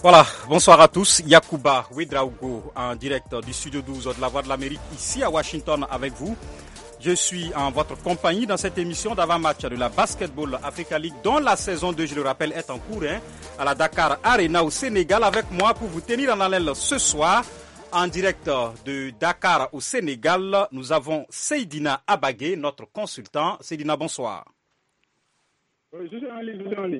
Voilà, bonsoir à tous. Yacouba Ouedraogo en direct du studio 12 de la Voix de l'Amérique ici à Washington avec vous. Je suis en votre compagnie dans cette émission d'avant-match de la Basketball Africa League dont la saison 2, je le rappelle, est en cours à la Dakar Arena au Sénégal avec moi pour vous tenir en haleine ce soir. En direct de Dakar au Sénégal, nous avons Seydina Abagué, notre consultant. Seydina, bonsoir. Oui, je suis en ligne.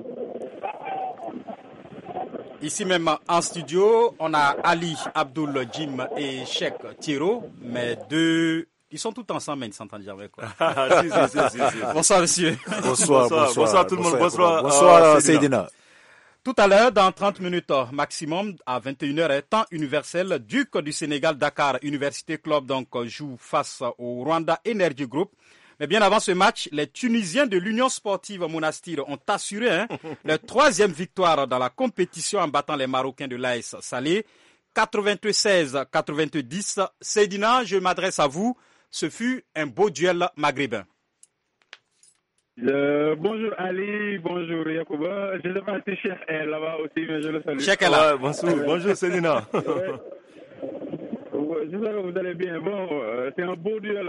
Ici même en studio, on a Ali, Abdoul, Jim et Cheikh Thiro, mais ils sont tous ensemble, mais ils ne s'entendent jamais. Quoi. si. Bonsoir, monsieur. Bonsoir tout le monde. Bonsoir, Seydina. Tout à l'heure, dans 30 minutes maximum, à 21h, temps universel, Duc du Sénégal, Dakar Université Club donc, joue face au Rwanda Energy Group. Mais bien avant ce match, les Tunisiens de l'Union sportive Monastir ont assuré leur troisième victoire dans la compétition en battant les Marocains de l'AS Salé. 96-90. Seydina, je m'adresse à vous. Ce fut un beau duel maghrébin. Bonjour Ali, bonjour Yacouba. Je ne sais pas si Cheikh est là-bas aussi, mais je le salue. Cheikh est là. Bonjour Seydina. J'espère que vous allez bien. Bon, c'est un beau duel.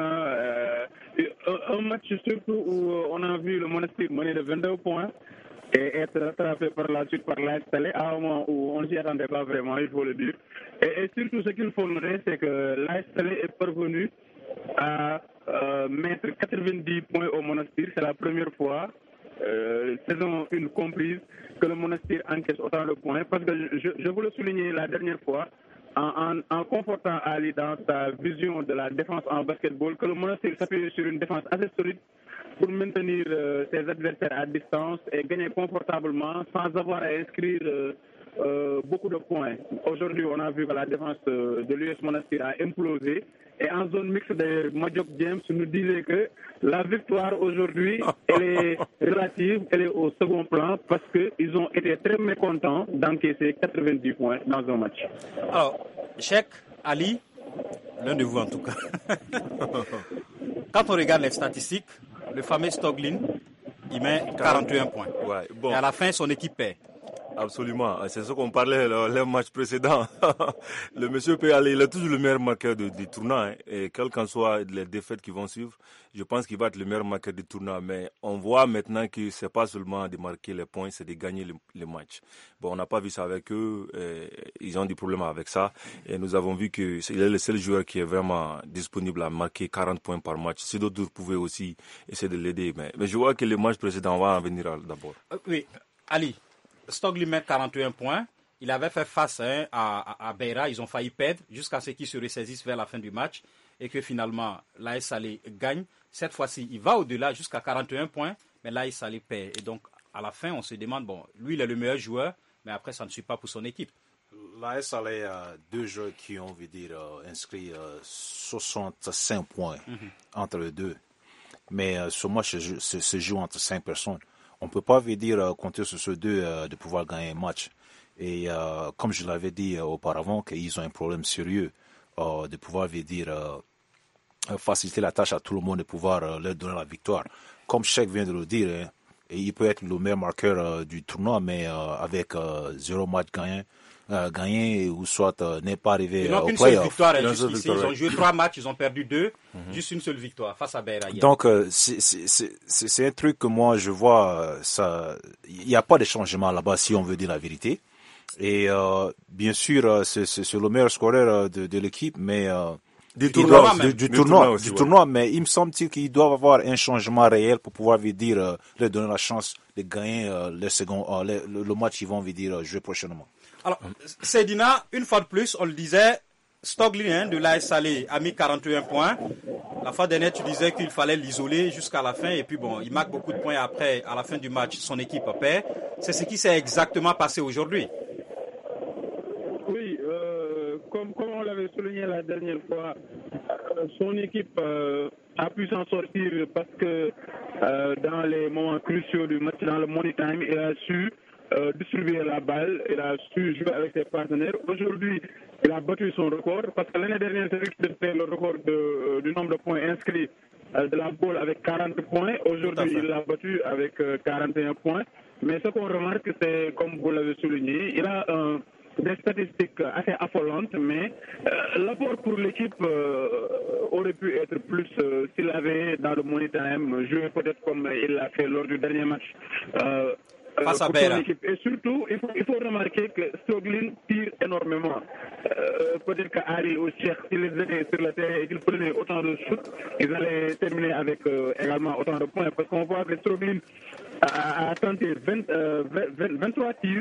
Un match surtout où on a vu le Monastir mener de 22 points et être rattrapé par la suite par l'AS Salé à un moment où on ne s'y attendait pas vraiment, il faut le dire. Et surtout, ce qu'il faut noter, c'est que l'AS Salé est parvenu à mettre 90 points au Monastir. C'est la première fois, saison une comprise, que le Monastir encaisse autant de points. Parce que je vous le souligner la dernière fois, en confortant Ali dans sa vision de la défense en basketball, que le Monastir s'appuie sur une défense assez solide pour maintenir ses adversaires à distance et gagner confortablement sans avoir à inscrire beaucoup de points. Aujourd'hui, on a vu que la défense de l'US Monastir a implosé. Et en zone mixte, Majok James nous disait que la victoire aujourd'hui, elle est relative, elle est au second plan parce qu'ils ont été très mécontents d'encaisser 90 points dans un match. Alors, Cheikh, Ali, l'un de vous en tout cas. Quand on regarde les statistiques, le fameux Stoglin, il met 41 points. Ouais, bon. Et à la fin, son équipe perd. Absolument, c'est ce qu'on parlait le match précédent. Le monsieur peut aller, il est toujours le meilleur marqueur du tournoi. Et quelles qu'en soient les défaites qui vont suivre, je pense qu'il va être le meilleur marqueur du tournoi. Mais on voit maintenant que c'est pas seulement de marquer les points, c'est de gagner les matchs. Bon, on n'a pas vu ça avec eux, ils ont des problèmes avec ça. Et nous avons vu qu'il est le seul joueur qui est vraiment disponible à marquer 40 points par match. Si d'autres pouvaient aussi essayer de l'aider. Mais je vois que le match précédent, on va en venir d'abord. Oui, Ali. Stock lui met 41 points. Il avait fait face à Beira. Ils ont failli perdre jusqu'à ce qu'ils se ressaisissent vers la fin du match et que finalement l'AS Salé gagne. Cette fois-ci, il va au-delà jusqu'à 41 points, mais l'AS Salé perd. Et donc, à la fin, on se demande, bon, lui, il est le meilleur joueur, mais après, ça ne suit pas pour son équipe. L'AS Salé a deux joueurs qui ont, inscrit 65 points entre les deux. Mais ce match se joue entre 5 personnes. On ne peut pas compter sur ceux deux de pouvoir gagner un match. Et comme je l'avais dit auparavant, qu'ils ont un problème sérieux de pouvoir faciliter la tâche à tout le monde de pouvoir leur donner la victoire. Comme Cheikh vient de le dire, et il peut être le meilleur marqueur du tournoi, mais avec 0 match gagné ou soit n'est pas arrivé au play-off. Ils ont joué 3 matchs, ils ont perdu 2, juste une seule victoire face à Beira. Donc c'est un truc que moi je vois, il n'y a pas de changement là-bas si on veut dire la vérité. Et bien sûr c'est le meilleur scoreur de l'équipe, mais du tournoi, mais il me semble qu'ils doivent avoir un changement réel pour pouvoir leur donner la chance de gagner le match qu'ils vont jouer prochainement. Alors, Seydina, une fois de plus, on le disait, Stoglin de l'AS Salé a mis 41 points. La fois dernière, tu disais qu'il fallait l'isoler jusqu'à la fin. Et puis bon, il marque beaucoup de points après, à la fin du match, son équipe perd. C'est ce qui s'est exactement passé aujourd'hui. Oui, comme on l'avait souligné la dernière fois, son équipe a pu s'en sortir parce que dans les moments cruciaux du match, dans le money time, il a su distribuer la balle, il a su jouer avec ses partenaires. Aujourd'hui, il a battu son record parce que l'année dernière, c'est lui qui fait le record du nombre de points inscrits de la balle avec 40 points. Aujourd'hui, il l'a battu avec 41 points. Mais ce qu'on remarque, c'est, comme vous l'avez souligné, il a des statistiques assez affolantes, mais l'apport pour l'équipe aurait pu être plus s'il avait, dans le money time, joué peut-être comme il l'a fait lors du dernier match. Face à pour son équipe. Et surtout, il faut remarquer que Stoglin tire énormément. Peut-être qu'Ari ou Cheikh, s'ils étaient sur le terrain et qu'ils prenaient autant de shoots, ils allaient terminer avec également autant de points. Parce qu'on voit que Stoglin a tenté 23 tirs.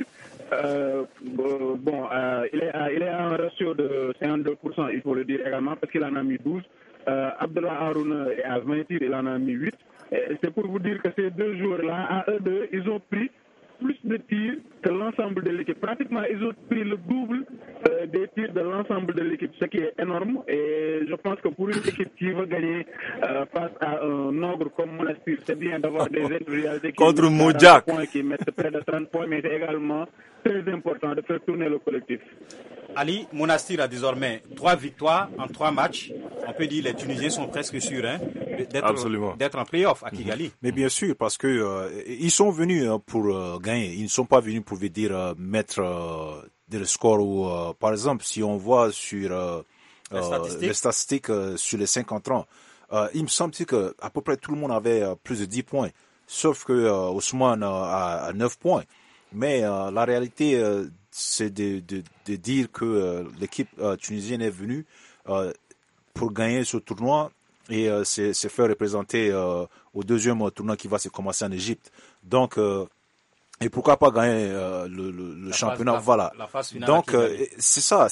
Il est à un ratio de 52%, il faut le dire également, parce qu'il en a mis 12. Abdullah Haroun est à 20 tirs, il en a mis 8. C'est pour vous dire que ces deux joueurs-là, à eux deux, ils ont pris plus de tirs que l'ensemble de l'équipe. Pratiquement, ils ont pris le double des tirs de l'ensemble de l'équipe, ce qui est énorme. Et je pense que pour une équipe qui veut gagner face à un ogre comme Monastir, c'est bien d'avoir des individualités contre Modjak qui mettent près de 30 points, mais c'est également très important de faire tourner le collectif. Ali, Monastir a désormais 3 victoires en 3 matchs. On peut dire que les Tunisiens sont presque sûrs d'être en play-off à Kigali. Mais bien sûr, parce que ils sont venus pour gagner. Ils ne sont pas venus pour dire mettre des scores ou par exemple, si on voit sur les statistiques sur les 50 ans, il me semble que à peu près tout le monde avait plus de 10 points, sauf que Ousmane a 9 points. Mais la réalité, c'est de dire que l'équipe tunisienne est venue pour gagner ce tournoi et se faire représenter au deuxième tournoi qui va se commencer en Égypte. Donc, et pourquoi pas gagner le championnat, voilà. La phase finale. Donc, c'est ça.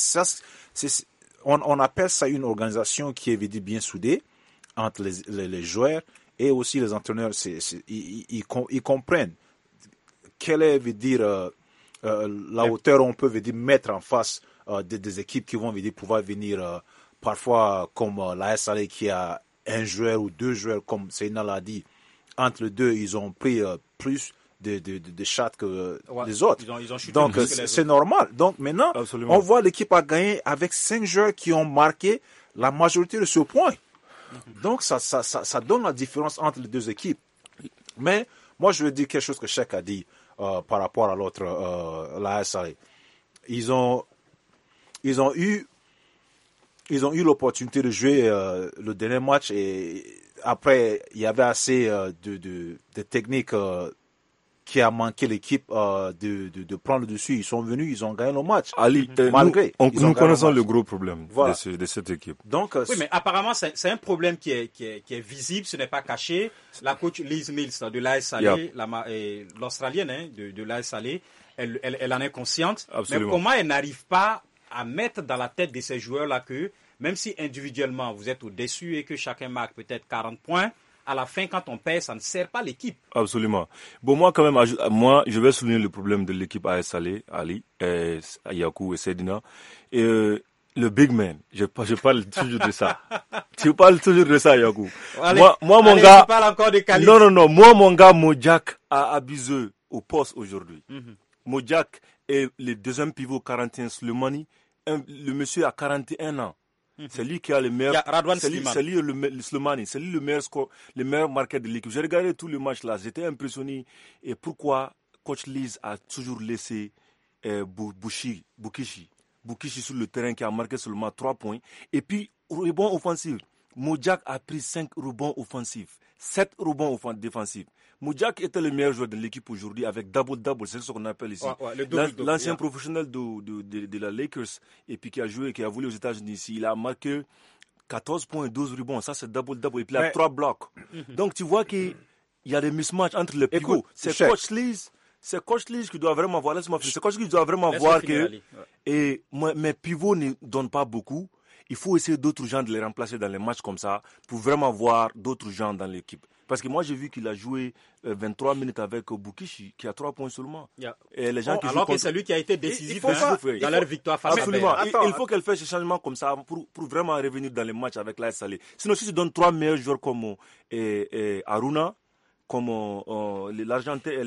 On appelle ça une organisation qui est bien soudée entre les joueurs et aussi les entraîneurs. Ils comprennent quelle est, la hauteur on peut mettre en face des équipes qui vont pouvoir venir parfois comme la SAL qui a un joueur ou deux joueurs, comme Seyna l'a dit. Entre les deux, ils ont pris plus de shots que les autres. Ils ont chuté. Donc, c'est normal. Donc, maintenant, on voit l'équipe a gagné avec 5 joueurs qui ont marqué la majorité de ce point. Donc, ça donne la différence entre les deux équipes. Mais, moi, je veux dire quelque chose que Cheikh a dit par rapport à l'autre, la SAE. Ils ont eu l'opportunité de jouer le dernier match et après, il y avait assez de techniques qui a manqué l'équipe de prendre le dessus. Ils sont venus, ils ont gagné le match. Ali, nous connaissons le gros problème de cette équipe. Donc, oui, mais apparemment, c'est un problème qui est visible, ce n'est pas caché. La coach Liz Mills de l'AS Salé, l'Australienne de l'AS Salé, elle en est consciente. Absolument. Mais comment elle n'arrive pas à mettre dans la tête de ces joueurs-là que, même si individuellement vous êtes au-dessus et que chacun marque peut-être 40 points, à la fin, quand on perd, ça ne sert pas l'équipe. Absolument. Bon, moi, quand même, je vais souligner le problème de l'équipe AS Salé, Ali, Yakou et Sedina. Et le big man, je parle toujours de ça. Tu parles toujours de ça, Yakou. Moi, mon gars. Tu parles encore de qualité. Non. Moi, mon gars, Modjak a abusé au poste aujourd'hui. Modjak est le deuxième pivot 41 Sloumani. Le monsieur a 41 ans. C'est lui qui a le meilleur. C'est lui le Sloumani. C'est lui le meilleur score, le meilleur marqueur de l'équipe. J'ai regardé tout le match là. J'étais impressionné. Et pourquoi coach Liz a toujours laissé Bukishi sur le terrain qui a marqué seulement 3 points. Et puis rebond offensif. Modjak a pris 5 rebonds offensifs, 7 rebonds défensifs. Modjak était le meilleur joueur de l'équipe aujourd'hui avec double-double, c'est ce qu'on appelle ici. L'ancien professionnel de la Lakers et puis qui a voulu aux États-Unis ici, il a marqué 14 points, 12 rebonds, ça c'est double-double et puis il a 3 blocs. Donc tu vois qu'il y a des mismatchs entre les pivots. C'est Coach Liz qui doit vraiment voir, c'est Coach Liz qui doit vraiment voir que mes pivots ne donnent pas beaucoup. Il faut essayer d'autres gens de les remplacer dans les matchs comme ça pour vraiment voir d'autres gens dans l'équipe. Parce que moi, j'ai vu qu'il a joué 23 minutes avec Bukishi, qui a 3 points seulement. Et les gens alors que c'est lui qui a été décisif dans leur victoire face à Berne. Il faut qu'elle fasse ce changement comme ça pour vraiment revenir dans les matchs avec l'AS Salé. Sinon, si tu donnes 3 meilleurs joueurs comme Aruna, comme l'Argentin et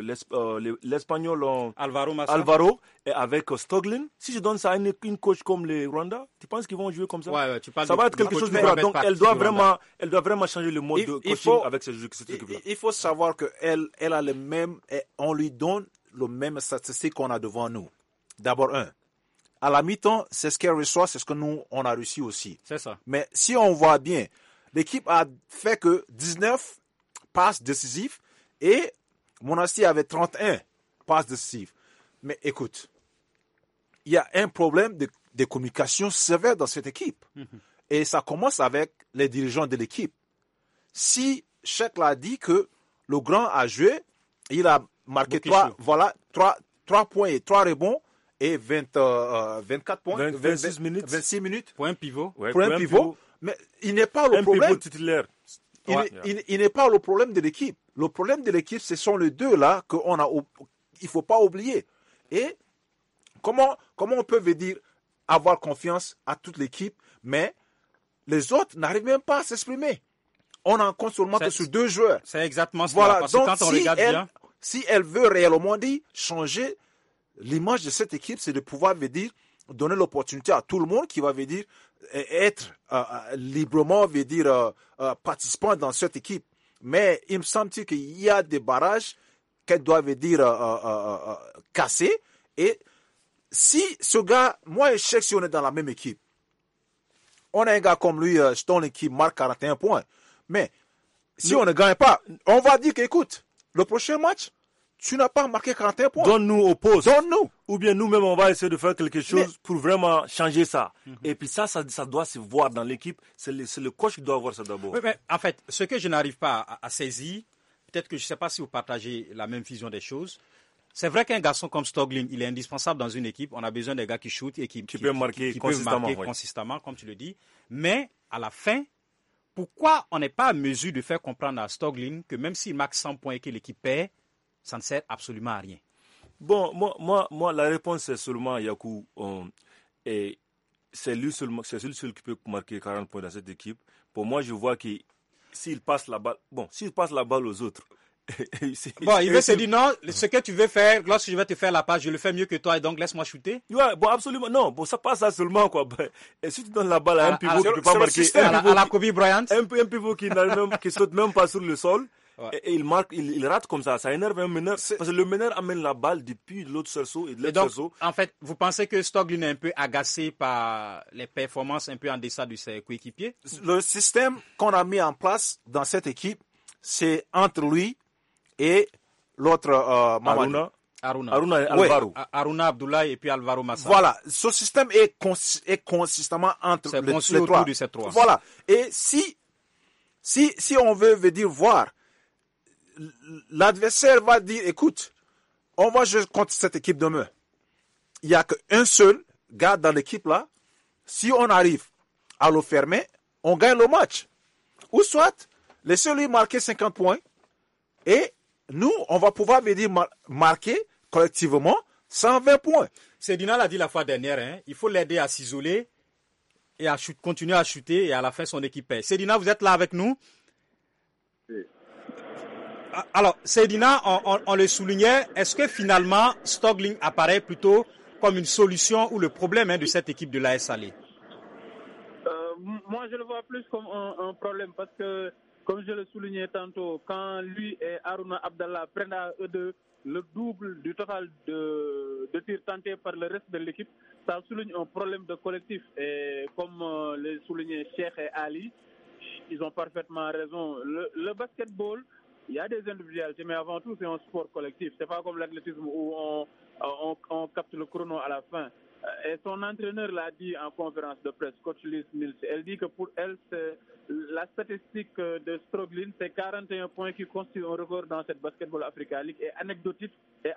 l'Espagnol Alvaro et avec Stoglin, si je donne ça à une coach comme les Rwanda, tu penses qu'ils vont jouer comme ça? Ça va être quelque chose de grave. Donc elle doit vraiment changer le mode de coaching avec cette équipe-là. Il faut savoir qu'elle a le même, on lui donne le même statistique qu'on a devant nous. d'abord à la mi-temps, c'est ce qu'elle reçoit, c'est ce que nous, on a réussi aussi. C'est ça. Mais si on voit bien, l'équipe a fait que 19 passes décisives et Monastir avait 31 passes décisives. Mais écoute, il y a un problème de communication sévère dans cette équipe. Et ça commence avec les dirigeants de l'équipe. Si Cheikh l'a dit que le grand a joué, il a marqué 3 points et 3 rebonds et 24 points, 26 minutes. 26 minutes. Pour un pivot. Ouais, Pour un pivot. Mais il n'est pas le problème. Pivot titulaire. Il n'est pas le problème de l'équipe. Le problème de l'équipe, ce sont les deux là qu'il ne faut pas oublier. Et comment on peut dire avoir confiance à toute l'équipe, mais les autres n'arrivent même pas à s'exprimer. On en compte seulement que sur 2 joueurs. C'est exactement ça. Voilà. Parce Donc, que quand on regarde bien, si elle veut réellement changer l'image de cette équipe, c'est de pouvoir donner l'opportunité à tout le monde qui va être librement participant dans cette équipe. Mais il me semble qu'il y a des barrages qu'elle doit casser. Et si ce gars, moi et Cheikh, si on est dans la même équipe, on a un gars comme lui, Stone, qui marque 41 points. Mais si on ne gagne pas, on va dire qu'écoute, le prochain match, tu n'as pas marqué 41 points. Donne-nous au poste. Donne-nous. Ou bien nous-mêmes, on va essayer de faire quelque chose pour vraiment changer ça. Et puis ça doit se voir dans l'équipe. C'est le coach qui doit voir ça d'abord. Oui, mais en fait, ce que je n'arrive pas à saisir, peut-être que je ne sais pas si vous partagez la même vision des choses. C'est vrai qu'un garçon comme Stoglin, il est indispensable dans une équipe. On a besoin des gars qui shootent et qui peuvent marquer consistamment, comme tu le dis. Mais à la fin, pourquoi on n'est pas à mesure de faire comprendre à Stoglin que même s'il marque 100 points et que l'équipe perd, ça ne sert absolument à rien? Bon, moi, la réponse c'est seulement Yakou. Et c'est lui seul qui peut marquer 40 points dans cette équipe. Pour moi, je vois que s'il passe la balle aux autres. Il veut se dire non, ce que tu veux faire, lorsque je vais te faire la passe, je le fais mieux que toi et donc laisse-moi shooter. Ouais, bon, absolument, non, bon, ça passe ça seulement, quoi. Et si tu donnes la balle à un pivot qui ne peut pas marquer, à la Kobe Bryant, un pivot qui saute même pas sur le sol, et il marque, il rate comme ça énerve un meneur. Parce que le meneur amène la balle depuis l'autre cerceau et de l'autre cerceau. En fait, vous pensez que Stoglin est un peu agacé par les performances un peu en deçà de ses coéquipiers? Le système qu'on a mis en place dans cette équipe, c'est entre lui et l'autre Aruna et Alvaro. Aruna Abdoulaye et puis Alvaro Massa. Voilà, ce système est consistamment entre les trois. De ces trois. Voilà. Et si on veut voir, l'adversaire va dire, écoute, on va jouer contre cette équipe demain. Il n'y a qu'un seul gars dans l'équipe là. Si on arrive à le fermer, on gagne le match. Ou soit, laissez-lui marquer 50 points et nous, on va pouvoir marquer collectivement 120 points. Sedina l'a dit la fois dernière, il faut l'aider à s'isoler et à continuer à shooter et à la fin son équipe perd. Sedina, vous êtes là avec nous? Oui. Alors, Sedina, on le soulignait, est-ce que finalement Stoglin apparaît plutôt comme une solution ou le problème de cette équipe de l'AS Salé? Moi, je le vois plus comme un problème parce que, comme je le soulignais tantôt, quand lui et Aruna Abdallah prennent à eux deux le double du total de tirs tentés par le reste de l'équipe, ça souligne un problème de collectif. Et comme les soulignaient Cheikh et Ali, ils ont parfaitement raison. Le basketball, il y a des individualités, mais avant tout, c'est un sport collectif. C'est pas comme l'athlétisme où on capte le chrono à la fin. Et son entraîneur l'a dit en conférence de presse, coach Liz Mills. Elle dit que pour elle, la statistique de Stoglin, c'est 41 points qui constituent un record dans cette Basketball Africa League et anecdotique,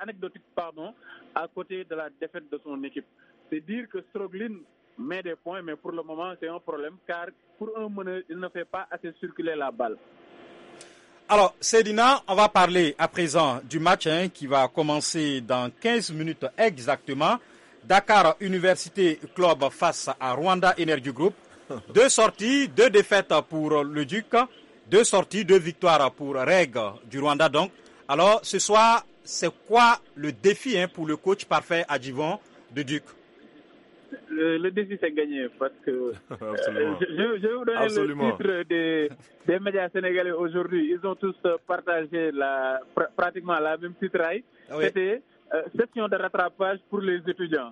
à côté de la défaite de son équipe. C'est dire que Stoglin met des points, mais pour le moment, c'est un problème car pour un meneur, il ne fait pas assez circuler la balle. Alors, Sedina, on va parler à présent du match qui va commencer dans 15 minutes exactement. Dakar Université Club face à Rwanda Energy Group. 2 sorties, 2 défaites pour le Duc, 2 sorties, 2 victoires pour Reg du Rwanda. Donc, alors ce soir, c'est quoi le défi pour le coach parfait Adjivon de Duc? Le défi c'est gagné parce que je vais vous donner le titre des médias sénégalais aujourd'hui. Ils ont tous partagé pratiquement la même titraille. Oui. C'était session de rattrapage pour les étudiants.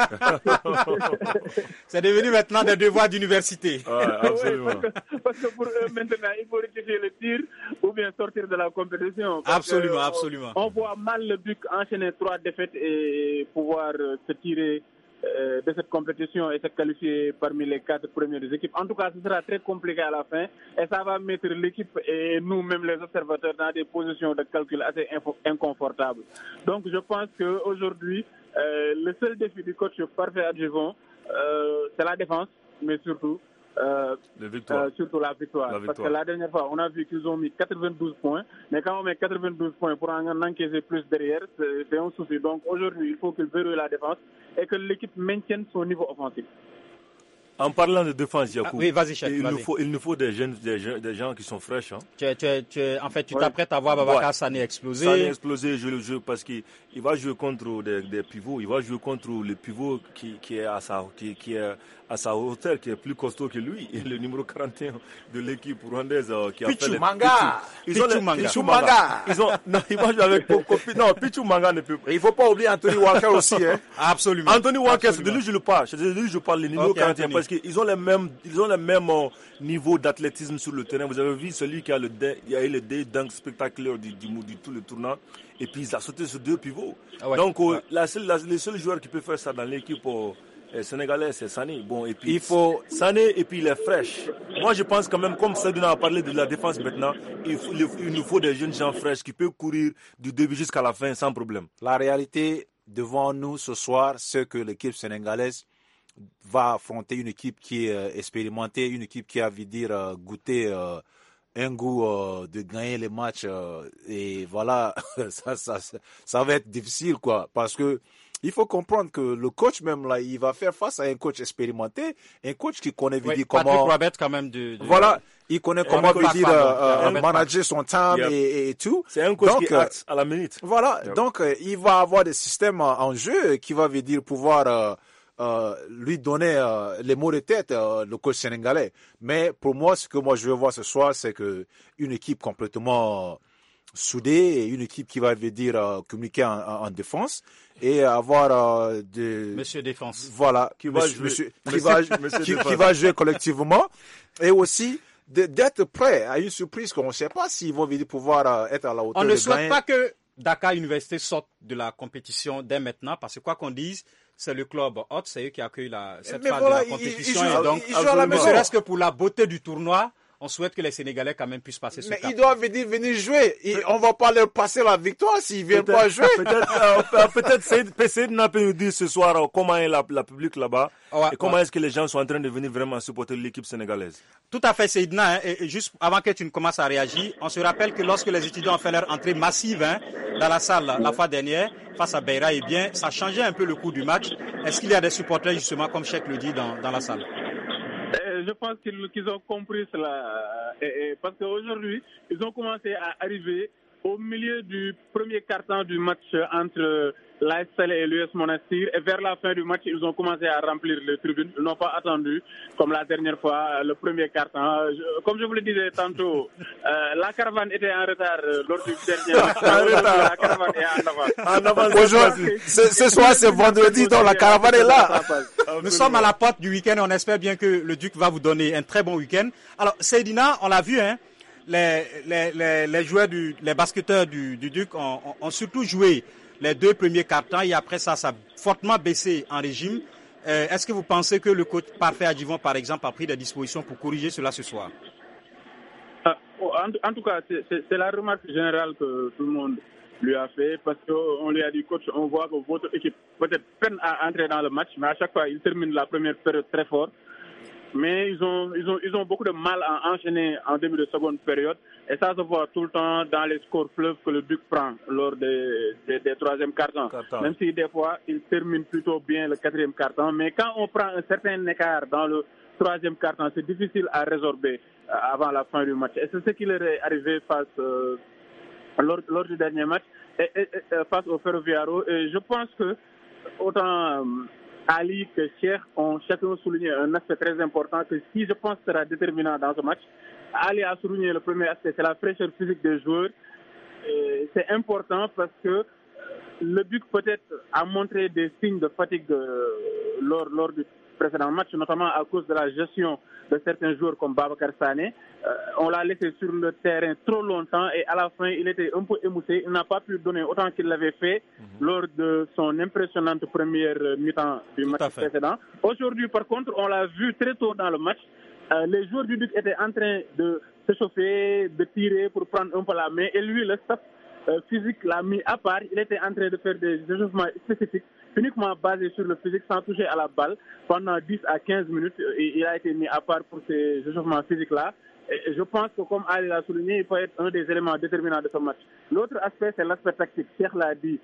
C'est devenu maintenant des devoirs d'université. Absolument. Oui, parce que pour eux, maintenant, il faut rectifier le tir ou bien sortir de la compétition. Absolument. On voit mal le Duc enchaîner 3 défaites et pouvoir se tirer de cette compétition et se qualifier parmi les 4 premières équipes. En tout cas, ce sera très compliqué à la fin et ça va mettre l'équipe et nous-mêmes les observateurs dans des positions de calcul assez inconfortables. Donc je pense qu'aujourd'hui, le seul défi du coach Parfait Adjivon, c'est la défense, mais surtout surtout la victoire. Parce que la dernière fois, on a vu qu'ils ont mis 92 points, mais quand on met 92 points pour en encaisser plus derrière, c'est un souci. Donc aujourd'hui, il faut qu'ils verrouillent la défense et que l'équipe maintienne son niveau offensif. En parlant de défense, Yacoub, oui, vas-y, il nous faut des gens qui sont fraîches. Hein. En fait, tu t'apprêtes à voir Babacar Sané exploser. Sané exploser, parce qu'il va jouer contre des pivots. Il va jouer contre le pivot qui est à sa hauteur, qui est plus costaud que lui. Et le numéro 41 de l'équipe rwandaise qui a fait Pichu Manga. Pichu Manga. Il va jouer avec Pocopi. Non, Pichu Manga ne peut pas. Il ne faut pas oublier Anthony Walker aussi. Hein. Absolument. Anthony Walker, c'est de lui je le parle. C'est de lui je parle, le numéro 41. Parce qu'ils ont les mêmes niveau d'athlétisme sur le terrain. Vous avez vu celui qui a eu le dunk spectaculaire du tout le tournoi. Et puis il a sauté sur 2 pivots. Donc le seul joueur qui peut faire ça dans l'équipe sénégalaise, c'est Sané. Bon, et puis Sané et puis il est fraîche. Moi je pense quand même, comme Sadouna a parlé de la défense maintenant, il nous faut des jeunes gens fraîches qui peuvent courir du début jusqu'à la fin sans problème. La réalité devant nous ce soir, c'est que l'équipe sénégalaise va affronter une équipe qui est expérimentée, une équipe qui a goûté un goût de gagner les matchs et voilà, ça va être difficile quoi, parce que il faut comprendre que le coach même là, il va faire face à un coach expérimenté, un coach qui connaît comment. Patrick Robert quand même voilà, il connaît comment manager son temps et tout. C'est un coach qui acte à la minute. Voilà, donc il va avoir des systèmes en jeu qui va pouvoir lui donner les mots de tête, le coach sénégalais. Mais pour moi, ce que je veux voir ce soir, c'est que une équipe complètement soudée et une équipe qui va communiquer en défense et avoir Monsieur Défense. Voilà, qui va jouer collectivement et aussi d'être prêt à une surprise qu'on ne sait pas s'ils vont pouvoir être à la hauteur. On ne souhaite pas que Dakar Université sorte de la compétition dès maintenant, parce que quoi qu'on dise, c'est le club hôte, c'est eux qui accueillent cette phase de la compétition. Et donc, ne serait-ce que pour la beauté du tournoi, on souhaite que les Sénégalais quand même puissent passer ce cap. Mais ils doivent venir jouer. On ne va pas leur passer la victoire s'ils ne viennent pas jouer. Peut-être Seydina peut nous dire ce soir comment est la public là-bas et comment est-ce que les gens sont en train de venir vraiment supporter l'équipe sénégalaise. Tout à fait, Seydina. Et juste avant que tu ne commences à réagir, on se rappelle que lorsque les étudiants ont fait leur entrée massive dans la salle la fois dernière, face à Beira, ça changeait un peu le cours du match. Est-ce qu'il y a des supporters, justement, comme Cheikh le dit, dans la salle? Je pense qu'ils ont compris cela. Parce qu'aujourd'hui, ils ont commencé à arriver au milieu du premier quart-temps du match entre l'AS Salé et l'US Monastir. Et vers la fin du match, ils ont commencé à remplir les tribunes. Ils n'ont pas attendu, comme la dernière fois, le premier quart-temps. Comme je vous le disais tantôt, la caravane était en retard lors du dernier match. La caravane est en avance. Aujourd'hui, ce soir, c'est vendredi, donc la caravane est là. Nous sommes à la porte du week-end et on espère bien que le Duc va vous donner un très bon week-end. Alors, Seydina, on l'a vu, les joueurs, les basketteurs du Duc ont surtout joué les 2 premiers quart-temps et après ça a fortement baissé en régime. Est-ce que vous pensez que le coach Parfait Adjivon, par exemple, a pris des dispositions pour corriger cela ce soir? En tout cas, c'est la remarque générale que tout le monde lui a fait, parce qu'on lui a dit, coach, on voit que votre équipe peut-être peine à entrer dans le match, mais à chaque fois, ils terminent la première période très fort. Mais ils ont beaucoup de mal à enchaîner en début de seconde période. Et ça se voit tout le temps dans les scores fleuves que le Duc prend lors des 3e quart-temps. Même si des fois, il termine plutôt bien le 4e quart-temps. Mais quand on prend un certain écart dans le 3e quart-temps, c'est difficile à résorber avant la fin du match. Et c'est ce qui leur est arrivé lors du dernier match face au Ferroviaro. Et je pense que autant Ali que Cheikh ont chacun souligné un aspect très important qui, je pense, sera déterminant dans ce match. Ali a souligné le premier aspect, c'est la fraîcheur physique des joueurs. C'est important parce que le but peut-être a montré des signes de fatigue lors du précédent match, notamment à cause de la gestion de certains joueurs comme Babacar Sané. On l'a laissé sur le terrain trop longtemps et à la fin, il était un peu émoussé. Il n'a pas pu donner autant qu'il l'avait fait lors de son impressionnante première mi-temps du match précédent. Aujourd'hui, par contre, on l'a vu très tôt dans le match. Les joueurs du Duc étaient en train de s'échauffer, de tirer pour prendre un peu la main. Et lui, le staff physique l'a mis à part. Il était en train de faire des échauffements spécifiques, uniquement basés sur le physique, sans toucher à la balle. Pendant 10 à 15 minutes, il a été mis à part pour ces échauffements physiques-là. Et je pense que, comme Ali l'a souligné, il peut être un des éléments déterminants de ce match. L'autre aspect, c'est l'aspect tactique. Cheikh l'a dit.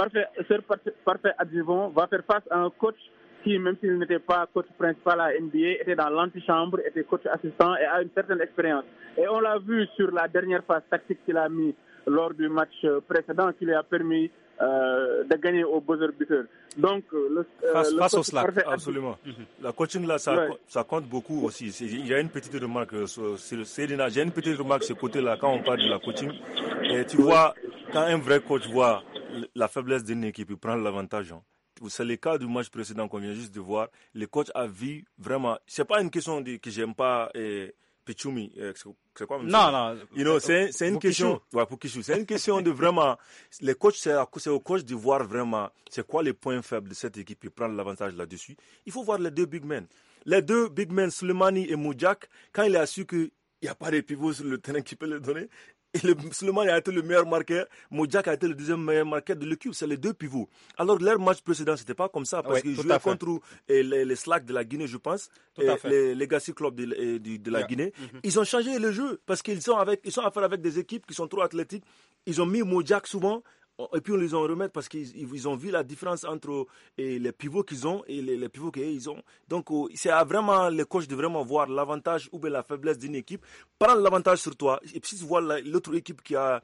Parfait adjuvant va faire face à un coach qui, même s'il n'était pas coach principal à NBA, était dans l'antichambre, était coach assistant et a une certaine expérience. Et on l'a vu sur la dernière phase tactique qu'il a mis lors du match précédent, qui lui a permis de gagner au buzzer beater. Donc, face au slack, absolument. La coaching là, ça compte beaucoup aussi. Il y a une petite remarque sur Sedina. J'ai une petite remarque sur ce côté-là quand on parle de la coaching. Et tu vois, quand un vrai coach voit la faiblesse d'une équipe, il prend l'avantage. C'est le cas du match précédent qu'on vient juste de voir. Le coach a vu vraiment. C'est pas une question que j'aime pas. Pichoumi, c'est quoi même Non. C'est une question. Ouais, pour Kichou. C'est une question de vraiment. Les coachs, c'est au coach de voir vraiment c'est quoi les points faibles de cette équipe et prendre l'avantage là-dessus. Il faut voir les deux big men. Les deux big men, Souleymane et Moudjak, quand il a su qu'il n'y a pas de pivot sur le terrain qui peut le donner, Souleymane a été le meilleur marqueur, Moudjak a été le deuxième meilleur marqueur de l'équipe. C'est les deux pivots. Alors, leur match précédent, c'était pas comme ça, parce qu'ils jouaient contre les Slack de la Guinée, je pense, les Legacy Club de la Guinée. Ils ont changé le jeu, parce qu'ils sont affaire avec des équipes qui sont trop athlétiques. Ils ont mis Moudjak souvent, et puis on les a remis parce qu'ils ont vu la différence entre les pivots qu'ils ont et les pivots qu'ils ont. Donc, c'est vraiment les coachs de vraiment voir l'avantage ou bien la faiblesse d'une équipe, prendre l'avantage sur toi. Et puis, si tu vois l'autre équipe qui a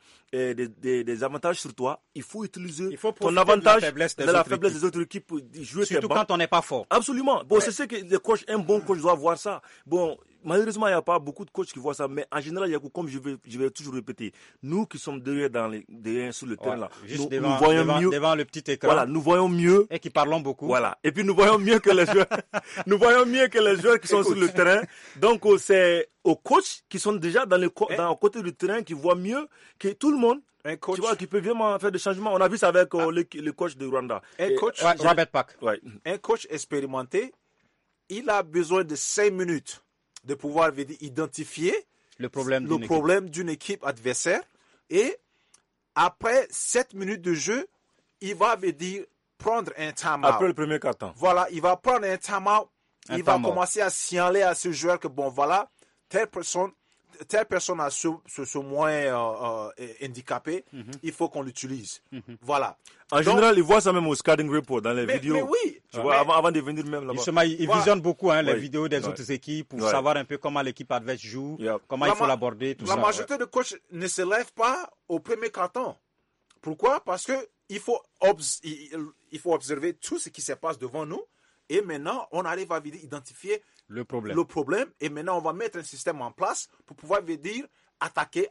des avantages sur toi, il faut utiliser ton avantage de la faiblesse des autres équipes. Surtout quand on n'est pas fort. Absolument. Bon, c'est ce que un bon coach doit voir ça. Bon, malheureusement, il n'y a pas beaucoup de coachs qui voient ça, mais en général, il y a, comme je vais toujours répéter, nous qui sommes derrière sur le terrain là, juste nous voyons mieux devant le petit écran. Voilà, nous voyons mieux et qui parlons beaucoup. Voilà, et puis nous voyons mieux que les joueurs. Nous voyons mieux que les joueurs qui sont sur le terrain. Donc c'est aux coachs qui sont déjà dans à côté du terrain qui voient mieux que tout le monde. Un coach, tu vois, qui peut vraiment faire des changements. On a vu ça avec le coach de Rwanda. Robert Pack. Ouais. Un coach expérimenté, il a besoin de 5 minutes de pouvoir identifier le problème d'une équipe adversaire. Et après 7 minutes de jeu, il va prendre un time-out. Après le premier quart-temps. Voilà, il va prendre un time-out. Il va commencer à signaler à ce joueur que, bon, voilà, telle personne a ce moins handicapé, il faut qu'on l'utilise. Voilà. En général, ils voient ça même au scouting report, dans les vidéos. Mais oui. Tu vois, avant de venir même là-bas. Justement, ils visionnent beaucoup les vidéos des autres équipes pour savoir un peu comment l'équipe adverse joue, comment il faut l'aborder, tout ça. La majorité de coachs ne se lèvent pas au premier carton. Pourquoi? Parce que il faut observer tout ce qui se passe devant nous. Et maintenant, on arrive à identifier le problème. Et maintenant, on va mettre un système en place pour pouvoir attaquer.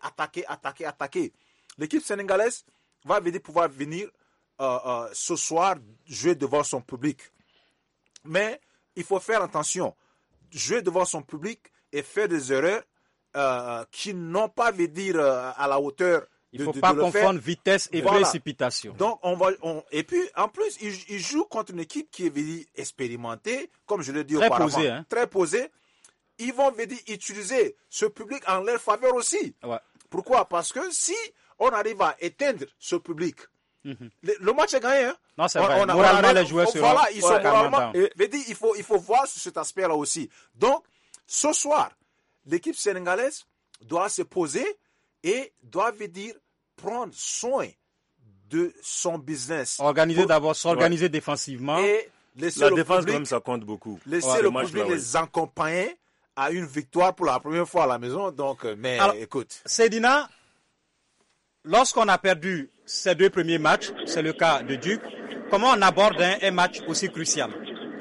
L'équipe sénégalaise va pouvoir venir ce soir jouer devant son public. Mais il faut faire attention. Jouer devant son public et faire des erreurs qui n'ont pas à la hauteur. Il ne faut pas confondre vitesse et précipitation. Donc, et puis, en plus, il joue contre une équipe qui est expérimentée, comme je l'ai dit auparavant. Très posée. Ils vont utiliser ce public en leur faveur aussi. Ouais. Pourquoi? Parce que si on arrive à éteindre ce public, le match est gagné. Hein? Non, c'est vrai. Moralement, les joueurs seront... Voilà, ils sont moralement... Il faut voir cet aspect-là aussi. Donc, ce soir, l'équipe sénégalaise doit se poser et doit prendre soin de son business. S'organiser défensivement. Et la défense, même, ça compte beaucoup. Laisser le public les accompagner à une victoire pour la première fois à la maison. Donc, alors, écoute. Sedina, lorsqu'on a perdu ces 2 premiers matchs, c'est le cas de Duc, comment on aborde un match aussi crucial?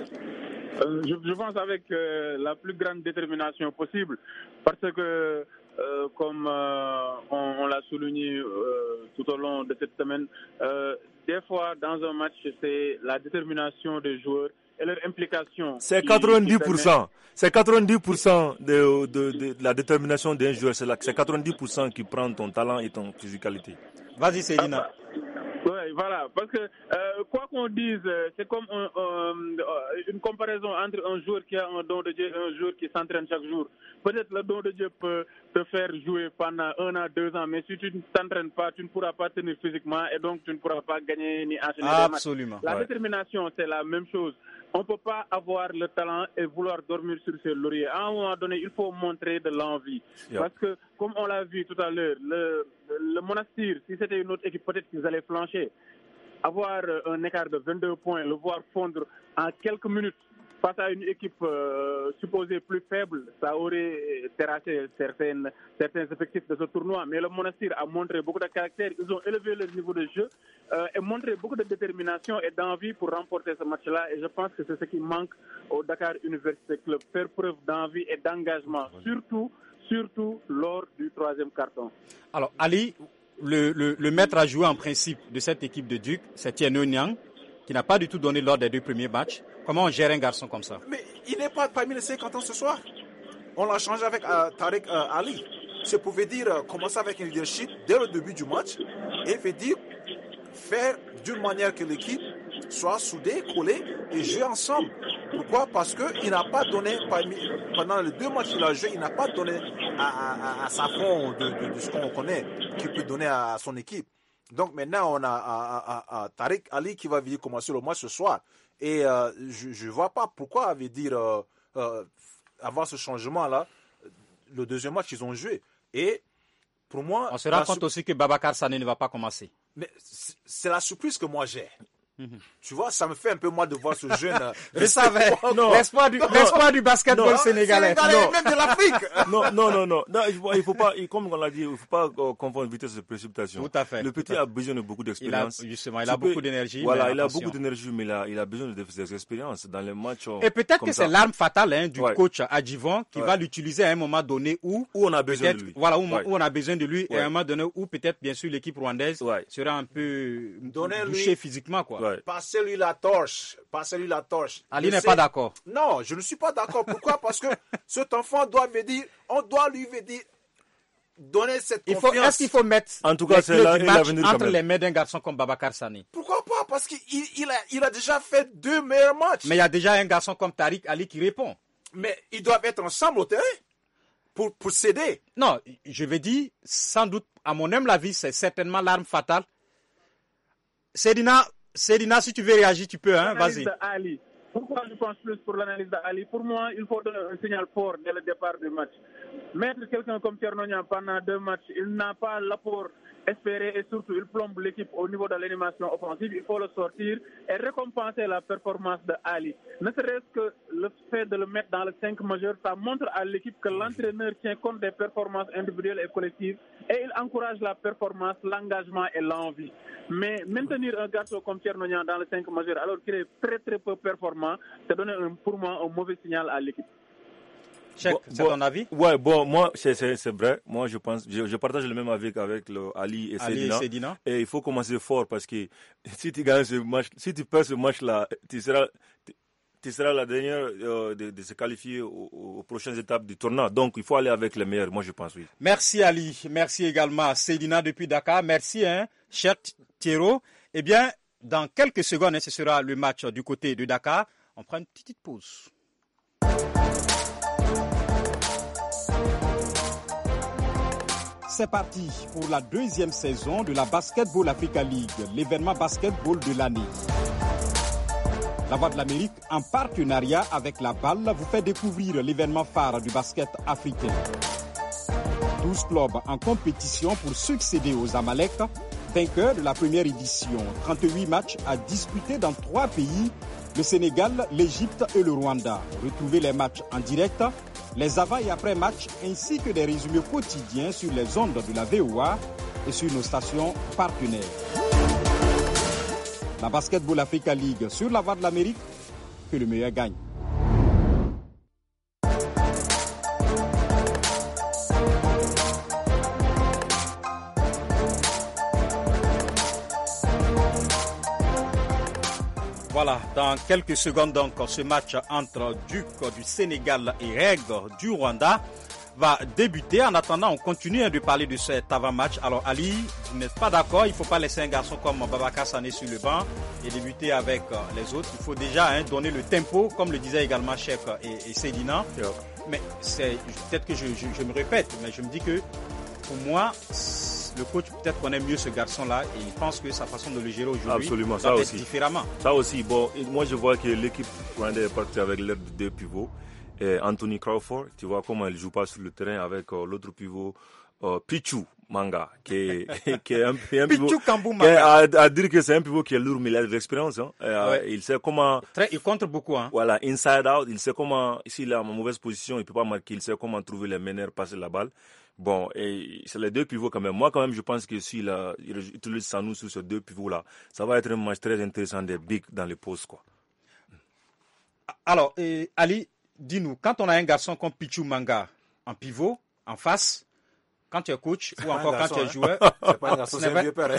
Je pense avec la plus grande détermination possible, parce que comme on l'a souligné tout au long de cette semaine, des fois, dans un match, c'est la détermination des joueurs et leur implication. C'est 90%. C'est 90% de la détermination d'un joueur. C'est 90% qui prend ton talent et ton physicalité. Vas-y, Seydina. Oui, voilà, parce que quoi qu'on dise, c'est comme une comparaison entre un joueur qui a un don de Dieu et un joueur qui s'entraîne chaque jour. Peut-être le don de Dieu peut te faire jouer pendant 1 an, 2 ans, mais si tu ne t'entraînes pas, tu ne pourras pas tenir physiquement et donc tu ne pourras pas gagner ni enchaîner des matchs. Absolument. La détermination, c'est la même chose. On ne peut pas avoir le talent et vouloir dormir sur ses lauriers. À un moment donné, il faut montrer de l'envie. Parce que, comme on l'a vu tout à l'heure, le Monastir, si c'était une autre équipe, peut-être qu'ils allaient flancher. Avoir un écart de 22 points, le voir fondre en quelques minutes face à une équipe supposée plus faible, ça aurait terrassé certains effectifs de ce tournoi. Mais le Monastir a montré beaucoup de caractère. Ils ont élevé leur niveau de jeu et montré beaucoup de détermination et d'envie pour remporter ce match-là. Et je pense que c'est ce qui manque au Dakar Université Club. Faire preuve d'envie et d'engagement, surtout lors du 3e carton. Alors, Ali, le maître à jouer en principe de cette équipe de Duc, c'est Tierno Niang, qui n'a pas du tout donné lors des 2 premiers matchs. Comment on gère un garçon comme ça? Mais il n'est pas parmi les 50 ans ce soir. On l'a changé avec Tariq Ali. Ça pouvait dire commencer avec un leadership dès le début du match et veut dire faire d'une manière que l'équipe soit soudée, collée et jouer ensemble. Pourquoi? Parce qu'il n'a pas donné, pendant les 2 matchs qu'il a joué, il n'a pas donné à sa fond de ce qu'on connaît, qu'il peut donner à son équipe. Donc maintenant, on a Tariq Ali qui va venir commencer le match ce soir. Et je ne vois pas pourquoi avoir ce changement-là. Le 2e match, ils ont joué. Et pour moi... On se rend compte aussi que Babacar Sané ne va pas commencer. Mais c'est la surprise que moi j'ai. Tu vois, ça me fait un peu mal de voir ce jeune. Je savais. L'espoir du basketball sénégalais. Même de l'Afrique. Non. Il faut pas, comme on l'a dit, il ne faut pas confondre vitesse de précipitation. Tout à fait. Le petit a besoin de beaucoup d'expérience. Il a beaucoup d'énergie. Voilà, il a beaucoup d'énergie, mais il a besoin d'expérience dans les matchs. Et peut-être que c'est l'arme fatale du coach Adjivon qui va l'utiliser à un moment donné où on a besoin de lui. Voilà, où on a besoin de lui et à un moment donné où peut-être, bien sûr, l'équipe rwandaise sera un peu touchée physiquement, quoi. Passez-lui la torche. Ali n'est pas d'accord. Non, je ne suis pas d'accord. Pourquoi? Parce que cet enfant doit lui donner cette confiance. Est-ce qu'il faut mettre en tout cas, c'est l'avenir entre les mains d'un garçon comme Babacar Sané? Pourquoi pas? Parce qu'il a déjà fait 2 meilleurs matchs. Mais il y a déjà un garçon comme Tariq Ali qui répond. Mais ils doivent être ensemble au terrain pour s'aider. Non, je vais dire, sans doute, à mon humble avis, c'est certainement l'arme fatale. Seydina, si tu veux réagir, tu peux, hein, vas-y. Pourquoi je pense plus pour l'analyse d'Ali? Pour moi, il faut donner un signal fort dès le départ du match. Mettre quelqu'un comme Tierno Niang pendant 2 matchs, il n'a pas l'apport espéré et surtout il plombe l'équipe au niveau de l'animation offensive. Il faut le sortir et récompenser la performance de Ali. Ne serait-ce que le fait de le mettre dans le 5 majeur, ça montre à l'équipe que l'entraîneur tient compte des performances individuelles et collectives et il encourage la performance, l'engagement et l'envie. Mais maintenir un garçon comme Tierno Niang dans le 5 majeur alors qu'il est très très peu performant, c'est donner pour moi un mauvais signal à l'équipe. C'est ton avis? Ouais, bon, moi, c'est vrai. Moi, je pense, je partage le même avis avec Ali et Seydina. Et il faut commencer fort parce que si tu gagnes ce match, si tu perds ce match-là, tu seras la dernière de se qualifier aux prochaines étapes du tournoi. Donc, il faut aller avec les meilleurs, moi, je pense, oui. Merci, Ali. Merci également à Seydina depuis Dakar. Merci, cher Thierro. Eh bien, dans quelques secondes, ce sera le match du côté de Dakar. On prend une petite pause. C'est parti pour la 2e saison de la Basketball Africa League, l'événement basketball de l'année. La Voix de l'Amérique, en partenariat avec la BAL, vous fait découvrir l'événement phare du basket africain. 12 clubs en compétition pour succéder aux Amalek, vainqueurs de la première édition. 38 matchs à disputer dans 3 pays, le Sénégal, l'Égypte et le Rwanda. Retrouvez les matchs en direct, les avant et après matchs, ainsi que des résumés quotidiens sur les ondes de la VOA et sur nos stations partenaires. La Basketball Africa League sur la Voix de l'Amérique, que le meilleur gagne. Voilà, dans quelques secondes donc, ce match entre Duc du Sénégal et Reg du Rwanda va débuter. En attendant, on continue de parler de cet avant-match. Alors Ali, vous n'êtes pas d'accord, il ne faut pas laisser un garçon comme Babacar Sané sur le banc et débuter avec les autres. Il faut déjà donner le tempo, comme le disait également Chef et Seydina. Yeah. Mais peut-être que je me répète, mais je me dis que pour moi, le coach peut-être connaît mieux ce garçon-là et il pense que sa façon de le gérer aujourd'hui doit être différemment. Ça aussi, bon, moi je vois que l'équipe rwandaise est partie avec l'air de deux pivots. Et Anthony Crawford, tu vois comment il joue pas sur le terrain avec l'autre pivot, Pichu Manga, qui est un pivot. À dire que c'est un pivot qui est lourd, mais il a de l'expérience. Hein. Ouais. Il sait comment. Il contre beaucoup. Hein. Voilà, inside out, il sait comment, s'il est en mauvaise position, il peut pas marquer, il sait comment trouver les meneurs, passer la balle. Bon, et c'est les deux pivots quand même. Moi, quand même, je pense que s'il utilise Sanou sur ces deux pivots-là, ça va être un match très intéressant des bigs dans les postes, quoi. Alors, Ali, dis-nous, quand on a un garçon comme Pichu Manga en pivot, en face, quand tu es coach ou encore quand tu es joueur, c'est pas un garçon, c'est un vieux père.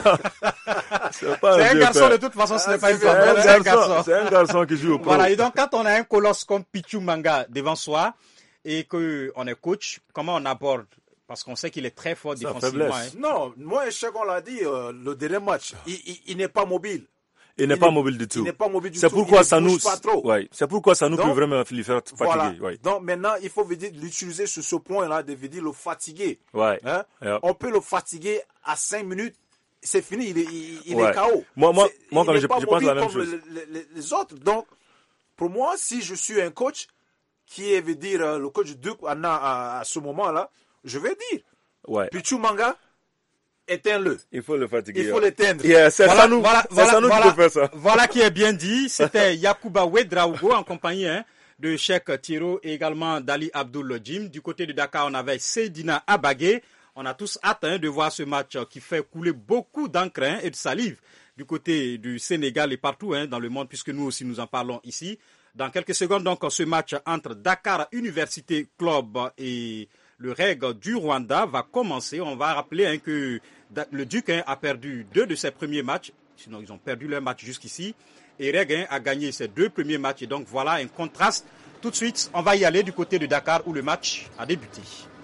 C'est un garçon de toute façon, ce n'est pas une femme. C'est un garçon qui joue au pro. Voilà, et donc quand on a un colosse comme Pichu Manga devant soi et qu'on est coach, comment on aborde? Parce qu'on sait qu'il est très fort défensivement. Hein. Non, moi, on l'a dit, le dernier match, il n'est pas mobile. Il n'est pas mobile du tout. Il n'est pas mobile du tout. Pourquoi ça nous, c'est pourquoi ça nous peut vraiment lui faire fatiguer. Voilà. Ouais. Donc maintenant, il faut l'utiliser sur ce point-là, de le fatiguer. Ouais. Hein? Yep. On peut le fatiguer à 5 minutes, c'est fini, il est KO. Moi, quand je pense la même chose. Les autres. Donc, pour moi, si je suis un coach qui veut dire le coach Duc à ce moment-là, je vais dire, Pichu Manga, éteins-le. Il faut le fatiguer. Il faut l'éteindre. Yeah, c'est ça nous qui peut faire ça. Voilà qui est bien dit. C'était Yacouba Ouedraogo en compagnie de Cheikh Tiro et également d'Ali Abdoul Jim. Du côté de Dakar, on avait Seydina Abagé. On a tous hâte de voir ce match qui fait couler beaucoup d'encre et de salive du côté du Sénégal et partout dans le monde, puisque nous aussi nous en parlons ici. Dans quelques secondes, donc, ce match entre Dakar Université Club et le Reg du Rwanda va commencer. On va rappeler que le Duc a perdu 2 de ses premiers matchs. Sinon, ils ont perdu leur match jusqu'ici. Et Reg a gagné ses 2 premiers matchs. Et donc, voilà un contraste. Tout de suite, on va y aller du côté de Dakar où le match a débuté.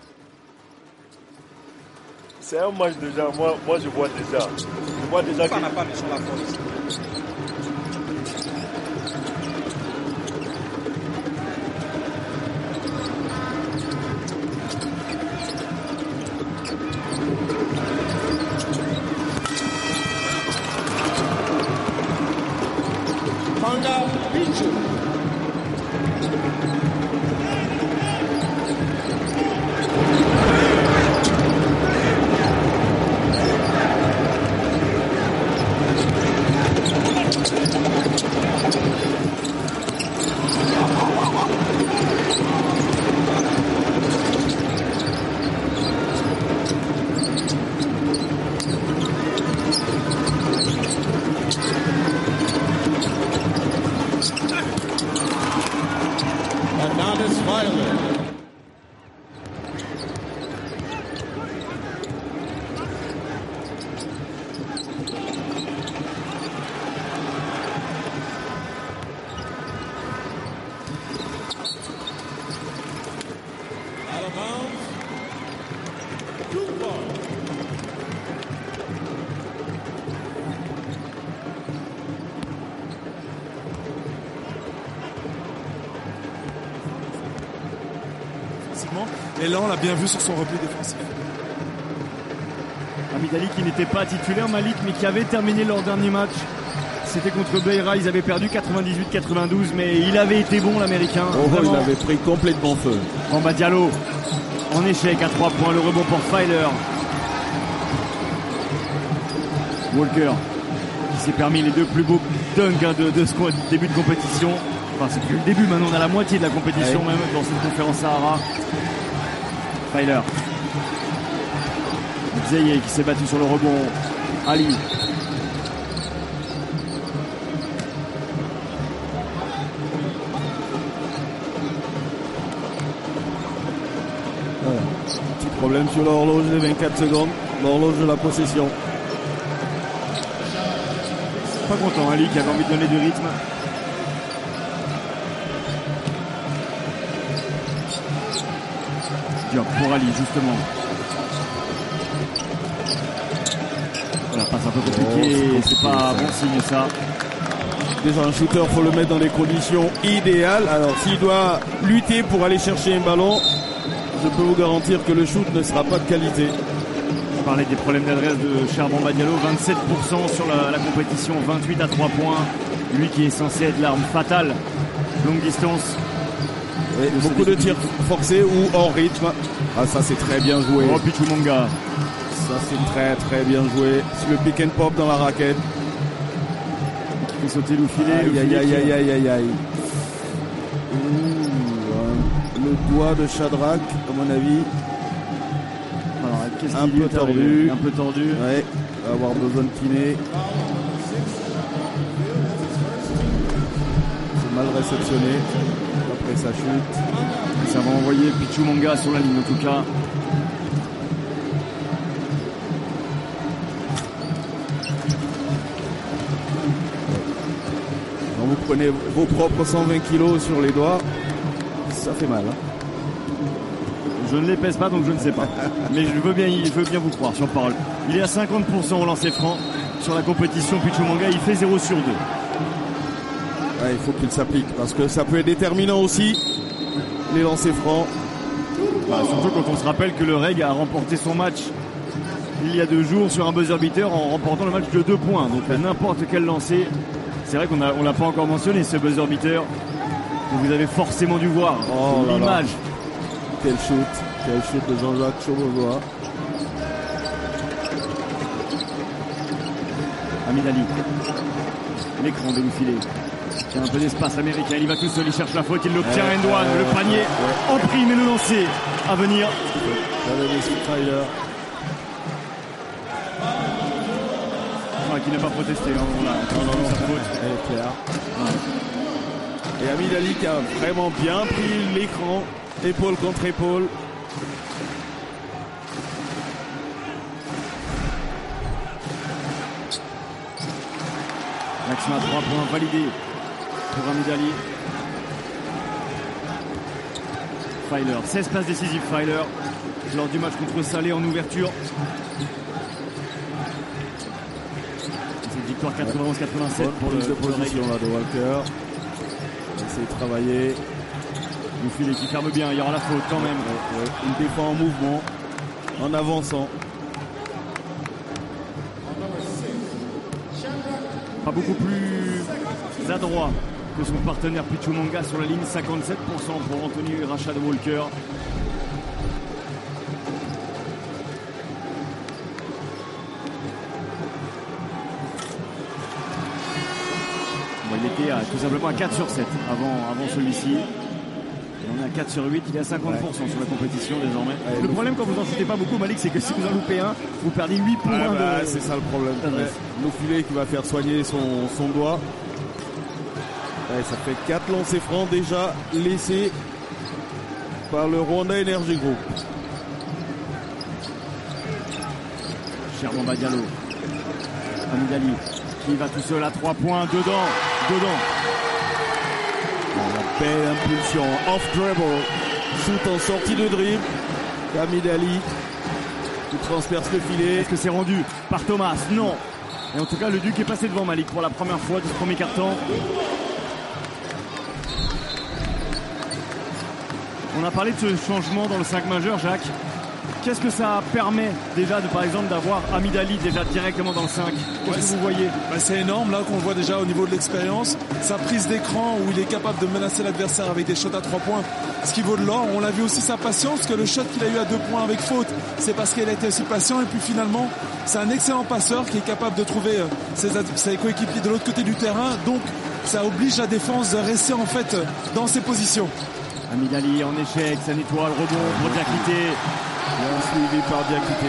C'est un match déjà. Moi, je vois déjà. On n'a pas mis sur la force. Et là, on l'a bien vu sur son repli défensif. Hamid Ali qui n'était pas titulaire, Malik, mais qui avait terminé leur dernier match. C'était contre Beira, ils avaient perdu 98-92, mais il avait été bon, l'Américain. Il avait pris complètement feu. Bamba Diallo, en échec à 3 points, le rebond pour Filer. Walker, qui s'est permis les 2 plus beaux dunks de ce début de compétition. Enfin, c'est plus le début, maintenant on a la moitié de la compétition même dans cette conférence Sahara. Filer. Zeye qui s'est battu sur le rebond. Ali. Voilà. Petit problème sur l'horloge des 24 secondes. L'horloge de la possession. Pas content, Ali qui avait envie de donner du rythme. Diop pour Ali justement. Voilà, passe un peu compliqué, c'est pas bon signe ça. Déjà un shooter, faut le mettre dans les conditions idéales. Alors s'il doit lutter pour aller chercher un ballon, je peux vous garantir que le shoot ne sera pas de qualité. Je parlais des problèmes d'adresse de Charbon Diallo, 27% sur la compétition, 28 à 3 points. Lui qui est censé être l'arme fatale, longue distance. Et beaucoup de tirs forcés ou hors rythme. Ah ça c'est très bien joué. Oh Pichumanga. Ça c'est très très bien joué. Le pick and pop dans la raquette. Qui fait sauter le filet. Aïe. Le doigt de Shadrach, à mon avis. Alors, un peu tordu. Un peu tordu. Ouais, va avoir besoin de kiné. C'est mal réceptionné après sa chute. Ça va envoyer Pichumanga sur la ligne en tout cas. Quand vous prenez vos propres 120 kilos sur les doigts, ça fait mal. Hein. Je ne les pèse pas donc je ne sais pas. Mais je veux bien vous croire sur parole. Il est à 50% au lancer franc sur la compétition. Pichumanga, il fait 0 sur 2. Ouais, il faut qu'il s'applique parce que ça peut être déterminant aussi, les lancers francs. Bah, surtout quand on se rappelle que le Reg a remporté son match il y a 2 jours sur un buzzer beater en remportant le match de 2 points. Donc n'importe quel lancer. C'est vrai qu'on l'a pas encore mentionné, ce buzzer beater que vous avez forcément dû voir. Oh l'image. Quel shoot de Jean-Jacques Chauvois. Hamid Ali. L'écran de Loufilé. Il y a un peu d'espace américain, il va tout seul, il cherche la faute, il l'obtient, Ndouane, le panier en prime et le lancer à venir. Qui n'a pas protesté, hein, non, sa faute, elle est claire. Ouais. Et Hamid Ali qui a vraiment bien pris l'écran, épaule contre épaule. L'action à 3 points validé pour Hamid Ali. Filer, 16 passes décisives Filer lors du match contre Salé en ouverture. Victoire 91-87 pour le position là de Walker. Il essaie de travailler. Le filet qui ferme bien, il y aura la faute quand même. Ouais. Il défend en mouvement, en avançant. Pas beaucoup plus adroit que son partenaire Pichumanga sur la ligne, 57% pour Anthony Rashad Walker. Il était tout simplement à 4 sur 7 avant celui-ci. Et on est à 4 sur 8, il est à 50% sur la compétition désormais. Ouais, le problème quand vous en shootez pas beaucoup, Malik, c'est que si vous en loupez un, vous perdez 8 points. C'est ça le problème. Loufilé qui va faire soigner son doigt. Ouais, ça fait 4 lancers francs déjà laissés par le Rwanda Energy Group. Charbon Diallo. Hamid Ali qui va tout seul à 3 points dedans. La belle impulsion, off dribble, shoot en sortie de dribble. Hamid Ali qui transperce le filet. Est-ce que c'est rendu par Thomas? Non. Et en tout cas, le Duc est passé devant Malik pour la première fois de ce premier quart-temps. On a parlé de ce changement dans le 5 majeur, Jacques. Qu'est-ce que ça permet déjà par exemple d'avoir Hamid Ali déjà directement dans le 5? Qu'est-ce que vous voyez? C'est énorme là qu'on voit déjà au niveau de l'expérience. Sa prise d'écran où il est capable de menacer l'adversaire avec des shots à 3 points, ce qui vaut de l'or. On l'a vu aussi sa patience, que le shot qu'il a eu à 2 points avec faute, c'est parce qu'il a été aussi patient. Et puis finalement, c'est un excellent passeur qui est capable de trouver ses coéquipiers de l'autre côté du terrain. Donc ça oblige la défense de rester en fait dans ses positions. Hamid Ali en échec, ça nettoie le rebond pour Diakité. Bien suivi par Diakité.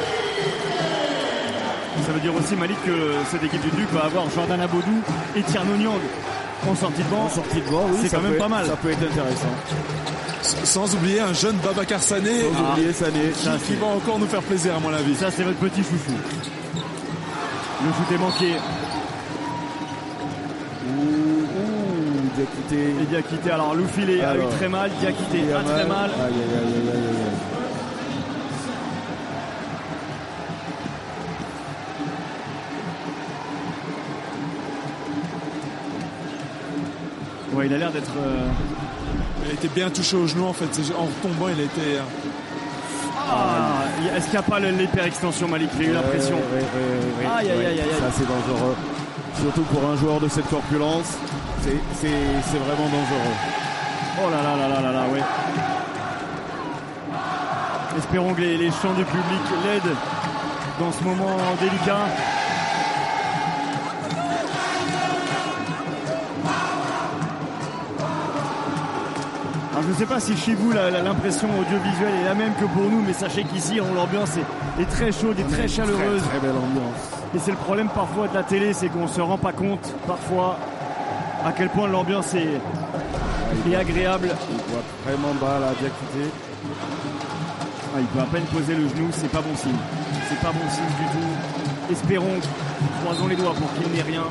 Ça veut dire aussi, Malik, que cette équipe du Duc va avoir Jordan Abodou et Tierno Niang en sortie de banc. Oui, c'est quand même pas mal. Ça peut être intéressant. Sans oublier un jeune Babacar Sané. Sans oublier Sané. Qui va encore nous faire plaisir à mon avis. Ça c'est votre petit chouchou. Le shoot est manqué. Diakité. Et Diakité, alors Loufilé a eu très mal, Diakité a très mal. Aïe. Ouais, il a l'air d'être... Il a été bien touché au genou en fait. En retombant, il a été... Est-ce qu'il n'y a pas l'hyperextension, Malik? J'ai eu l'impression. Oui. Aïe. Ça, c'est dangereux. Surtout pour un joueur de cette corpulence, c'est vraiment dangereux. Oh là, ouais. Espérons que les chants du public l'aident dans ce moment délicat. Alors je ne sais pas si chez vous l'impression audiovisuelle est la même que pour nous, mais sachez qu'ici l'ambiance est très chaude et très chaleureuse. Très belle ambiance. Et c'est le problème parfois de la télé, c'est qu'on ne se rend pas compte parfois à quel point l'ambiance est agréable. Il voit vraiment bas la Diakité. Il peut à peine poser le genou, c'est pas bon signe. C'est pas bon signe du tout. Espérons, croisons les doigts pour qu'il n'ait rien.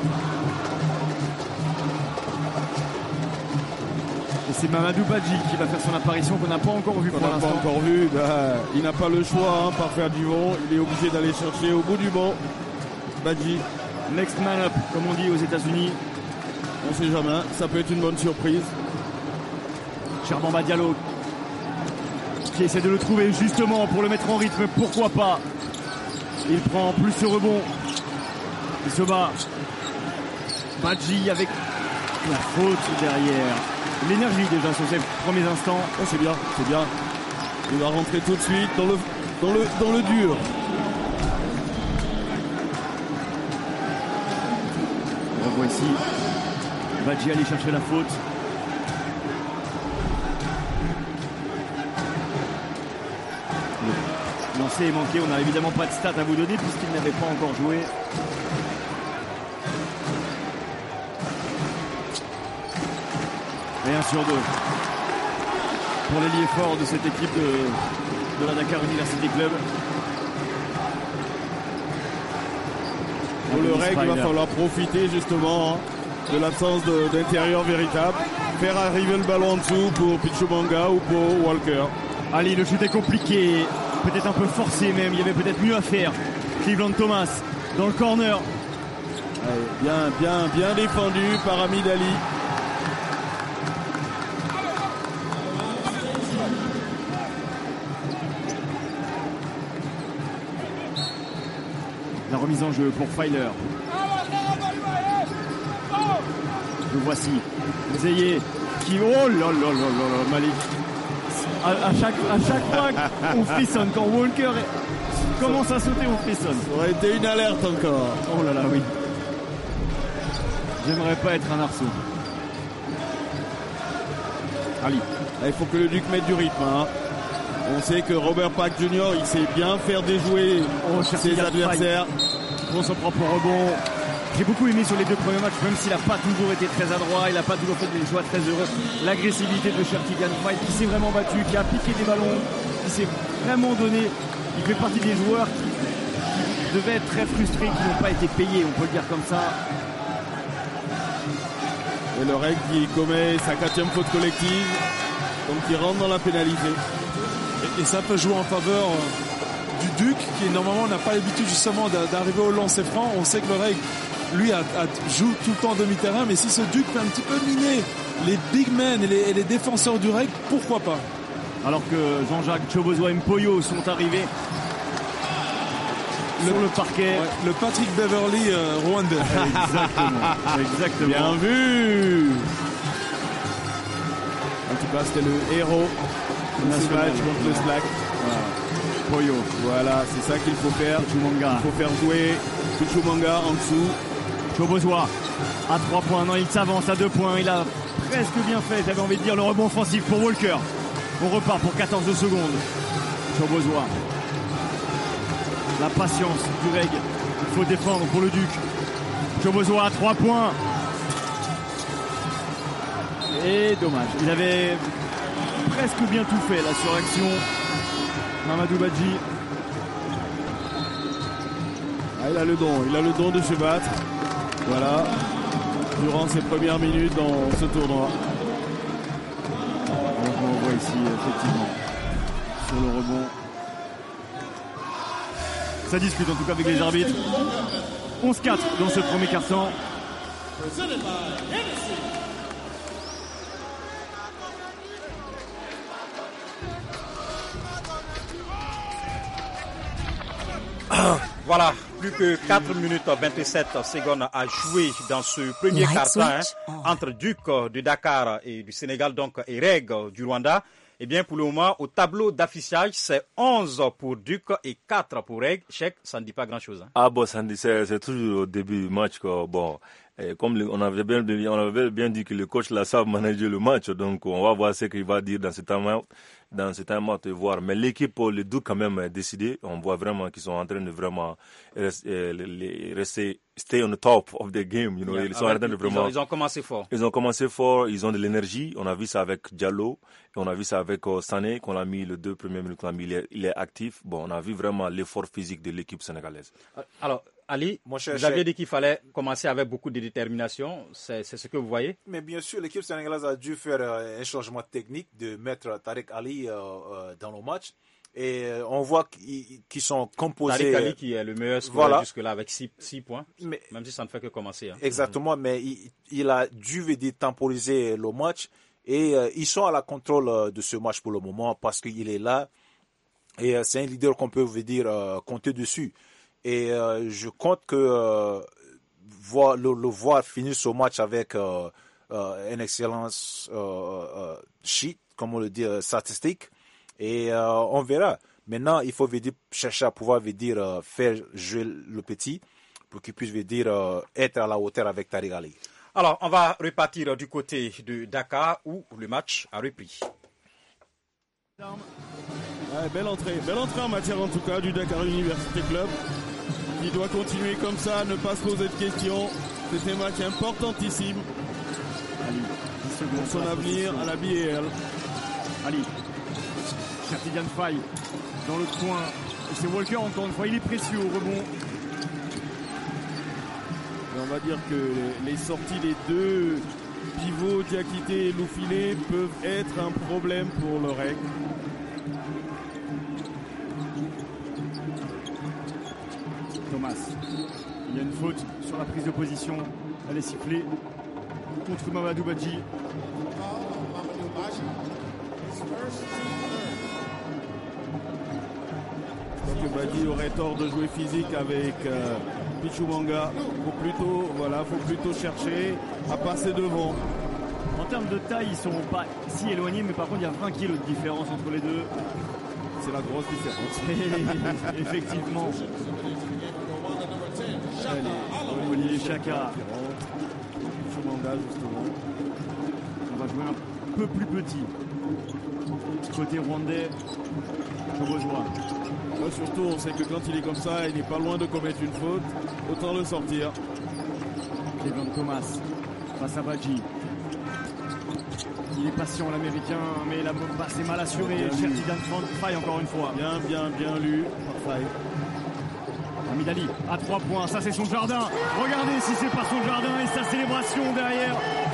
Et c'est Mamadou Badji qui va faire son apparition qu'on n'a pas encore vu pour l'instant. Il n'a pas le choix par faire du vent. Il est obligé d'aller chercher au bout du banc. Badji. Next man up, comme on dit aux États-Unis. On sait jamais, ça peut être une bonne surprise. Cherbamba Diallo qui essaie de le trouver justement pour le mettre en rythme, pourquoi pas. Il prend plus ce rebond. Il se bat. Badji avec la faute derrière. L'énergie déjà sur ces premiers instants. Oh, c'est bien. Il va rentrer tout de suite dans le dur. Revoici Badji aller chercher la faute. Le lancer est manqué, on n'a évidemment pas de stats à vous donner puisqu'il n'avait pas encore joué. Et 1 sur 2 pour l'ailier fort de cette équipe de la Dakar University Club. Pour le règle, il va falloir profiter justement de l'absence d'intérieur véritable. Faire arriver le ballon en dessous pour Pichumanga ou pour Walker. Allez, le shoot est compliqué, peut-être un peu forcé même, il y avait peut-être mieux à faire. Cleveland Thomas dans le corner. Allez, bien défendu par Hamid Ali. La remise en jeu pour Feiler. Le voici. Zeye qui... Oh là Malik. À chaque fois on frissonne. Quand Walker commence à sauter, on frissonne. Ça aurait été une alerte encore. Oh là oui. J'aimerais pas être un arceau. Ali. Il faut que le Duc mette du rythme. On sait que Robert Pack Jr. il sait bien faire déjouer ses adversaires. Il prend son propre rebond. J'ai beaucoup aimé sur les 2 premiers matchs, même s'il n'a pas toujours été très adroit, il n'a pas toujours fait des choix très heureux. L'agressivité de Chertigan Fight, qui s'est vraiment battu, qui a piqué des ballons, qui s'est vraiment donné. Il fait partie des joueurs qui devaient être très frustrés, qui n'ont pas été payés, on peut le dire comme ça. Et le règle qui commet sa 4e faute collective, donc il rentre dans la pénalisée. Et ça peut jouer en faveur du Duc, qui normalement n'a pas l'habitude justement d'arriver au lancer franc. On sait que le règle, lui, joue tout le temps demi-terrain, mais si ce Duc peut un petit peu miner les big men et les défenseurs du règle, pourquoi pas? Alors que Jean-Jacques Chobozoa et Mpoyo sont arrivés sur le parquet. Ouais, le Patrick Beverly rwandais. Exactement. Bien vu. En tout cas, c'était le héros de ce match contre le Slack. Poyo. Voilà, c'est ça qu'il faut faire. Pichumanga. Il faut faire jouer Pichumanga en dessous. Chobozoa à 3 points. Non, il s'avance à 2 points. Il a presque bien fait. J'avais envie de dire le rebond offensif pour Walker. On repart pour 14 secondes. Chobozoa. La patience du règle. Il faut défendre pour le Duc. Chobozoa à 3 points. Et dommage. Il avait presque bien tout fait là sur action. Mamadou Badji. Il a le don de se battre. Voilà. durant ses premières minutes dans ce tournoi. Donc on voit ici effectivement sur le rebond. Ça discute en tout cas avec les arbitres. 11-4 dans ce premier quart-temps. Voilà, plus que 4 minutes 27 secondes à jouer dans ce premier quart-temps entre Duc de Dakar et du Sénégal donc et Reg du Rwanda. Eh bien, pour le moment, au tableau d'affichage, c'est 11 pour Duc et 4 pour Reg. Cheikh, ça ne dit pas grand-chose. Ah bon, ça ne dit, c'est toujours au début du match que, bon, comme on avait bien dit que le coach là savent manager le match, donc on va voir ce qu'il va dire dans ce time-out et voir. Mais l'équipe, les deux quand même décidé. On voit vraiment qu'ils sont en train de vraiment rester stay on the top of the game. You know, ils sont en train de vraiment. Ils ont commencé fort. Ils ont commencé fort. Ils ont de l'énergie. On a vu ça avec Diallo et on a vu ça avec Sané qu'on a mis les 2 premières minutes qu'on a mis. Il est actif. Bon, on a vu vraiment l'effort physique de l'équipe sénégalaise. Alors, Ali, vous aviez dit qu'il fallait commencer avec beaucoup de détermination. C'est ce que vous voyez? Mais bien sûr, l'équipe sénégalaise a dû faire un changement technique de mettre Tariq Ali dans le match. Et on voit qu'ils sont composés. Tariq Ali qui est le meilleur scoreur jusque-là avec 6 points, même si ça ne fait que commencer. Exactement, mais il a dû temporiser le match. Et ils sont à la contrôle de ce match pour le moment parce qu'il est là. Et c'est un leader qu'on peut compter dessus. Et je compte que le voir finir ce match avec une excellence sheet, comme on le dit, statistique. Et on verra. Maintenant, il faut chercher à pouvoir faire jouer le petit pour qu'il puisse être à la hauteur avec Tariq Ali. Alors, on va repartir du côté de Dakar où le match a repris. Ouais, belle entrée en matière en tout cas du Dakar University Club qui doit continuer comme ça, ne pas se poser de questions. C'est un match importantissime pour son avenir à la BAL. Ali, Chertidian Faye dans le coin. Et c'est Walker encore une fois, il est précieux au rebond. Et on va dire que les sorties des deux pivots, Diakité et Loufilé, peuvent être un problème pour le REC. Thomas, il y a une faute sur la prise de position. Elle est sifflée contre Mamadou Badji. Je crois que Badji aurait tort de jouer physique avec Pichou Manga. Faut plutôt chercher à passer devant. En termes de taille, ils sont pas si éloignés, mais par contre, il y a 20 kilos de différence entre les deux. C'est la grosse différence. Effectivement. Olivier Chaka. Pichou Manga, justement. On va jouer un peu plus petit. Côté rwandais, Chobozois. Surtout, on sait que quand il est comme ça, il n'est pas loin de commettre une faute. Autant le sortir. Kevin Thomas face à Badji. Il est patient l'américain, mais la passe est mal assurée. Chertidian Faye encore une fois. Bien lu par Faye. Hamid Ali à 3 points, ça c'est son jardin. Regardez si c'est pas son jardin et sa célébration derrière.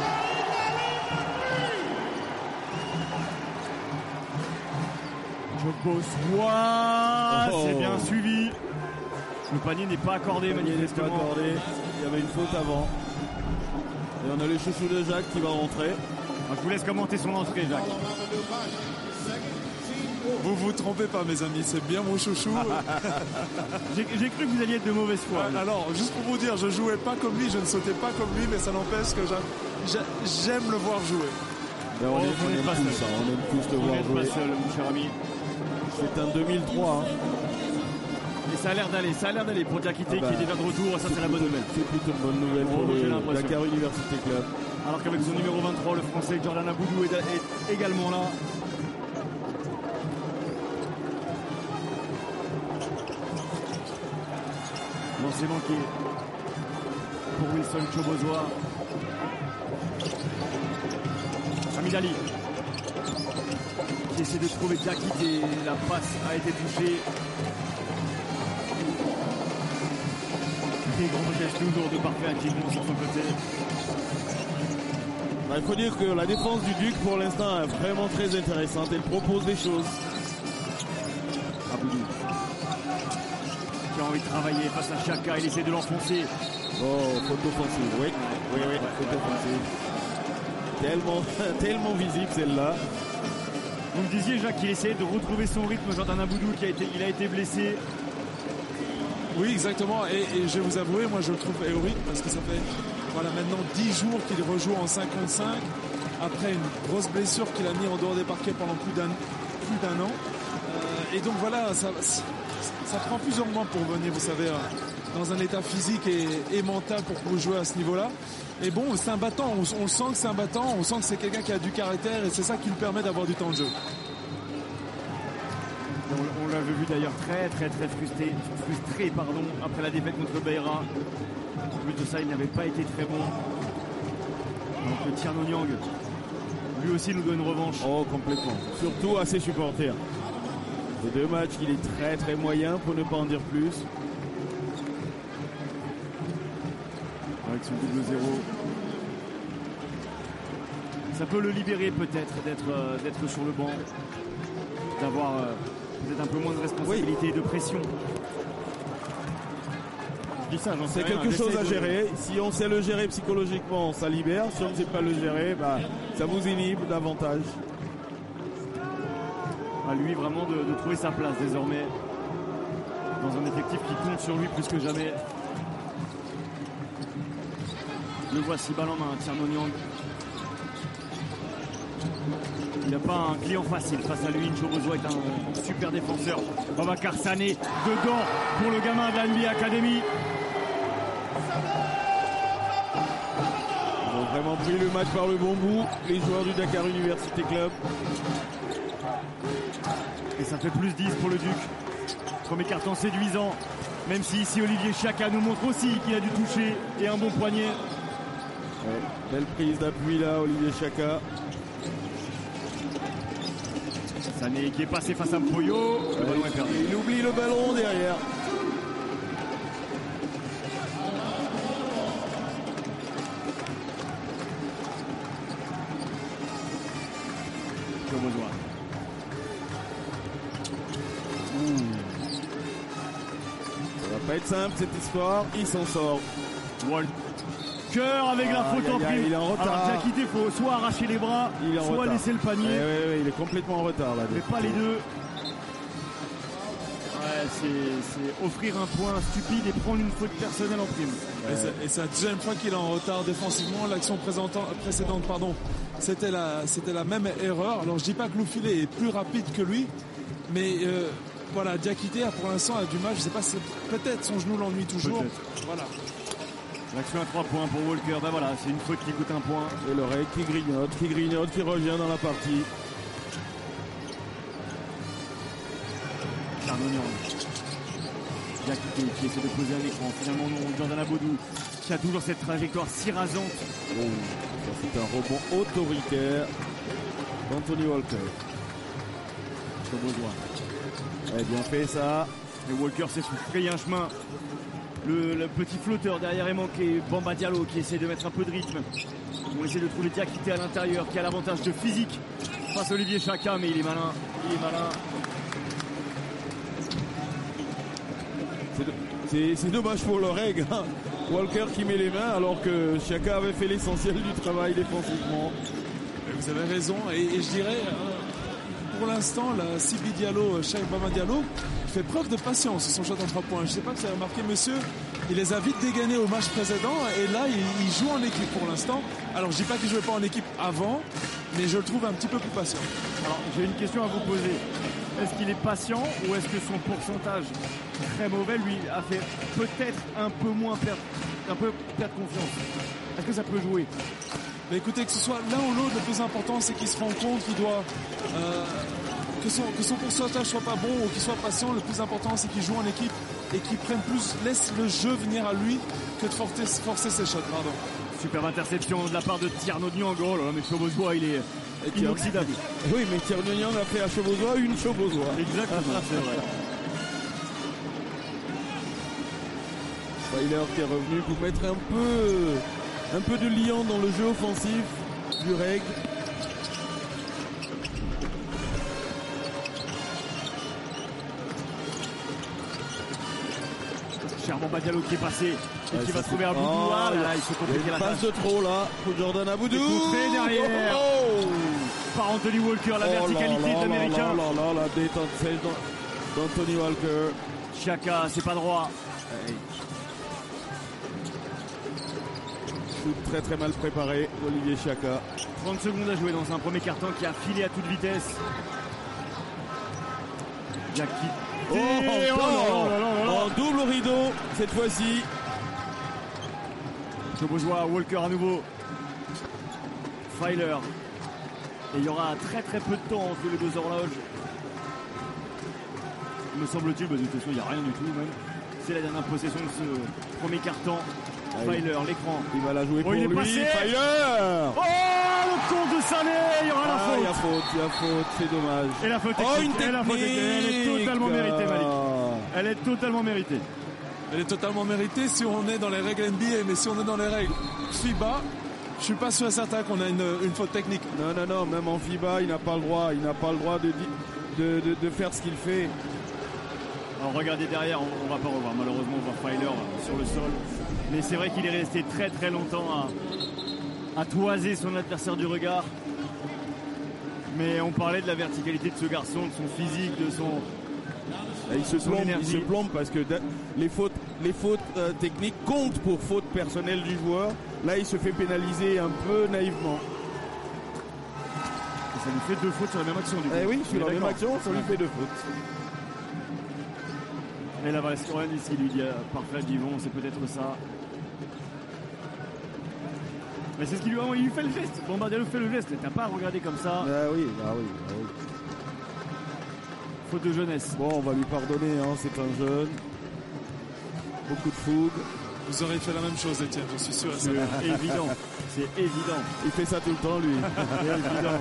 Chobozois, c'est bien suivi. Le panier n'est pas accordé manifestement. Il y avait une faute avant. Et on a le chouchou de Jacques qui va rentrer. Je vous laisse commenter son entrée, Jacques. Vous vous trompez pas, mes amis, c'est bien mon chouchou. J'ai cru que vous alliez être de mauvaise foi. Alors, juste pour vous dire, je jouais pas comme lui, je ne sautais pas comme lui, mais ça n'empêche que j'aime le voir jouer. Ben on aime pas tous seul. ça, on aime tous le voir Vous jouer. n'êtes pas seul, mon cher ami. C'est un 2003. Et ça a l'air d'aller pour Diakité qui est déjà de retour, ça c'est la bonne nouvelle. C'est plutôt une bonne nouvelle pour le Dakar University Club. Alors qu'avec son numéro 23, le français Jordan Aboudou est également là. Lancé manqué pour Wilson Chobozois. Hamid Ali qui essaie de trouver Diakité. La passe a été touchée. Très grand geste toujours de Parfait Hakim sur son côté. Alors, il faut dire que la défense du Duc pour l'instant est vraiment très intéressante. Elle propose des choses. Aboudou qui a envie de travailler face à Chaka, il essaie de l'enfoncer. Oh, faute offensive, oui, faute offensive. Tellement visible celle-là. Vous me disiez, Jacques, qu'il essayait de retrouver son rythme, Jordan Aboudou, il a été blessé. Oui, exactement. Et je vais vous avouer, moi je le trouve héroïque parce que ça fait maintenant 10 jours qu'il rejoue en 5 contre 5 après une grosse blessure qu'il a mis en dehors des parquets pendant plus d'un an. Et donc voilà, ça prend plusieurs mois pour venir, vous savez, dans un état physique et mental pour pouvoir jouer à ce niveau-là. Et bon, c'est un battant, on le sent que c'est un battant, on sent que c'est quelqu'un qui a du caractère et c'est ça qui lui permet d'avoir du temps de jeu. On l'avait vu d'ailleurs très frustré après la défaite contre Beira. En plus de ça, il n'avait pas été très bon. Donc le Tierno Niang, lui aussi nous donne une revanche. Oh, complètement. Surtout à ses supporters. Les 2 matchs, il est très moyen pour ne pas en dire plus. Avec son double 0. Ça peut le libérer peut-être d'être sur le banc. D'avoir peut-être un peu moins de responsabilité et de pression. Je dis ça, j'en sais C'est rien, quelque chose à de... gérer. Si on sait le gérer psychologiquement, ça libère. Si on ne sait pas le gérer, ça vous inhibe davantage. À lui vraiment de trouver sa place désormais dans un effectif qui compte sur lui plus que jamais. Le voici balle en main, Tierno Niang. Il n'a pas un client facile face à lui. Nchobozoa est un super défenseur. Babacar Sané dedans pour le gamin de la NBA Academy. Ils ont vraiment pris le match par le bon bout, les joueurs du Dakar Université Club. Et ça fait plus 10 pour le Duc. Premier carton séduisant. Même si ici Olivier Chaka nous montre aussi qu'il a du toucher et un bon poignet. Ouais, belle prise d'appui là, Olivier Chaka. Sané qui est passé face à Mpoyo. Le ballon est perdu. Il oublie le ballon derrière. Nchobozoa. Ça va pas être simple cette histoire. Il s'en sort. Cœur avec la faute en prime. Il est en retard. Alors Diakité, il faut soit arracher les bras, soit laisser le panier. Ouais, il est complètement en retard là. Mais pas les deux. Ouais, c'est offrir un point stupide et prendre une faute personnelle en prime. Et c'est la deuxième fois qu'il est en retard défensivement. L'action précédente, c'était la même erreur. Alors je dis pas que Loufilé est plus rapide que lui, mais voilà, Diakité pour l'instant a du mal. Je sais pas, peut-être son genou l'ennuie toujours. Peut-être. Voilà. L'action à 3 points pour Walker. Ben voilà, c'est une faute qui coûte un point. Et l'oreille qui grignote, qui revient dans la partie. Tierno Niang. Diakité qui essaie de poser un écran. Finalement non, Jordan Aboudou qui a toujours cette trajectoire si rasante. Oh, ça c'est un rebond autoritaire d'Anthony Walker. Nchobozoa. Bien fait ça. Et Walker s'est frayé un chemin. Le petit flotteur derrière est manqué. Bamba Diallo qui essaie de mettre un peu de rythme. On essaie de trouver Diakité à l'intérieur qui a l'avantage de physique face à Olivier Chaka, mais il est malin. C'est dommage pour l'oreille. Hein. Walker qui met les mains alors que Chaka avait fait l'essentiel du travail défensivement. Vous avez raison. Et je dirais, pour l'instant, la Sibi Diallo, Cheikh Bamba Diallo, fait preuve de patience sur son shot en 3 points. Je ne sais pas si vous avez remarqué, monsieur, il les a vite dégainés au match précédent et là, il joue en équipe pour l'instant. Alors, je ne dis pas qu'il ne jouait pas en équipe avant, mais je le trouve un petit peu plus patient. Alors, j'ai une question à vous poser. Est-ce qu'il est patient ou est-ce que son pourcentage très mauvais lui a fait peut-être un peu perdre confiance? Est-ce que ça peut jouer? Mais écoutez, que ce soit l'un ou l'autre, le plus important, c'est qu'il se rend compte qu'il doit... que son pourcentage soit pas bon ou qu'il soit patient. Le plus important, c'est qu'il joue en équipe et qu'il laisse le jeu venir à lui que de forcer ses shots. Pardon. Superbe interception de la part de Tierno Niang. Oh là là, mais Nchobozoa, il est inoxydable. Oui, mais Tierno Niang a fait à Nchobozoa une Nchobozoa. Exactement, c'est vrai. Weiler qui est revenu pour mettre un peu de liant dans le jeu offensif. du reg. Cherbourg Diallo qui est passé et qui va trouver Aboudou. Ah là, il se complique la passe de trop là pour Jordan Aboudou. Contré derrière. Par Anthony Walker, la verticalité de l'Américain. La détente sèche d'Anthony Walker. Chaka, c'est pas droit. Shoot très très mal préparé, Olivier Chaka. 30 secondes à jouer dans un premier carton qui a filé à toute vitesse. Jackie. En double rideau cette fois-ci. Chobozois, Walker à nouveau. Filer. Et il y aura très très peu de temps entre les deux horloges. Me semble-t-il, de toute façon il n'y a rien du tout même. C'est la dernière possession de ce premier carton. Filer, l'écran. Il va la jouer pour lui. Filer. Oh, le compte de Sané. Il y aura la faute. Il y a faute, c'est dommage. Et la faute technique. Elle est totalement méritée, Malik. Elle est totalement méritée. Elle est totalement méritée si on est dans les règles NBA, mais si on est dans les règles FIBA, je suis pas sûr et certain qu'on a une faute technique. Non, même en FIBA, il n'a pas le droit. Il n'a pas le droit de faire ce qu'il fait. Alors regardez derrière, on va pas revoir. Malheureusement, on voit Filer sur le sol. Mais c'est vrai qu'il est resté très très longtemps à toiser son adversaire du regard. Mais on parlait de la verticalité de ce garçon, de son physique, de son... Il se plombe parce que les fautes techniques comptent pour faute personnelle du joueur. Là, il se fait pénaliser un peu naïvement. Et ça lui fait 2 fautes sur la même action du coup. Oui, sur la même action, ça lui fait 2 fautes. Et là, Valescoran ici lui dit parfait, Divon, c'est peut-être ça. Mais c'est ce qu'il lui fait le geste. Bombardier fait le geste. T'as pas à regarder comme ça. Ah oui. Faute de jeunesse. Bon, on va lui pardonner, c'est un jeune. Beaucoup de fougue. Vous auriez fait la même chose, Étienne, je suis sûr. C'est évident. C'est évident. Il fait ça tout le temps, lui. C'est évident.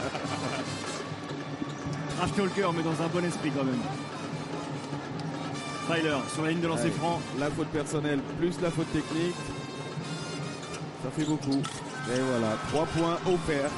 Trash talker, mais dans un bon esprit quand même. Filer sur la ligne de lancer franc. La faute personnelle plus la faute technique. Ça fait beaucoup. Et voilà, 3 points offerts.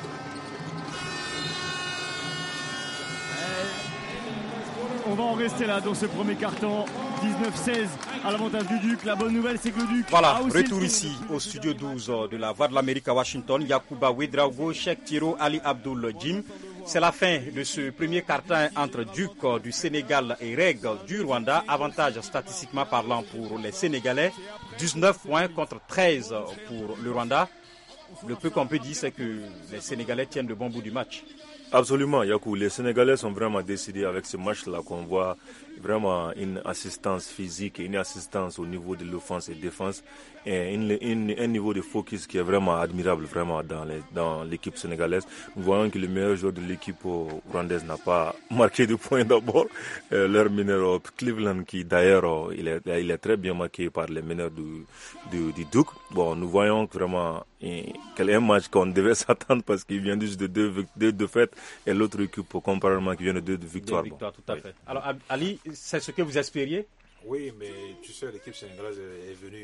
On va en rester là dans ce premier carton. 19-16 à l'avantage du Duc. La bonne nouvelle, c'est que le Duc... Voilà, retour ici au studio 12 de la Voix de l'Amérique à Washington. Yacouba Ouedraogo, Cheikh Thiro, Ali Abdoul Jim. C'est la fin de ce premier carton entre Duc du Sénégal et Reg du Rwanda. Avantage statistiquement parlant pour les Sénégalais. 19 points contre 13 pour le Rwanda. Le peu qu'on peut dire, c'est que les Sénégalais tiennent le bon bout du match. Absolument, Yakou. Les Sénégalais sont vraiment décidés avec ce match-là qu'on voit vraiment une assistance physique et une assistance au niveau de l'offense et défense et un niveau de focus qui est vraiment admirable vraiment dans l'équipe sénégalaise. Nous voyons que le meilleur joueur de l'équipe rwandaise n'a pas marqué de points d'abord. Leur meneur Cleveland qui d'ailleurs il est très bien marqué par les meneurs du Duc. Bon, nous voyons vraiment quel est un match qu'on devait s'attendre parce qu'il vient juste de deux défaites et l'autre équipe comparément qui vient de 2 victoires. 2 victoires, tout à fait. Alors Ali, c'est ce que vous espériez? Oui, mais tu sais, l'équipe sénégalaise est venue,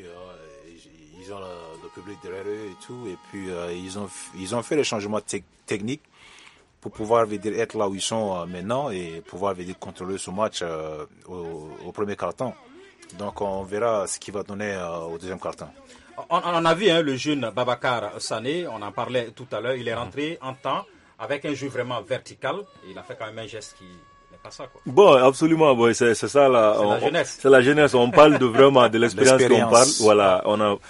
ils ont le public derrière eux et tout, et puis ils ont fait les changements techniques pour pouvoir être là où ils sont maintenant et pouvoir contrôler ce match au premier quart-temps. Donc on verra ce qu'il va donner au deuxième quart-temps. On a vu le jeune Babacar Sané, on en parlait tout à l'heure, il est rentré en temps avec un jeu vraiment vertical et il a fait quand même un geste qui n'est pas ça, quoi. Bon, absolument, bon, c'est ça là. C'est la jeunesse. C'est la jeunesse, on parle vraiment de l'expérience qu'on parle. Voilà,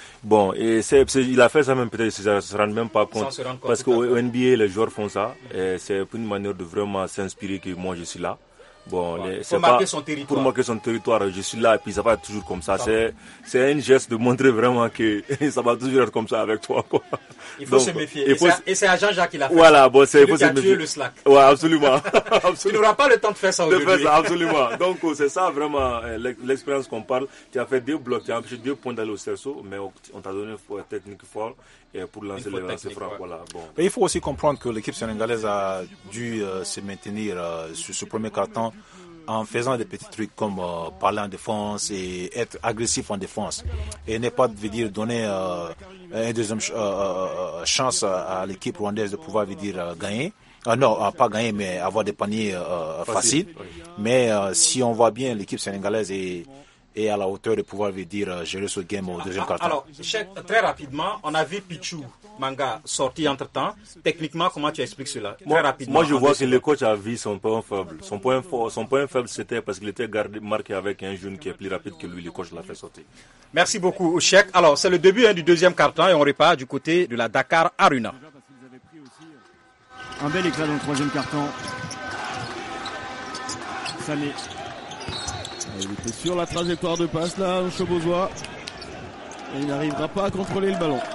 et il a fait ça même peut-être ils ne se rendent même pas compte. Parce qu'au NBA les joueurs font ça et c'est une manière de vraiment s'inspirer que moi je suis là. Bon, pour marquer son territoire. Pour marquer son territoire, je suis là et puis ça va être toujours comme ça. C'est un geste de montrer vraiment que ça va toujours être comme ça avec toi, quoi. Il faut se méfier. Et c'est à Jean-Jacques qui l'a fait. Voilà, bon, il faut se méfier. Tué le slack. Ouais, absolument. Tu n'auras pas le temps de faire ça aujourd'hui. Absolument. Donc c'est ça vraiment l'expérience qu'on parle. Tu as fait 2 blocs, tu as empêché 2 points d'aller au cerceau, mais on t'a donné une technique forte pour lancer les lancers francs. Ouais. Voilà, bon. Mais il faut aussi comprendre que l'équipe sénégalaise a dû se maintenir sur ce premier quart-temps en faisant des petits trucs comme parler en défense et être agressif en défense et ne pas donner une deuxième chance à l'équipe rwandaise de pouvoir gagner. Non, pas gagner, mais avoir des paniers faciles. Oui. Mais si on voit bien, l'équipe sénégalaise est à la hauteur de pouvoir gérer ce game au deuxième quart-temps. Alors, très rapidement, on a vu Pichou Manga sorti entre-temps. Techniquement, comment tu expliques cela? Très rapidement. Moi, je vois que le coach a vu son point faible. Son point faible, c'était parce qu'il était marqué avec un jeune qui est plus rapide que lui. Le coach l'a fait sortir. Merci beaucoup, Cheikh. Alors, c'est le début du deuxième quart-temps et on repart du côté de la Dakar Aruna. Un bel éclat dans le troisième quart-temps. Sané. Il était sur la trajectoire de passe là, Chobozois. Et il n'arrivera pas à contrôler le ballon.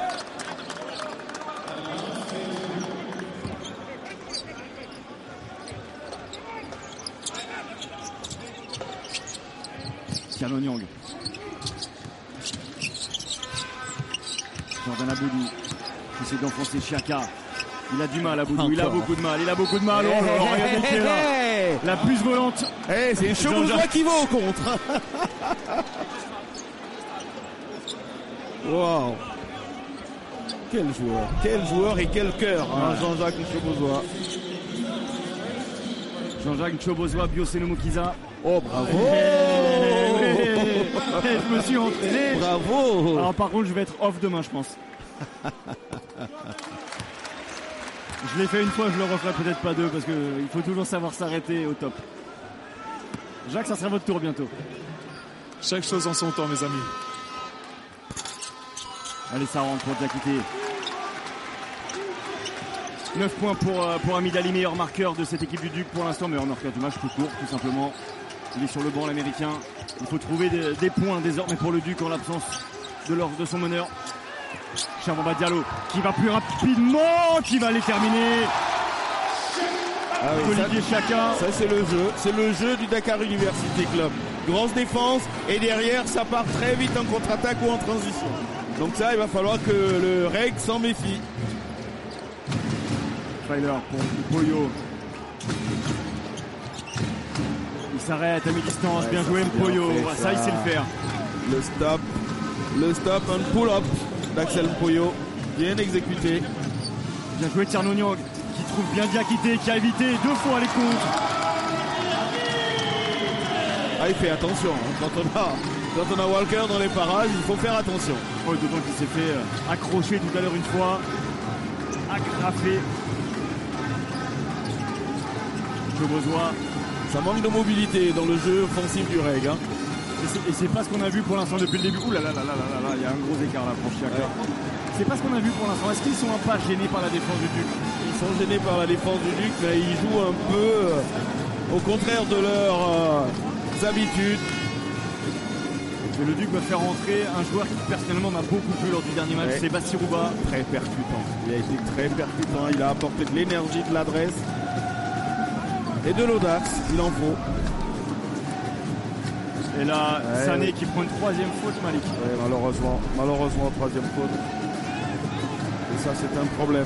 Tiano Nyang. Jordan Aboudou qui essaie d'enfoncer Chiaka. Il a du mal, Aboudou. Encore. Il a beaucoup de mal. Regardez qui est là. La plus volante. C'est Chobozois qui va au contre. Wow. Quel joueur et quel cœur, Jean-Jacques Chobozois. Jean-Jacques Chobozois, Bioseno Mukiza. Oh, bravo. Je me suis entraîné. Bravo. Alors par contre, je vais être off demain, je pense. Je l'ai fait une fois, je le referai peut-être pas deux parce qu'il faut toujours savoir s'arrêter au top. Jacques, ça sera votre tour bientôt. Chaque chose en son temps, mes amis. Allez, ça rentre pour Diakité. 9 points pour Hamid Ali, meilleur marqueur de cette équipe du Duc pour l'instant, meilleur marqueur du match tout court, tout simplement. Il est sur le banc, l'Américain. Il faut trouver des points désormais pour le Duc en l'absence de son meneur. Chavamba Diallo qui va plus rapidement, qui va les terminer. Olivier Chiaka. Ça c'est le jeu du Dakar University Club. Grosse défense et derrière ça part très vite en contre-attaque ou en transition. Donc ça il va falloir que le REG s'en méfie. Filer pour Mpoyo. Il s'arrête à mi-distance, bien joué Mpoyo. Ça il sait le faire. Le stop and pull-up d'Axel Mpoyo, bien exécuté. Bien joué Tierno Nyang, qui trouve bien Diakité, qui a évité 2 fois les comptes. Il fait attention, quand on a Walker dans les parages, il faut faire attention. D'autant qu'il s'est fait accrocher tout à l'heure une fois, agrafé. Chobozois. Ça manque de mobilité dans le jeu offensif du REG. Et c'est pas ce qu'on a vu pour l'instant depuis le début. Ouh là là là là là là, il y a un gros écart là pour Chiaka. C'est pas ce qu'on a vu pour l'instant. Est-ce qu'ils sont un pas gênés par la défense du Duc? Ils sont gênés par la défense du Duc, mais ils jouent un peu au contraire de leurs habitudes. Et le Duc va faire rentrer un joueur qui personnellement m'a beaucoup plu lors du dernier match, c'est Bassirouba. Très percutant. Il a été très percutant. Il a apporté de l'énergie, de l'adresse et de l'audace. Il en faut. Et là, Sané qui prend une 3e faute, Malik. Malheureusement, 3e faute. Et ça, c'est un problème.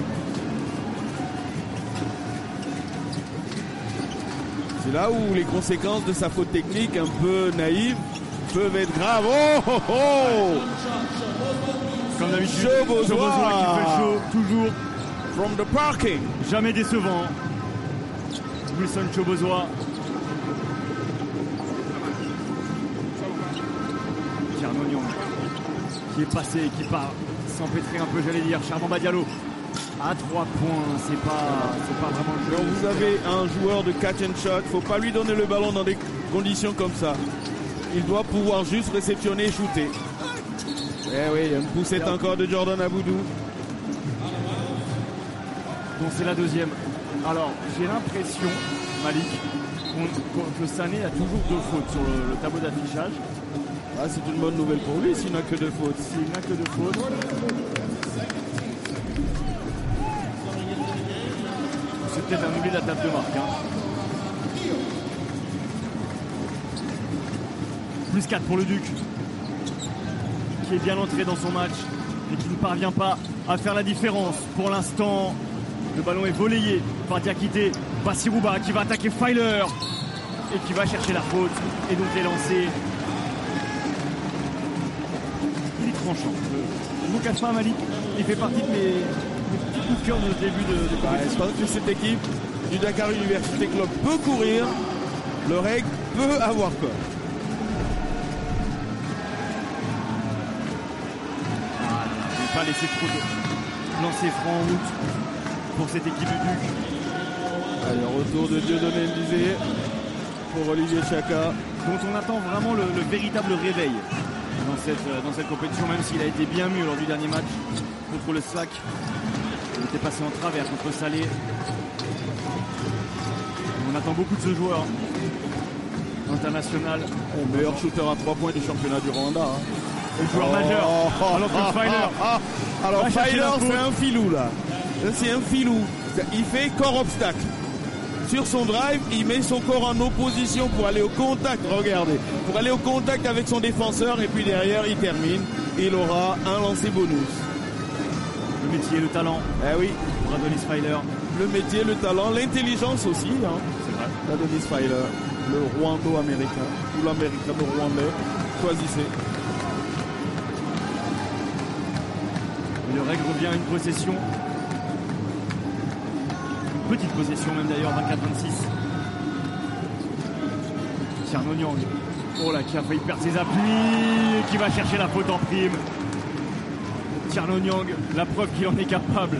C'est là où les conséquences de sa faute technique, un peu naïve, peuvent être graves. Comme d'habitude, Chobozois qui fait chaud, toujours. From the parking. Jamais décevant. Wilson Chobozois. Tierno Nyang qui est passé, qui part s'empêtrer un peu, j'allais dire. Chavamba Diallo à 3 points, c'est pas vraiment le jeu. Quand vous avez un joueur de catch and shot, faut pas lui donner le ballon dans des conditions comme ça. Il doit pouvoir juste réceptionner et shooter. Oui, il y a une poussette encore de Jordan Aboudou. Donc c'est la 2e. Alors, j'ai l'impression, Malik, que Sané a toujours 2 fautes sur le tableau d'affichage. C'est une bonne nouvelle pour lui s'il n'a que 2 fautes. S'il n'a que 2 fautes. C'est peut-être un oubli de la table de marque. Plus 4 pour le Duc, qui est bien entré dans son match et qui ne parvient pas à faire la différence. Pour l'instant, le ballon est volleyé par Diakité. Bassirouba qui va attaquer Filer. et qui va chercher la faute. Et donc les lancers. Il est tranchant. Je ne vous cache pas, Malik, il fait partie de mes petits coups de cœur de début de Je pense que cette équipe du Dakar Université Club peut courir. Le REG peut avoir peur. Je ne vais pas laisser trop de lancers francs en route pour cette équipe du Duc. Allez, retour de Dieudonné Ndizé pour Olivier Chaka. Dont on attend vraiment le véritable réveil dans cette compétition, même s'il a été bien mieux lors du dernier match contre le SLAC. Il était passé en travers contre Salé. On attend beaucoup de ce joueur international. Le meilleur shooter à 3 points du championnat du Rwanda. Le joueur majeur. Alors que Filer. Alors Filer, c'est un filou là. C'est un filou. Il fait corps obstacle. Sur son drive, il met son corps en opposition pour aller au contact. Regardez. Pour aller au contact avec son défenseur. Et puis derrière, il termine. Il aura un lancer bonus. Le métier, le talent. Eh oui. Pour Adonis Filer. Le métier, le talent, l'intelligence aussi. Hein. C'est vrai. Adonis Filer. Le Rwando-américain. Ou l'américano-rwandais. Choisissez. Et le REG revient à une possession. Une petite possession même d'ailleurs, 24-26. Tierno Niang. Oh là, qui a failli perdre ses appuis et qui va chercher la faute en prime. Tierno Niang, la preuve qu'il en est capable.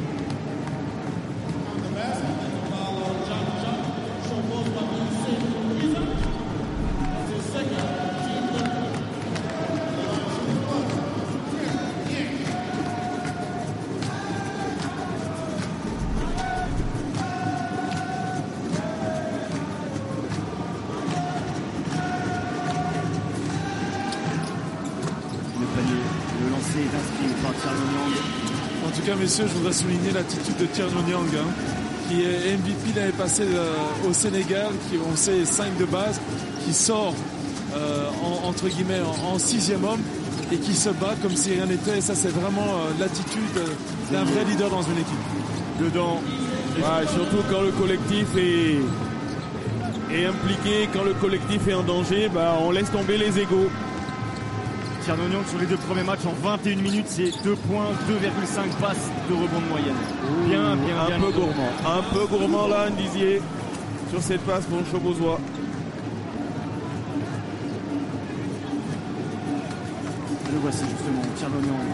En tout cas, messieurs, je voudrais souligner l'attitude de Tierno Niang, qui est MVP l'année passée au Sénégal, qui on sait 5 de base, qui sort entre guillemets en 6e homme et qui se bat comme si rien n'était. Et ça, c'est vraiment l'attitude d'un vrai leader dans une équipe. Dedans. Ouais, surtout quand le collectif est impliqué, quand le collectif est en danger, bah, on laisse tomber les égos. Tierno Niang sur les 2 premiers matchs en 21 minutes, c'est 2 points, 2,5 passes de rebond de moyenne. Bien. Un peu gourmand. Un peu gourmand là, Ndizier, sur cette passe pour le Chobozois. Le voici justement, Tierno Niang.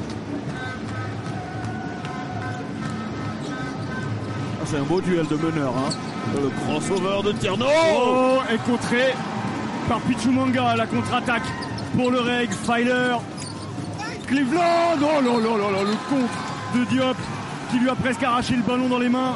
C'est un beau duel de meneurs. Hein. Le crossover de Tierno. Oh, est contré par Pichumanga, la contre-attaque. Pour le REG, Filer, Cleveland, oh là, le contre de Diop qui lui a presque arraché le ballon dans les mains.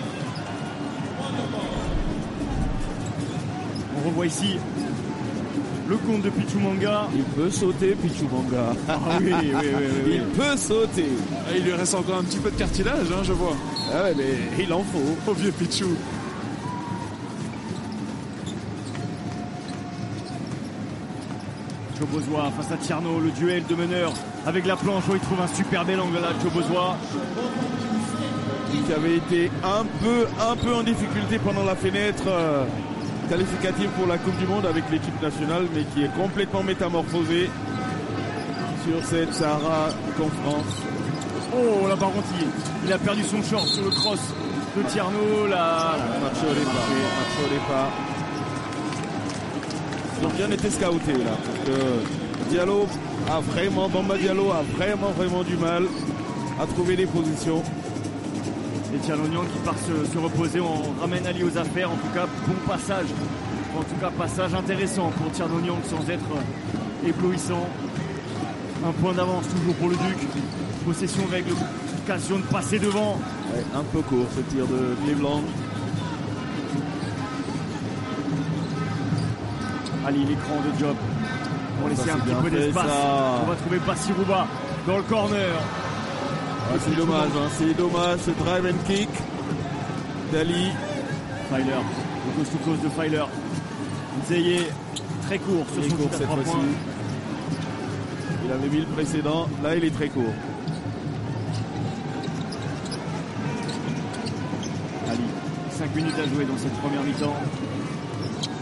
On revoit ici le compte de Pichumanga. Il peut sauter, Pichumanga. Ah oui. Il peut sauter. Il lui reste encore un petit peu de cartilage, je vois. Ah ouais, mais il en faut. Au vieux Pichou. Chobozois face à Tierno, le duel de meneur avec la planche. Oh, il trouve un super bel angle là, Chobozois. Qui avait été un peu en difficulté pendant la fenêtre qualificative pour la Coupe du Monde avec l'équipe nationale, mais qui est complètement métamorphosé sur cette Sahara conférence. Oh là par contre il a perdu son short sur le cross de Tierno. Match au départ. Ils ont bien été scoutés là. Parce que Diallo a vraiment, Bamba Diallo a vraiment du mal à trouver des positions. Et Tierno Niang qui part se reposer, on ramène Ali aux affaires. En tout cas, bon passage. En tout cas, passage intéressant pour Tierno Niang sans être éblouissant. Un point d'avance toujours pour le Duc. Possession avec l'occasion de passer devant. Ouais, un peu court ce tir de Cleveland. Ali, l'écran de Diop. On va laisser un petit peu d'espace. On va trouver Bassirouba dans le corner. Ah, c'est dommage, ce drive and kick d'Ali. Filer, le coast to coast de Filer. Nzeye, très court sur son shoot à 3 points. Il avait mis le précédent, là il est très court. Ali, 5 minutes à jouer dans cette première mi-temps.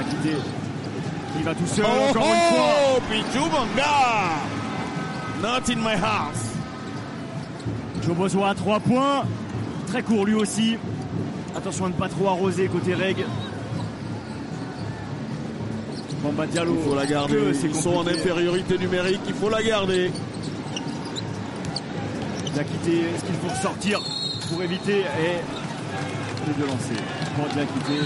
Diakité qui va tout seul encore une fois. Oh, Pichu Manga! Not in my house. Joe Bozois à 3 points. Très court lui aussi. Attention à ne pas trop arroser côté Reg. Bamba Diallo. Il faut la garder. Ils sont en infériorité numérique. Il faut la garder. Diakité, est-ce qu'il faut ressortir pour éviter et les deux lancers pour Diakité.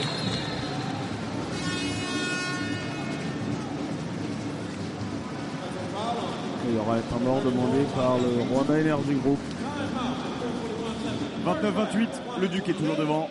Il y aura un temps mort demandé par le Rwanda Energy Group. 29-28, le Duc est toujours devant.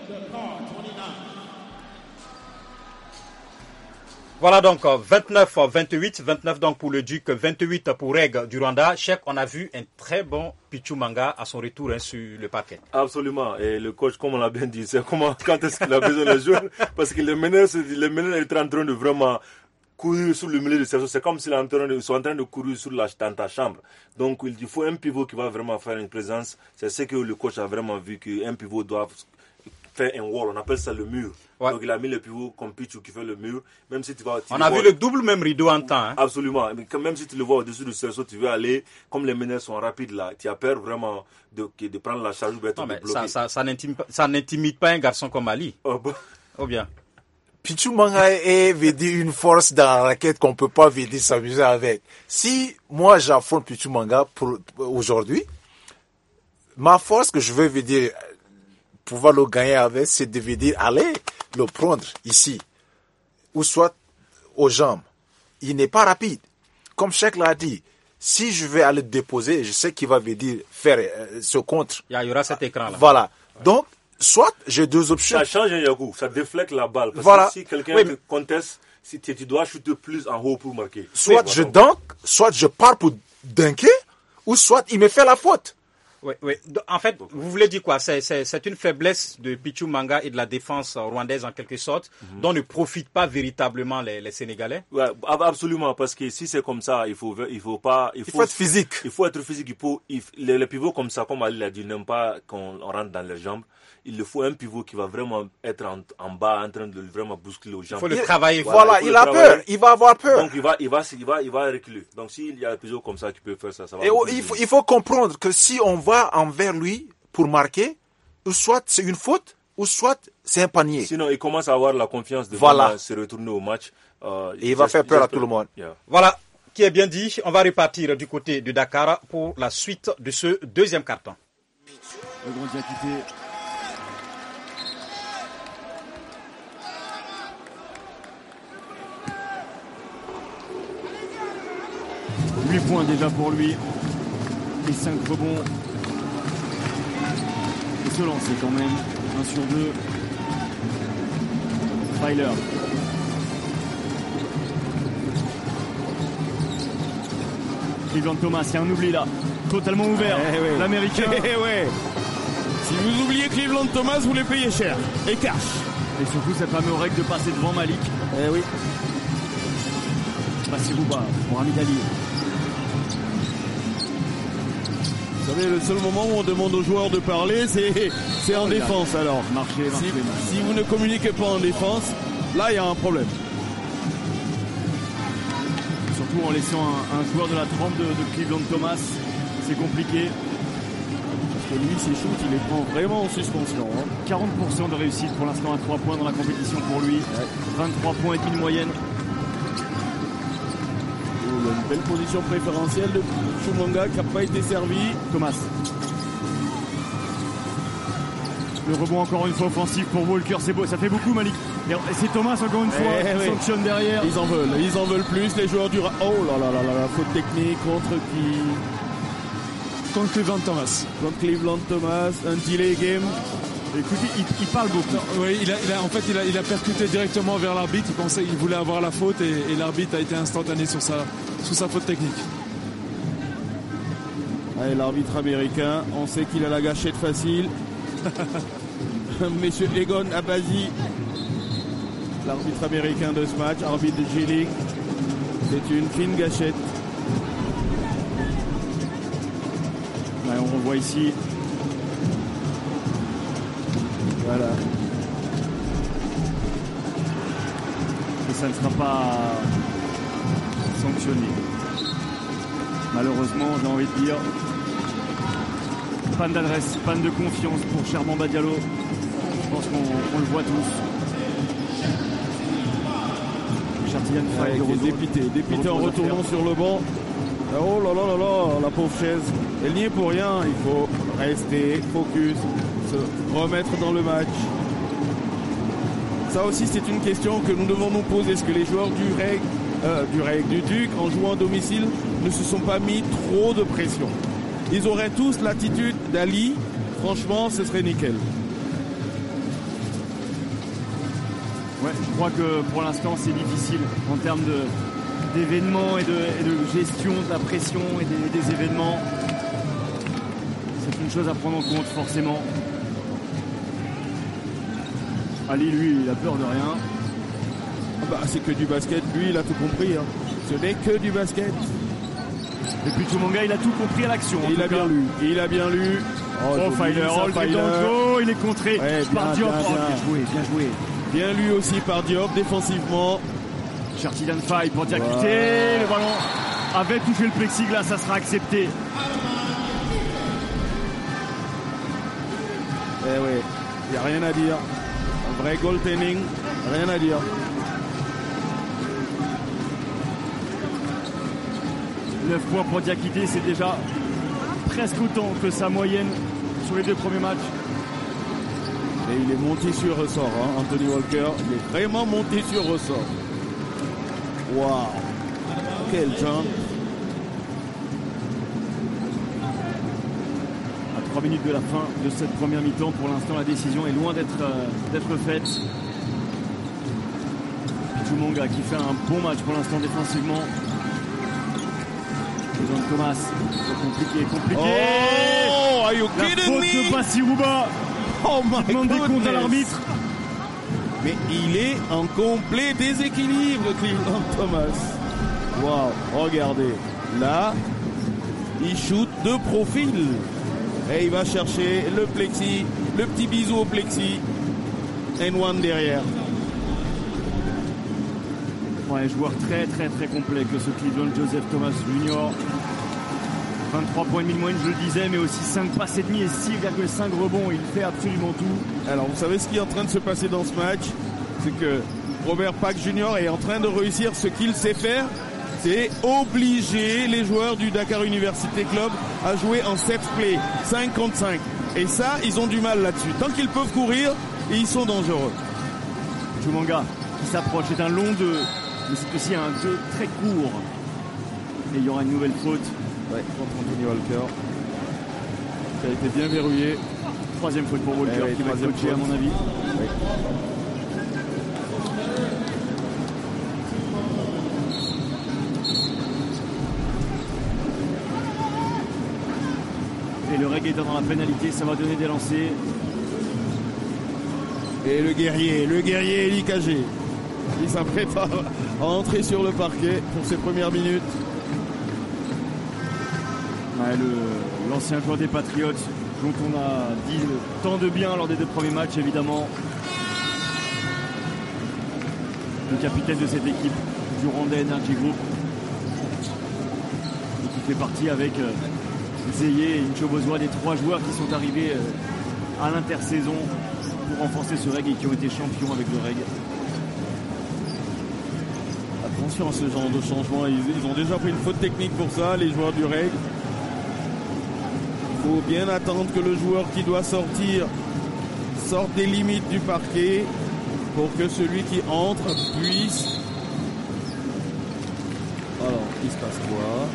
Voilà donc 29-28, 29 donc pour le Duc, 28 pour Reg du Rwanda. Cheikh, on a vu un très bon Pichu Manga à son retour sur le parquet. Absolument. Et le coach, comme on l'a bien dit, c'est quand est-ce qu'il a besoin de jouer. Parce que les meneurs est en train de vraiment courir sur le milieu de saison. C'est comme s'ils sont en train de courir dans ta chambre. Donc il faut un pivot qui va vraiment faire une présence. C'est ce que le coach a vraiment vu, qu'un pivot doit faire un wall. On appelle ça le mur. Ouais. Donc il a mis le pivot comme Pichu qui fait le mur. Même si on a vu le double même rideau en temps. Hein. Absolument. Même si tu le vois au-dessus du cerceau, tu veux aller, comme les meneurs sont rapides là, tu as peur vraiment de prendre la charge ou d'être bloqué. Ça n'intimide pas un garçon comme Ali. Oh, bon. Ou bien Pichu Manga veut dire une force dans la raquette qu'on peut pas venir s'amuser avec. Si moi j'affronte Pichu Manga pour aujourd'hui, ma force que je veux dire pouvoir le gagner avec, c'est de venir aller le prendre ici, ou soit aux jambes. Il n'est pas rapide. Comme Cheikh l'a dit, si je vais aller déposer, je sais qu'il va venir faire ce contre. Il y aura cet écran là. Voilà. Donc, soit j'ai deux options. Ça change un Yakou, ça déflecte la balle. Parce voilà. que si quelqu'un te conteste, si tu dois shooter plus en haut pour marquer. Soit je dunk, soit je pars pour dunker, ou soit il me fait la faute. Oui. En fait, vous voulez dire quoi? C'est une faiblesse de Pichu Manga et de la défense rwandaise en quelque sorte, dont ne profitent pas véritablement les Sénégalais. Ouais, absolument, parce que si c'est comme ça, il faut être physique. Il faut être physique. Les pivots comme ça, comme Ali l'a dit, n'aiment pas qu'on rentre dans les jambes. Il faut un pivot qui va vraiment être en bas, en train de vraiment bousculer aux jambes. Il faut le travailler. Voilà, il a peur. Il va avoir peur. Donc il va reculer. Donc s'il y a un pivot comme ça qui peut faire ça, ça va. Et il faut comprendre que si on va envers lui pour marquer, ou soit c'est une faute, ou soit c'est un panier. Sinon, il commence à avoir la confiance de se retourner au match. Et il va faire peur à tout le monde. Yeah. Voilà, qui est bien dit. On va repartir du côté de Dakar pour la suite de ce deuxième carton. Le grand Diakité. 8 points déjà pour lui. Et 5 rebonds. Et se lancer quand même. 1 sur 2. Weiler. Cleveland Thomas, il y a un oubli là. Totalement ouvert. L'Américain. Si vous oubliez Cleveland Thomas, vous les payez cher. Et cash. Et surtout cette fameuse règle de passer devant Malik. Bassirouba pour Hamid Ali. Vous savez, le seul moment où on demande aux joueurs de parler, c'est en défense alors. Si vous ne communiquez pas en défense, là il y a un problème. Surtout en laissant un joueur de la trempe de Cleveland Thomas, c'est compliqué. Parce que lui, ses shoots, il les prend vraiment en suspension. 40% de réussite pour l'instant à 3 points dans la compétition pour lui. 23 points et demi de moyenne. Il y a une belle position préférentielle de Chumanga qui n'a pas été servi. Thomas. Le rebond encore une fois offensif pour Walker, c'est beau, ça fait beaucoup Malik. Et c'est Thomas encore une fois qui sanctionne derrière. Ils en veulent plus les joueurs du... Oh là, faute technique contre qui? Contre Cleveland Thomas. Contre Cleveland Thomas, un delay game. Écoutez, il parle beaucoup. Oui, il a percuté directement vers l'arbitre. Il voulait avoir la faute et l'arbitre a été instantané sur sa faute technique. Allez, l'arbitre américain, on sait qu'il a la gâchette facile. Monsieur Egon Abazi, l'arbitre américain de ce match, arbitre de G-League. C'est une fine gâchette. Ouais, on revoit ici. Voilà. et ça ne sera pas sanctionné. Malheureusement, j'ai envie de dire, panne d'adresse, panne de confiance pour cher Bamba Diallo. Je pense qu'on le voit tous. Chartigan Faye dépité en retournant sur le banc. Oh là là là là, la pauvre chaise. Elle n'y est pour rien. Il faut rester focus, se remettre dans le match. Ça aussi, c'est une question que nous devons nous poser. Est-ce que les joueurs du Duc, en jouant à domicile, ne se sont pas mis trop de pression? Ils auraient tous l'attitude d'Ali. Franchement, ce serait nickel. Ouais, je crois que pour l'instant, c'est difficile en termes d'événements et de gestion de la pression et des événements. C'est une chose à prendre en compte, forcément. Ali, lui, il a peur de rien. C'est que du basket. Lui, il a tout compris. Hein. Ce n'est que du basket. Et puis Chumanga, il a tout compris à l'action. Il a bien lu. Oh, Filer, il est contré. Ouais, par Diop. Bien joué. Bien lu aussi par Diop, défensivement. Chartigan Faye pour Diakité. Le ballon avait touché le plexiglas, ça sera accepté. Eh oui, il n'y a rien à dire. Un vrai goaltending, rien à dire. 9 points pour Diakité, c'est déjà presque autant que sa moyenne sur les 2 premiers matchs. Et il est monté sur ressort, hein, Anthony Walker. Il est vraiment monté sur ressort. Waouh! Quel jump! À 3 minutes de la fin de cette première mi-temps, pour l'instant, la décision est loin d'être faite. Chumanga qui fait un bon match pour l'instant défensivement. John Thomas, compliqué. Oh, are you kidding me? La faute de Bassirouba. Oh my demande des comptes à goodness. l'arbitre. Mais il est en complet déséquilibre, Cleveland Thomas. Waouh, regardez. Là, il shoot de profil. Et il va chercher le plexi, le petit bisou au plexi. N1 derrière. Ouais, joueur très complet que ce Cleveland Joseph Thomas Jr. 23 points et demi de moyenne, je le disais, mais aussi 5 passes et demi et 6,5 rebonds. Il fait absolument tout. Alors, vous savez ce qui est en train de se passer dans ce match? C'est que Robert Pack Jr. est en train de réussir ce qu'il sait faire. C'est obliger les joueurs du Dakar University Club à jouer en set play, 5 contre 5. Et ça, ils ont du mal là-dessus. Tant qu'ils peuvent courir, ils sont dangereux. Chumanga qui s'approche, c'est un long 2, mais c'est aussi un 2 très court. Et il y aura une nouvelle faute. Ouais, contre Anthony Walker. Ça a été bien verrouillé. 3e faute pour Walker, qui va être coaché à mon avis. Oui. Et le Reg est dans la pénalité, ça va donner des lancers. Et le guerrier Eli Kagé. Il s'apprête à entrer sur le parquet pour ses premières minutes. Ouais, l'ancien joueur des Patriots, dont on a dit tant de bien lors des 2 premiers matchs, évidemment. Le capitaine de cette équipe du Rwanda Energy Group. Et qui fait partie avec Zeye et Nchobozwa, des 3 joueurs qui sont arrivés à l'intersaison pour renforcer ce Reg et qui ont été champions avec le Reg. Attention à ce genre de changement. Ils ont déjà pris une faute technique pour ça, les joueurs du Reg. Il faut bien attendre que le joueur qui doit sortir sorte des limites du parquet pour que celui qui entre puisse... Alors, il se passe quoi?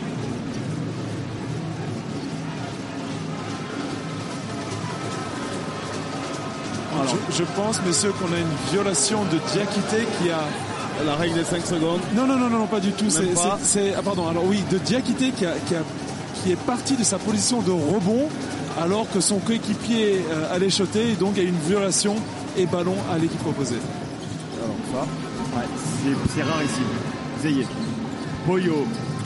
Alors, je pense, messieurs, qu'on a une violation de Diakité qui a... La règle des 5 secondes? Non, pas du tout. Pardon. Alors oui, de Diakité qui est parti de sa position de rebond alors que son coéquipier allait shotter, et donc il y a une violation et ballon à l'équipe opposée. Alors ça, ouais, c'est rare ici. Zeye, Poyo,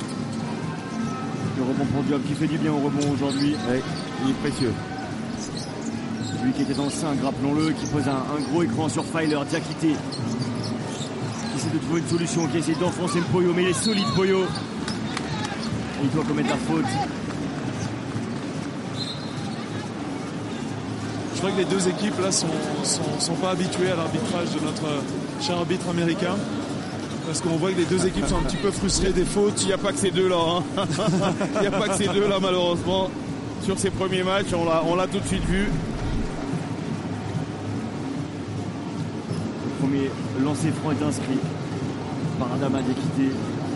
le rebond pour Diop qui fait du bien au rebond aujourd'hui. Ouais, il est précieux. Lui qui était dans le 5, rappelons-le, qui pose un gros écran sur Filer. Diakité qui s'est de trouver une solution, qui essaie d'enfoncer le Poyo, mais il est solide Poyo. Et il doit commettre la faute. Je crois que les deux équipes là sont pas habituées à l'arbitrage de notre cher arbitre américain. Parce qu'on voit que les deux équipes sont un petit peu frustrées des fautes. Il n'y a pas que ces deux là. Hein. Il n'y a pas que ces deux là malheureusement. Sur ces premiers matchs, on l'a tout de suite vu. Le premier lancer franc est inscrit par Adama Diakité.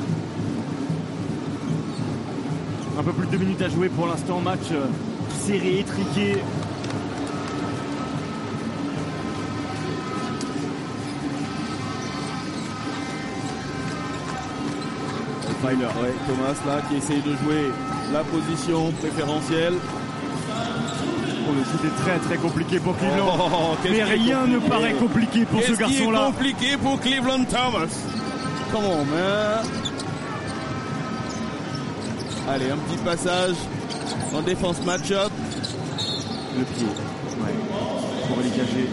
Un peu plus de 2 minutes à jouer pour l'instant. Match serré, étriqué. Ouais, Thomas là qui essaye de jouer la position préférentielle. Le shoot est très très compliqué pour Cleveland. Mais rien ne paraît compliqué pour ce garçon-là. Compliqué pour Cleveland Thomas. Come on, man. Allez, un petit passage en défense match-up. Le pied. Ouais. Pour les cacher.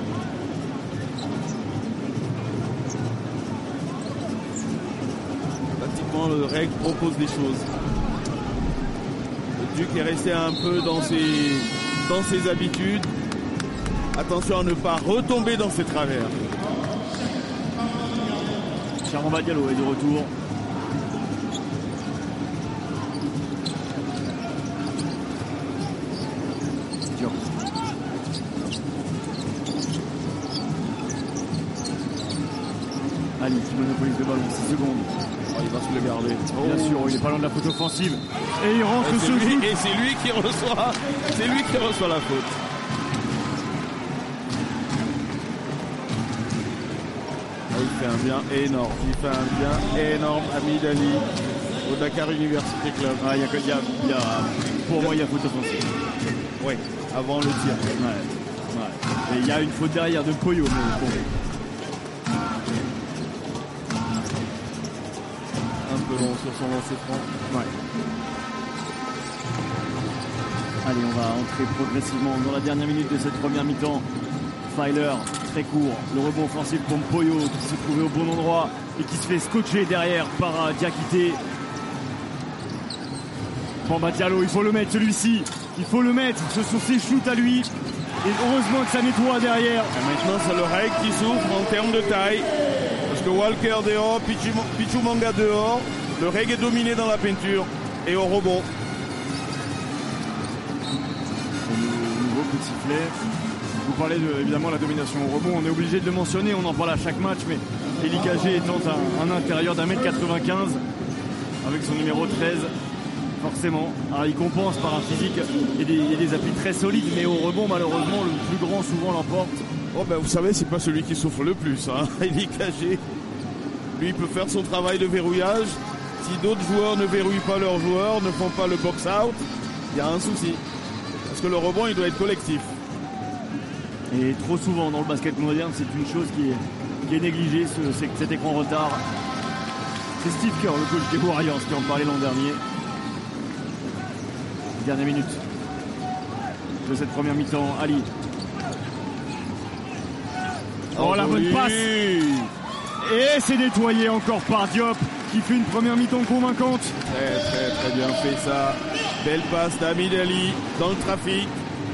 Le règle propose des choses. Le Duc est resté un peu dans ses habitudes. Attention à ne pas retomber dans ses travers. Charamba Diallo est de retour. Dur. Ali qui monopolise le ballon, 6 secondes. Il va se le garder. Bien sûr, il est pas loin de la faute offensive. Et il rentre ce shoot. Et c'est lui qui reçoit la faute. Il fait un bien énorme. Hamid Ali au Dakar University Club. Ah, pour moi, il y a faute offensive. Oui, avant le tir. Ouais. Et il y a une faute derrière de Poyo. Mais bon. Long sur son lancer franc. Ouais. Allez, on va entrer progressivement dans la dernière minute de cette première mi-temps. Filer, très court. Le rebond offensif pour Poyo qui s'est trouvé au bon endroit et qui se fait scotcher derrière par Diakité. Bamba Diallo, il faut le mettre celui-ci. Il faut le mettre. Ce sont ses shoots à lui. Et heureusement que ça nettoie derrière. Et maintenant, c'est le règle qui souffre en termes de taille. Parce que Walker dehors, Pichu Manga dehors. Le reg est dominé dans la peinture et au rebond. Nouveau coup de sifflet. Vous parlez évidemment de la domination au rebond. On est obligé de le mentionner, on en parle à chaque match. Mais Eli Kagé étant un intérieur d'1m95 avec son numéro 13, forcément. Alors il compense par un physique et des appuis très solides. Mais au rebond, malheureusement, le plus grand souvent l'emporte. Oh ben vous savez, c'est pas celui qui souffre le plus. Hein. Eli Kagé, lui, il peut faire son travail de verrouillage. Si d'autres joueurs ne verrouillent pas leurs joueurs, ne font pas le box-out, il y a un souci. Parce que le rebond, il doit être collectif. Et trop souvent dans le basket moderne, c'est une chose qui est négligée, cet écran retard. C'est Steve Kerr, le coach des Warriors, qui en parlait l'an dernier. Dernière minute de cette première mi-temps. Ali. Oh, la bonne passe. Et c'est nettoyé encore par Diop, qui fait une première mi-temps convaincante. Très bien fait ça. Belle passe d'Hamid Ali dans le trafic.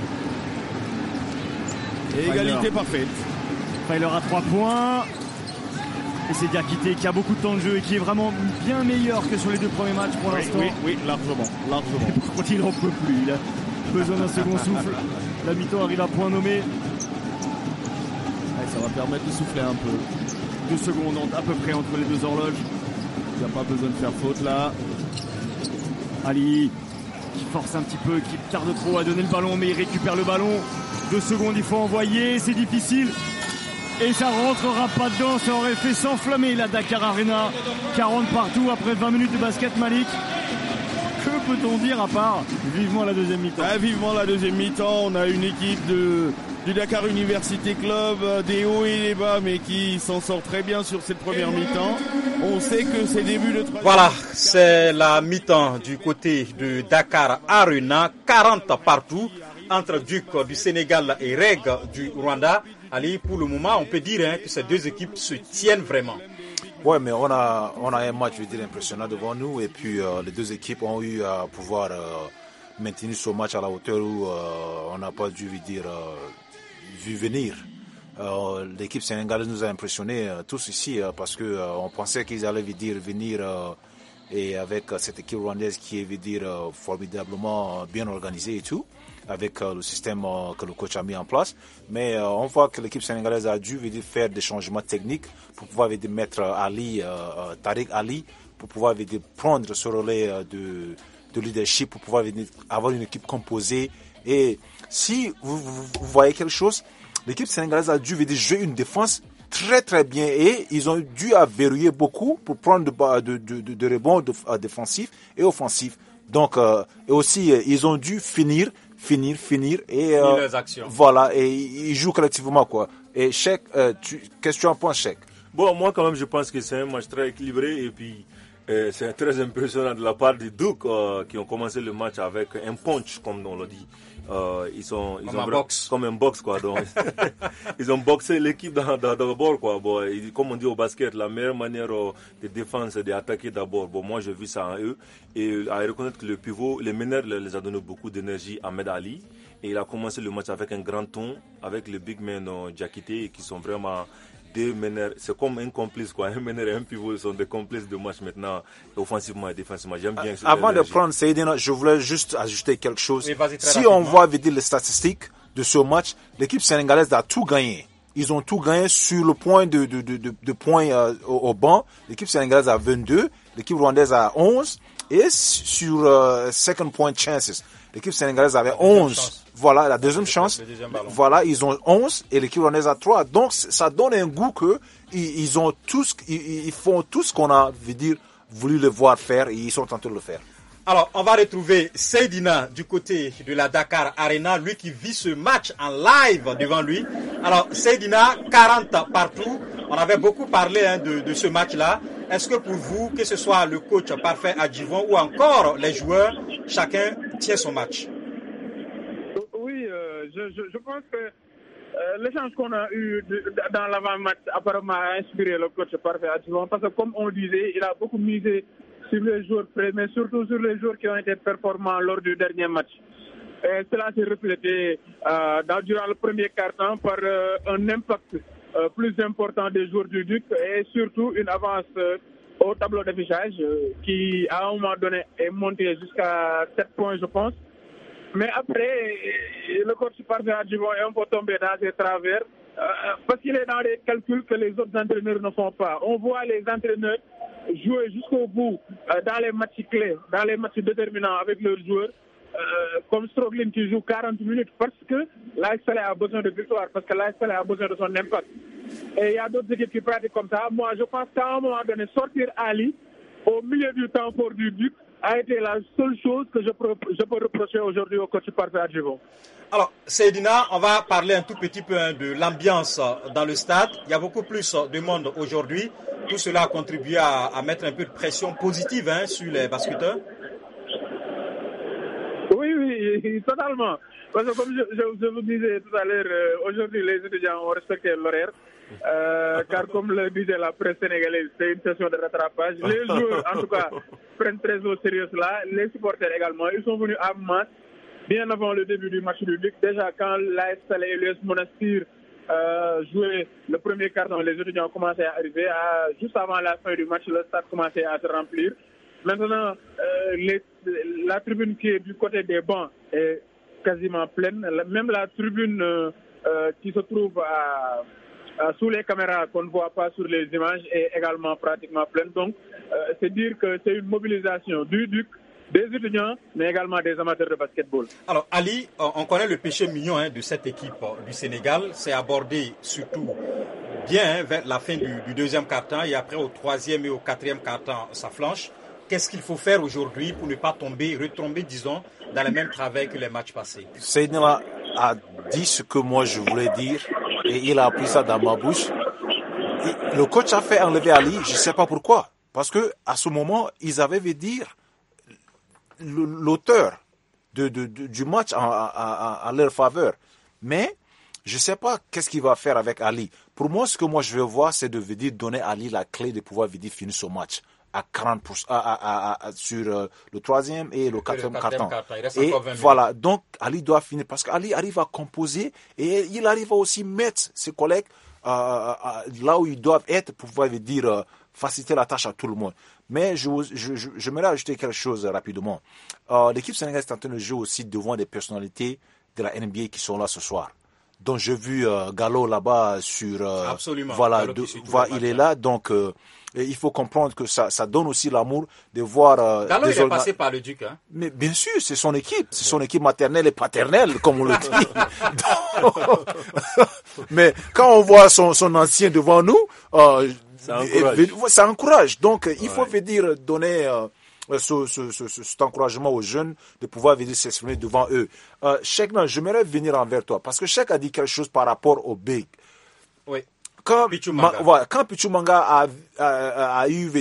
Et égalité parfaite. Filer à 3 points. Et c'est Diakité qui a beaucoup de temps de jeu et qui est vraiment bien meilleur que sur les 2 premiers matchs pour l'instant. Oui, largement. Quand il n'en peut plus, il a besoin d'un second souffle. La mi-temps arrive à point nommé. Ça va permettre de souffler un peu. 2 secondes à peu près entre les 2 horloges. Il n'y a pas besoin de faire faute là. Ali qui force un petit peu, qui tarde trop à donner le ballon, mais il récupère le ballon. 2 secondes, il faut envoyer, c'est difficile. Et ça rentrera pas dedans, ça aurait fait s'enflammer la Dakar Arena. 40 partout après 20 minutes de basket, Malik. Que peut-on dire à part vivement la deuxième mi-temps? Vivement la deuxième mi-temps, on a une équipe du Dakar University Club, des hauts et des bas, mais qui s'en sort très bien sur cette première mi-temps. On sait que c'est début de... Voilà, c'est la mi-temps du côté de Dakar Arena, 40 partout, entre Duc du Sénégal et Reg du Rwanda. Allez, pour le moment, on peut dire que ces deux équipes se tiennent vraiment. Ouais, mais on a un match, je veux dire, impressionnant devant nous. Et puis, les deux équipes ont eu à pouvoir maintenir ce match à la hauteur où on n'a pas dû, vu venir. L'équipe sénégalaise nous a impressionnés tous ici parce que on pensait qu'ils allaient venir et avec cette équipe rwandaise qui est formidablement bien organisée et tout, avec le système que le coach a mis en place. Mais on voit que l'équipe sénégalaise a dû faire des changements techniques pour pouvoir mettre Tariq Ali, pour pouvoir prendre ce relais de leadership, pour pouvoir avoir une équipe composée. Et si vous voyez quelque chose, l'équipe sénégalaise a dû jouer une défense très très bien et ils ont dû verrouiller beaucoup pour prendre de rebonds défensifs et offensifs. Donc, et aussi, ils ont dû finir et les actions. Voilà, et ils jouent collectivement quoi. Et Cheikh, qu'est-ce que tu en penses, Cheikh? Bon, moi quand même je pense que c'est un match très équilibré et puis c'est très impressionnant de la part des Ducs qui ont commencé le match avec un punch comme on l'a dit. Ils ont comme un box quoi. Donc ils ont boxé l'équipe d'abord quoi. Bon, comme on dit au basket, la meilleure manière de défendre c'est d'attaquer d'abord. Bon, moi j'ai vu ça en eux et à reconnaître que le pivot, les meneurs les a donné beaucoup d'énergie à Ahmed Ali et il a commencé le match avec un grand ton avec les big men Diakité qui sont vraiment deux meneurs, c'est comme un complice quoi, un meneur et un pivot sont des complices de match maintenant, offensivement et défensivement. J'aime bien. Avant de prendre Seydina, je voulais juste ajouter quelque chose. Oui, si on voit les statistiques de ce match, l'équipe sénégalaise a tout gagné. Ils ont tout gagné sur le point de points au banc. L'équipe sénégalaise a 22, l'équipe rwandaise a 11 et sur second point chances, l'équipe sénégalaise avait 11. Voilà, la deuxième chance. Voilà, ils ont 11 et l'équipe rwandaise a 3. Donc, ça donne un goût que ils font tout ce qu'on a voulu les voir faire et ils sont en train de le faire. Alors, on va retrouver Seydina du côté de la Dakar Arena, lui qui vit ce match en live devant lui. Alors, Seydina, 40 partout. On avait beaucoup parlé de ce match-là. Est-ce que pour vous, que ce soit le coach parfait Adjivon ou encore les joueurs, chacun tient son match? Je pense que l'échange qu'on a eu dans l'avant-match apparemment a inspiré le coach parfait Adjivon parce que comme on disait, il a beaucoup misé sur les joueurs prêts, mais surtout sur les joueurs qui ont été performants lors du dernier match. Et cela s'est reflété durant le premier quart-temps par un impact plus important des joueurs du Duc et surtout une avance au tableau d'affichage qui à un moment donné est monté jusqu'à 7 points je pense. Mais après, le coach parfait Adjivon est un peu tombé dans ses travers parce qu'il est dans des calculs que les autres entraîneurs ne font pas. On voit les entraîneurs jouer jusqu'au bout dans les matchs clés, dans les matchs déterminants avec leurs joueurs, comme Stroglin qui joue 40 minutes parce que l'AS Salé a besoin de victoire, parce que l'AS Salé a besoin de son impact. Et il y a d'autres équipes qui pratiquent comme ça. Moi, je pense qu'à un moment donné, sortir Ali au milieu du temps fort du Duc a été la seule chose que je peux reprocher aujourd'hui au coach parfait Adjivon. Alors, Seydina, on va parler un tout petit peu de l'ambiance dans le stade. Il y a beaucoup plus de monde aujourd'hui. Tout cela a contribué à mettre un peu de pression positive sur les basketteurs. Oui, totalement. Parce que comme je vous disais tout à l'heure, aujourd'hui les étudiants ont respecté l'horaire. Car comme le disait la presse sénégalaise, c'est une session de rattrapage. Les joueurs, en tout cas, prennent très au sérieux cela. Les supporters également, ils sont venus en masse bien avant le début du match du Duc. Déjà, quand l'AS Salé et l'US Monastir jouaient le premier quart-temps, les étudiants ont commencé à arriver. Juste avant la fin du match, le stade commençait à se remplir. Maintenant, la tribune qui est du côté des bancs est quasiment pleine. Même la tribune qui se trouve sous les caméras qu'on ne voit pas sur les images est également pratiquement pleine. Donc, c'est dire que c'est une mobilisation du Duc, des étudiants, mais également des amateurs de basketball. Alors, Ali, on connaît le péché mignon de cette équipe du Sénégal. C'est abordé surtout bien vers la fin du deuxième quart-temps et après au troisième et au quatrième quart-temps, ça flanche. Qu'est-ce qu'il faut faire aujourd'hui pour ne pas retomber, disons, dans les mêmes travers que les matchs passés? Seydina a dit ce que moi je voulais dire et il a appris ça dans ma bouche. Et le coach a fait enlever Ali, je ne sais pas pourquoi. Parce que à ce moment, ils avaient vu dire l'auteur du match à leur faveur. Mais je ne sais pas qu'est-ce qu'il va faire avec Ali. Pour moi, ce que moi je veux voir, c'est de donner à Ali la clé de pouvoir finir ce match à 40% sur le troisième et le quatrième carton. Et voilà, donc Ali doit finir parce qu'Ali arrive à composer et il arrive à aussi mettre ses collègues là où ils doivent être pour pouvoir faciliter la tâche à tout le monde. Mais j'aimerais ajouter quelque chose rapidement. L'équipe sénégalaise est en train de jouer aussi devant des personnalités de la NBA qui sont là ce soir. Donc j'ai vu Gallo là-bas sur absolument. Voilà, il est là, donc il faut comprendre que ça donne aussi l'amour de voir Gallo il est passé par le Duc, hein. Mais bien sûr, c'est son équipe maternelle et paternelle, comme on le dit. Donc, mais quand on voit son ancien devant nous, ça encourage. Donc il faut donner cet encouragement aux jeunes de pouvoir venir s'exprimer devant eux. Cheikhna, j'aimerais venir envers toi parce que Cheikh a dit quelque chose par rapport au Big. Oui. Quand Pichu Manga a eu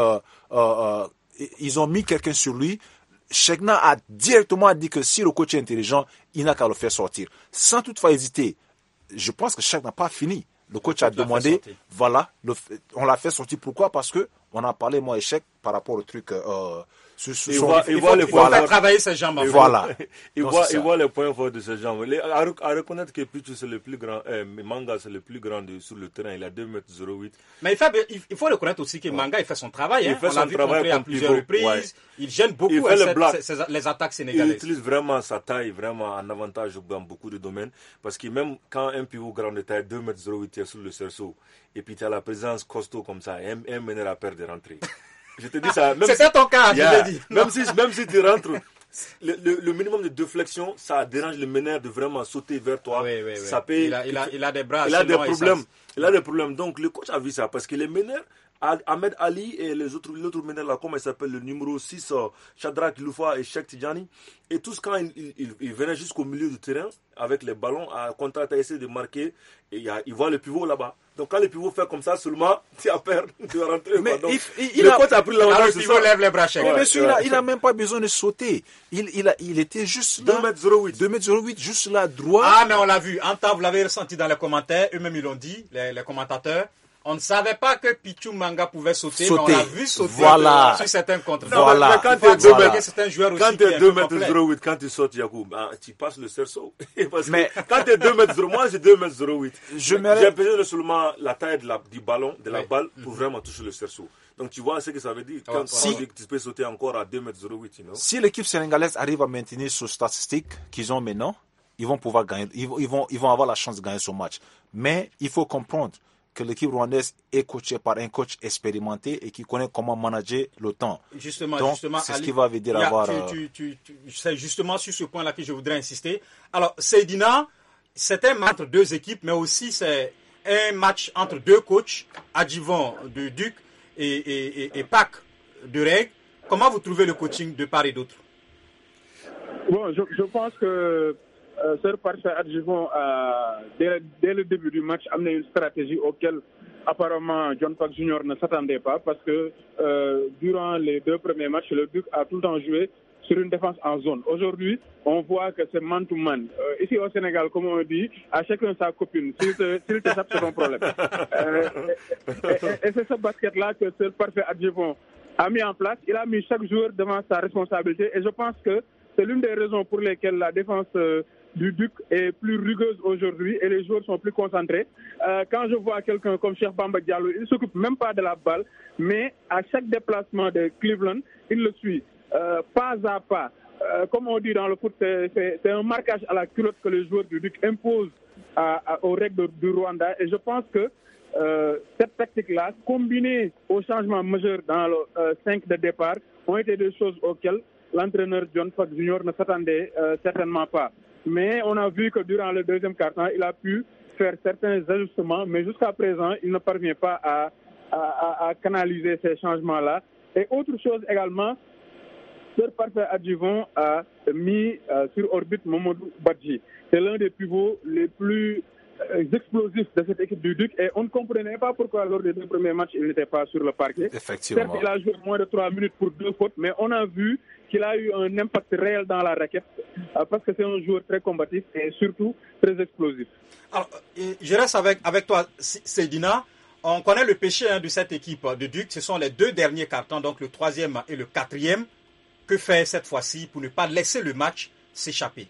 ils ont mis quelqu'un sur lui, Cheikhna a directement dit que si le coach est intelligent, il n'a qu'à le faire sortir. Sans toutefois hésiter, je pense que Cheikh n'a pas fini. Le coach a demandé, on l'a fait sortir. Pourquoi? Parce que on a parlé, moi et Cheikh, par rapport au truc. Il faut travailler ses jambes. Voilà. Il voit les points forts de ses jambes. À reconnaître que Pichu c'est le plus grand, Manga c'est le plus grand sur le terrain. Il a 2,08 m. Mais il faut reconnaître aussi que Manga il fait son travail. Il fait son travail à plusieurs reprises. Ouais. Il gêne beaucoup les attaques sénégalaises. Il utilise vraiment sa taille vraiment en avantage dans beaucoup de domaines. Parce que même quand un pivot grand de taille 2,08 m est sur le cerceau et puis tu as la présence costaud comme ça, un meneur à perdre de rentrer. Je te dis ça. C'était ton cas, je l'ai dit. Même si tu rentres, le minimum de déflexion, ça dérange le meneur de vraiment sauter vers toi. Oui. Ça peut, il a des bras. Il a des problèmes. Il a des problèmes. Donc le coach a vu ça parce que les meneurs, Ahmed Ali et l'autre meneur là, comment il s'appelle, le numéro 6, Shadrach Loufa et Cheikh Tidjani, et tous quand ils venaient jusqu'au milieu du terrain avec les ballons à contre-attaquer, essayer de marquer, et ils voient le pivot là-bas. Donc quand le pivot fait comme ça, seulement tu as peur de rentrer. Mais donc, le coach a pris l'avantage. Le pivot lève les bras. Mais monsieur, il n'a même pas besoin de sauter. Il était juste là. 2,08 m, juste là, droit. Ah, mais on l'a vu. En temps, vous l'avez ressenti dans les commentaires. Eux-mêmes, ils l'ont dit, les commentateurs. On ne savait pas que Pichu Manga pouvait sauter, mais on l'a vu sauter sur certains contre. Voilà. Quand tu es 2,08 m, quand tu sautes, Yacoub, tu passes le cerceau. Mais quand tu es 2,08 m, moi j'ai 2,08 m. J'ai pesé seulement la taille du ballon, de la balle, pour vraiment toucher le cerceau. Donc tu vois ce que ça veut dire. Quand tu peux sauter encore à 2,08 m. Si l'équipe sénégalaise arrive à maintenir ce statistique qu'ils ont maintenant, ils vont pouvoir gagner. Ils vont avoir la chance de gagner ce match. Mais il faut comprendre que l'équipe rwandaise est coachée par un coach expérimenté et qui connaît comment manager le temps. Justement, c'est ce qui va dire avoir... C'est justement sur ce point-là que je voudrais insister. Alors, Seydina, c'est un match entre deux équipes, mais aussi c'est un match entre deux coachs, Adjivon de Duc et Pac de Reg. Comment vous trouvez le coaching de part et d'autre? Bon, je pense que Sir Parfait Adjivon a, dès le début du match, amené une stratégie auquel apparemment John Pack Jr. ne s'attendait pas parce que durant les deux premiers matchs, le Duc a tout le temps joué sur une défense en zone. Aujourd'hui, on voit que c'est man-to-man. Ici au Sénégal, comme on dit, à chacun sa copine. S'il t'échappe, c'est ton problème. Et c'est ce basket-là que Sir Parfait Adjivon a mis en place. Il a mis chaque joueur devant sa responsabilité et je pense que c'est l'une des raisons pour lesquelles la défense du Duc est plus rugueuse aujourd'hui et les joueurs sont plus concentrés. Quand je vois quelqu'un comme Cheikh Bamba Diallo, il ne s'occupe même pas de la balle, mais à chaque déplacement de Cleveland, il le suit pas à pas. Comme on dit dans le foot, c'est un marquage à la culotte que les joueurs du Duc imposent aux règles du Rwanda. Et je pense que cette tactique-là, combinée au changement majeur dans le 5 de départ, ont été des choses auxquelles l'entraîneur John Pack Jr. ne s'attendait certainement pas. Mais on a vu que durant le deuxième quart-temps, il a pu faire certains ajustements, mais jusqu'à présent, il ne parvient pas à canaliser ces changements-là. Et autre chose également, Sir Parfait Adjivon a mis sur orbite Mamadou Badji. C'est l'un des pivots les plus explosifs de cette équipe du Duc et on ne comprenait pas pourquoi lors des 2 premiers matchs il n'était pas sur le parquet. Effectivement. Certes, il a joué moins de 3 minutes pour 2 fautes, mais on a vu qu'il a eu un impact réel dans la raquette parce que c'est un joueur très combatif et surtout très explosif. Alors, je reste avec toi, Seydina. On connaît le péché de cette équipe de Duc. Ce sont les 2 derniers cartons, donc le 3e et le 4e. Que faire cette fois-ci pour ne pas laisser le match s'échapper?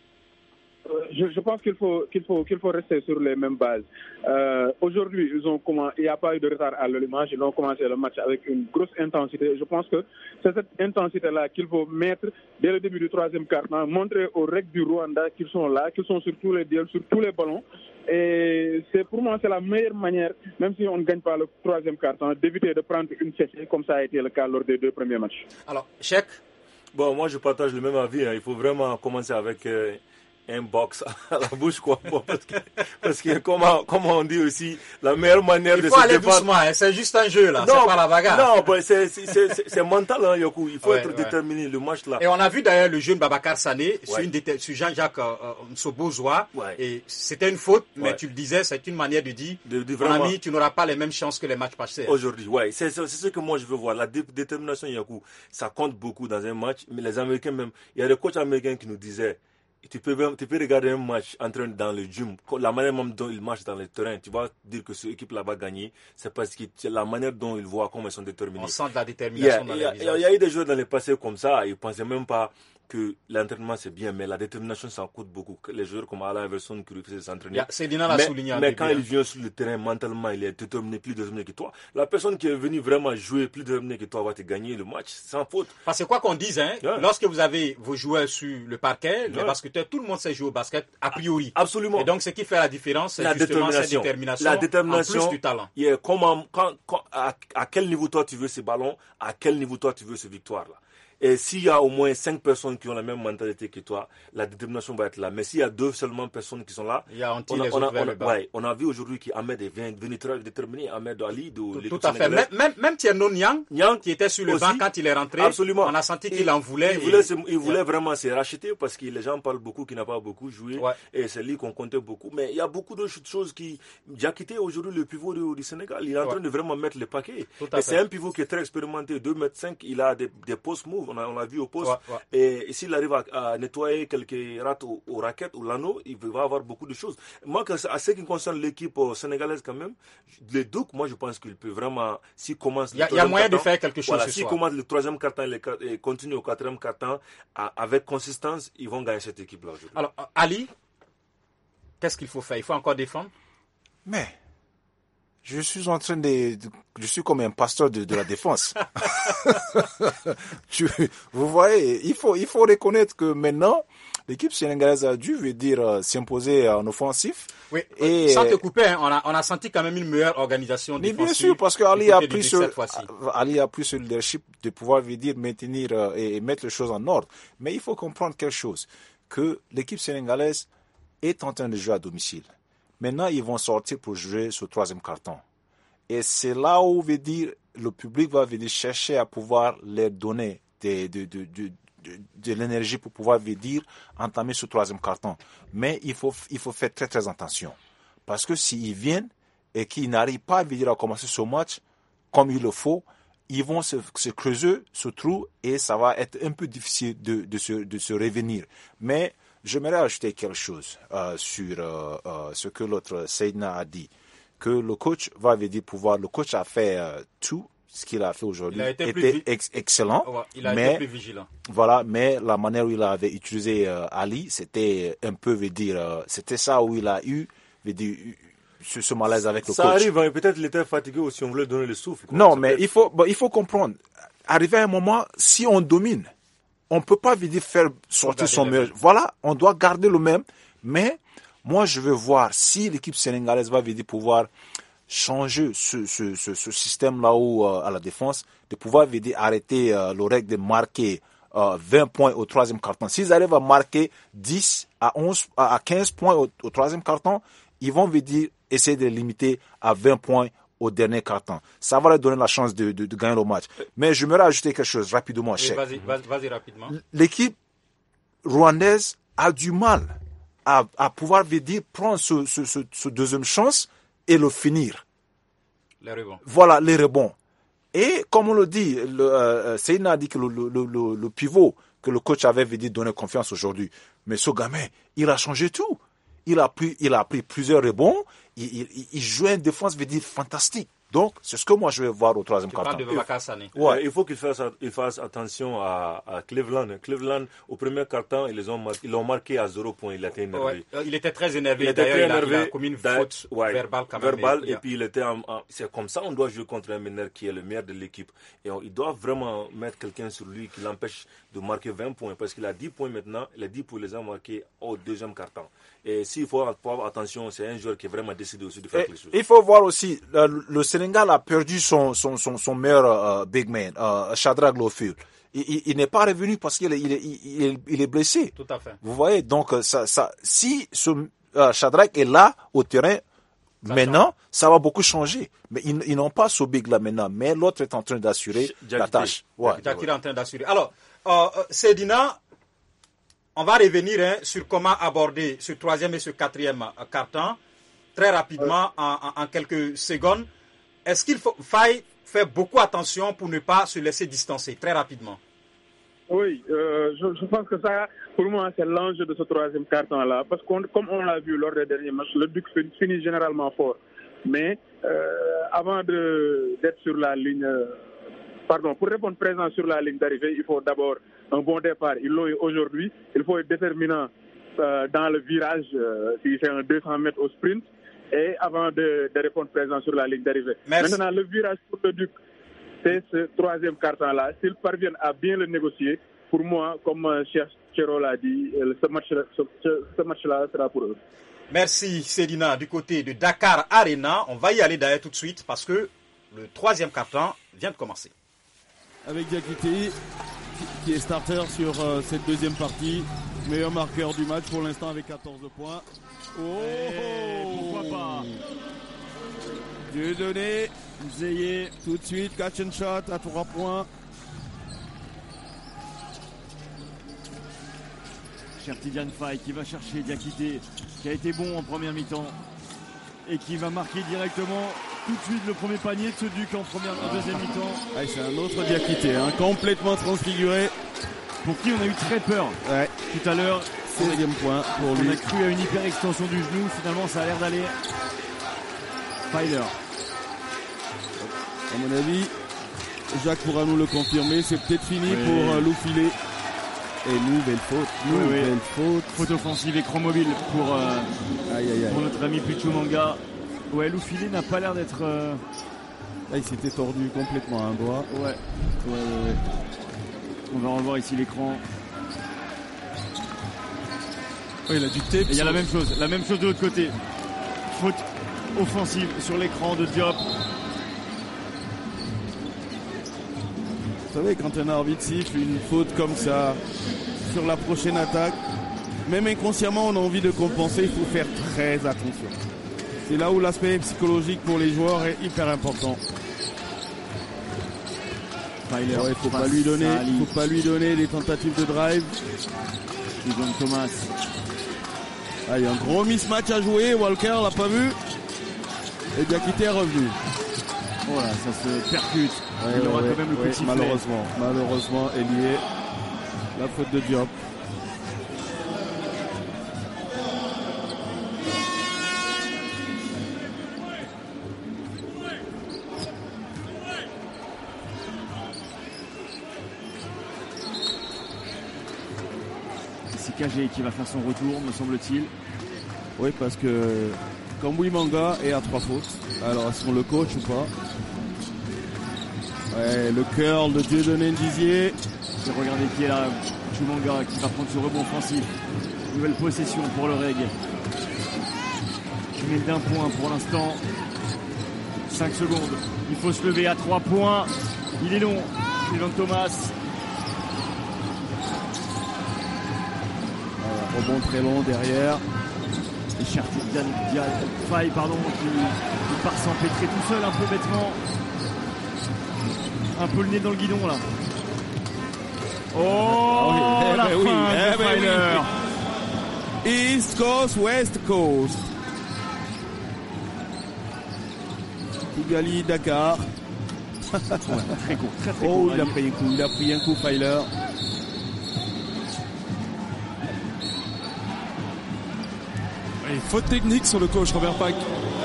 Je pense qu'il faut rester sur les mêmes bases. Aujourd'hui, il n'y a pas eu de retard à l'allumage. Ils ont commencé le match avec une grosse intensité. Je pense que c'est cette intensité-là qu'il faut mettre dès le début du 3e quart-temps, montrer aux règles du Rwanda qu'ils sont là, qu'ils sont sur tous les duels, sur tous les ballons. Et pour moi, c'est la meilleure manière, même si on ne gagne pas le 3e quart-temps, d'éviter de prendre une fessée comme ça a été le cas lors des 2 premiers matchs. Alors, Cheikh? Bon, moi je partage le même avis. Il faut vraiment commencer avec un box à la bouche, quoi. Bon, parce que comme on dit aussi, la meilleure manière de se défendre... Il faut aller doucement, c'est juste un jeu, là. Non, c'est pas la bagarre. Non, bah, c'est mental, hein, Yokou. Il faut être déterminé, le match, là. Et on a vu d'ailleurs le jeune Babacar Sané sur Jean-Jacques Nsobozoa. Et c'était une faute, mais tu le disais, c'est une manière de dire, mon ami, tu n'auras pas les mêmes chances que les matchs passés. Aujourd'hui, c'est ce que moi je veux voir. La détermination, Yokou, ça compte beaucoup dans un match. Mais les Américains même, il y a des coachs américains qui nous disaient, tu peux regarder un match en train dans le gym, la manière même dont ils marchent dans le terrain, tu vas dire que cette équipe là-bas gagner, c'est parce que c'est la manière dont ils voient comment ils sont déterminés. On sent de la détermination dans les visages. Il y a eu des joueurs dans le passé comme ça, ils ne pensaient même pas que l'entraînement c'est bien, mais la détermination ça coûte beaucoup. Les joueurs comme Alain Iverson qui refusent de s'entraîner. Mais quand il vient sur le terrain, mentalement, il est déterminé, plus déterminé que toi. La personne qui est venue vraiment jouer plus déterminé que toi va te gagner le match sans faute. Parce que quoi qu'on dise, lorsque vous avez vos joueurs sur le parquet, les basketteurs, tout le monde sait jouer au basket a priori. Absolument. Et donc ce qui fait la différence, c'est justement cette détermination. La détermination, en plus du talent. À quel niveau toi tu veux ce ballon, à quel niveau toi tu veux ce victoire là. Et s'il y a au moins 5 personnes qui ont la même mentalité que toi, la détermination va être là. Mais s'il y a 2 seulement personnes qui sont là, on a vu aujourd'hui qu'Ahmed est venu très déterminé, Ahmed Ali de l'équipe sénégalaise. Même Tierno Niang, qui était sur le banc quand il est rentré, on a senti qu'il en voulait. Il voulait vraiment se racheter parce que les gens parlent beaucoup, qu'il n'a pas beaucoup joué. Et c'est lui qu'on comptait beaucoup. Mais il y a beaucoup de choses qui... Diakité aujourd'hui, le pivot du Sénégal, il est en train de vraiment mettre le paquet. Et c'est un pivot qui est très expérimenté, 2,5 m, il a des post-moves. On l'a vu au poste. Et s'il arrive à nettoyer quelques rates aux raquettes ou l'anneau, il va avoir beaucoup de choses. Moi, à ce qui concerne l'équipe sénégalaise quand même, les Ducs, moi je pense qu'il peut vraiment, s'il commence... Il y a moyen de faire quelque chose ce soir. S'il commence le 3e quart-temps et continue au 4e quart-temps, avec consistance, ils vont gagner cette équipe-là aujourd'hui. Alors, Ali, qu'est-ce qu'il faut faire? Il faut encore défendre? Mais... je suis je suis comme un pasteur de la défense. Vous voyez, il faut reconnaître que maintenant, l'équipe sénégalaise a dû, s'imposer en offensif. Oui, et sans te couper, on a senti quand même une meilleure organisation défensive. Mais bien sûr, parce qu'Ali a pris ce leadership de pouvoir, maintenir et mettre les choses en ordre. Mais il faut comprendre quelque chose, que l'équipe sénégalaise est en train de jouer à domicile. Maintenant, ils vont sortir pour jouer ce 3e quart-temps. Et c'est là où, le public va venir chercher à pouvoir leur donner de l'énergie pour pouvoir, entamer ce 3e quart-temps. Mais il faut faire très, très attention. Parce que s'ils viennent et qu'ils n'arrivent pas, à commencer ce match comme il le faut, ils vont se creuser ce trou et ça va être un peu difficile de se revenir. Mais j'aimerais ajouter quelque chose sur ce que l'autre Seydina a dit, que le coach le coach a fait tout ce qu'il a fait aujourd'hui, était excellent. Il a été plus vigilant. Voilà, mais la manière où il avait utilisé Ali, c'était un peu, c'était ça où il a eu, ce malaise avec le coach. Ça arrive, hein, peut-être il était fatigué aussi, on voulait donner le souffle. Non, mais il faut comprendre. Arrivé à un moment, si on domine, on ne peut pas faire sortir son meilleur. Voilà, on doit garder le même. Mais moi, je veux voir si l'équipe sénégalaise va pouvoir changer ce système-là à la défense, de pouvoir arrêter le règle de marquer 20 points au 3e quart-temps. S'ils arrivent à marquer 10 à 15 points au 3e quart-temps, ils vont essayer de limiter à 20 points au dernier quart-temps. Ça va leur donner la chance de gagner le match. Mais je me rajouter quelque chose rapidement, Cheikh. Vas-y rapidement. L'équipe rwandaise a du mal à pouvoir prendre ce deuxième chance et le finir. Les rebonds. Voilà, les rebonds. Et comme on le dit, Seydina a dit que le pivot que le coach avait dit donner confiance aujourd'hui. Mais ce gamin, il a changé tout. Il a pris plusieurs rebonds. Il jouait une défense, fantastique. Donc, c'est ce que moi je vais voir au troisième quart-temps. Ouais, il faut qu'il fasse attention à Cleveland. Cleveland, au premier quart-temps, ils l'ont marqué à 0 points. Il était énervé. Ouais, il était très énervé. D'ailleurs, il a commis une faute verbale quand même. Et puis, il était c'est comme ça, on doit jouer contre un meneur qui est le meilleur de l'équipe. Et il doit vraiment mettre quelqu'un sur lui qui l'empêche de marquer 20 points. Parce qu'il a 10 points maintenant. Les 10 points les a marqués au deuxième quart-temps. Et s'il faut avoir attention, c'est un joueur qui est vraiment décidé aussi de faire quelque chose. Il faut voir aussi, le Sénégal a perdu son meilleur big man, Shadrack Lofil. Il n'est pas revenu parce qu'il est blessé. Tout à fait. Vous voyez, donc si Shadrack est là au terrain, maintenant, ça va beaucoup changer. Mais ils n'ont pas ce big là maintenant. Mais l'autre est en train d'assurer la tâche. Jakite est en train d'assurer. Alors, Seydina, on va revenir sur comment aborder ce troisième et ce quatrième quart-temps très rapidement en quelques secondes. Est-ce qu'il faille faire beaucoup attention pour ne pas se laisser distancer très rapidement? Oui, je pense que ça, pour moi, c'est l'enjeu de ce troisième quart-temps-là. Parce que comme on l'a vu lors des derniers matchs, le Duc finit généralement fort. Mais avant d'être sur la ligne... pour répondre présent sur la ligne d'arrivée, il faut d'abord un bon départ. Il l'a eu aujourd'hui. Il faut être déterminant dans le virage, si c'est un 200 mètres au sprint, et avant de répondre présent sur la ligne d'arrivée. Merci. Maintenant, le virage pour le Duc, c'est ce troisième quart-temps-là. S'ils parviennent à bien le négocier, pour moi, comme Cheikh Chero l'a dit, ce match-là sera pour eux. Merci Seydina. Du côté de Dakar Arena, on va y aller d'ailleurs tout de suite parce que le troisième quart-temps vient de commencer. Avec Diakité qui est starter sur cette deuxième partie. Meilleur marqueur du match pour l'instant avec 14 points. Pourquoi pas? Dieudonné, Zeye, tout de suite, catch and shot à 3 points. Cher Tidiane Faye qui va chercher Diakité, qui a été bon en première mi-temps et qui va marquer directement tout de suite le premier panier de ce Duc en deuxième mi-temps. C'est un autre Diakité, complètement transfiguré. Pour qui on a eu très peur tout à l'heure. 16e point pour lui. On a cru à une hyper extension du genou, finalement ça a l'air d'aller. Filer. À mon avis, Jacques pourra nous le confirmer, c'est peut-être fini pour Loufilé. Et nouvelle faute. Faute offensive, écran mobile pour notre ami Pichu Manga. Ouais, Loufilé n'a pas l'air d'être... il s'était tordu complètement un doigt. Ouais. On va revoir ici l'écran. Il a du tape. Il y a la même chose de l'autre côté. Faute offensive sur l'écran de Diop. Vous savez, quand un arbitre siffle une faute comme ça sur la prochaine attaque, même inconsciemment on a envie de compenser, il faut faire très attention. C'est là où l'aspect psychologique pour les joueurs est hyper important. Il ne faut pas lui donner des tentatives de drive. Steven Thomas. Il y a un gros mismatch à jouer, Walker l'a pas vu. Et Diakité est revenu. Voilà, ça se percute. Il aura quand même le coup de sifflet. Malheureusement, Elie, la faute de Diop. C'est KG qui va faire son retour, me semble-t-il. Oui, parce que Kamboui Manga est à 3 fautes. Alors, est-ce qu'on le coach ou pas? Le curl de Dieudonné Ndizier. Regardez qui est là, Chumanga qui va prendre ce rebond offensif. Nouvelle possession pour le Reg. Qui met d'un point pour l'instant. 5 secondes. Il faut se lever à 3 points. Il est long. Steven Thomas. Rebond très long derrière. Et cher Faye, qui part s'empêtrer tout seul un peu bêtement. Un peu le nez dans le guidon là. La fin de Filer. East Coast, West Coast. Kigali, Dakar. Ouais, très court, très Oh, court. il a pris un coup, Feiler. Et faute technique sur le coach Robert Pack.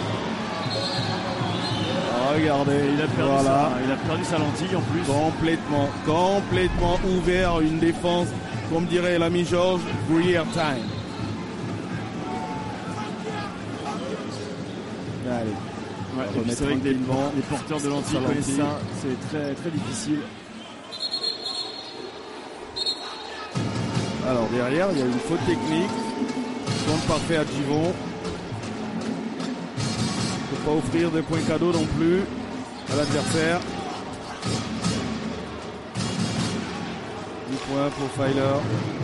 Regardez, Il a perdu sa lentille en plus. Complètement ouvert, une défense, comme dirait l'ami Georges, Greer time. Allez. Ouais, et puis c'est vrai que les porteurs de lentilles connaissent ça, c'est très très difficile. Alors derrière, il y a une faute technique. Compte parfait à Givon. Il ne faut pas offrir des points cadeaux non plus à l'adversaire. 10 points pour Feiler.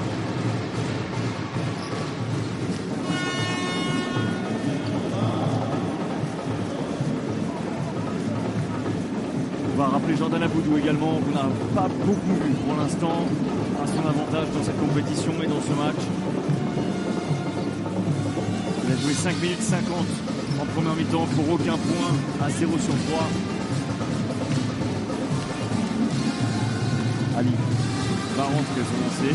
On va rappeler Jordan Aboudou également, qu'on n'a pas beaucoup vu pour l'instant à son avantage dans cette compétition et dans ce match. Il a joué 5 minutes 50 en première mi-temps pour aucun point à 0 sur 3. Ali va rentrer son lancer.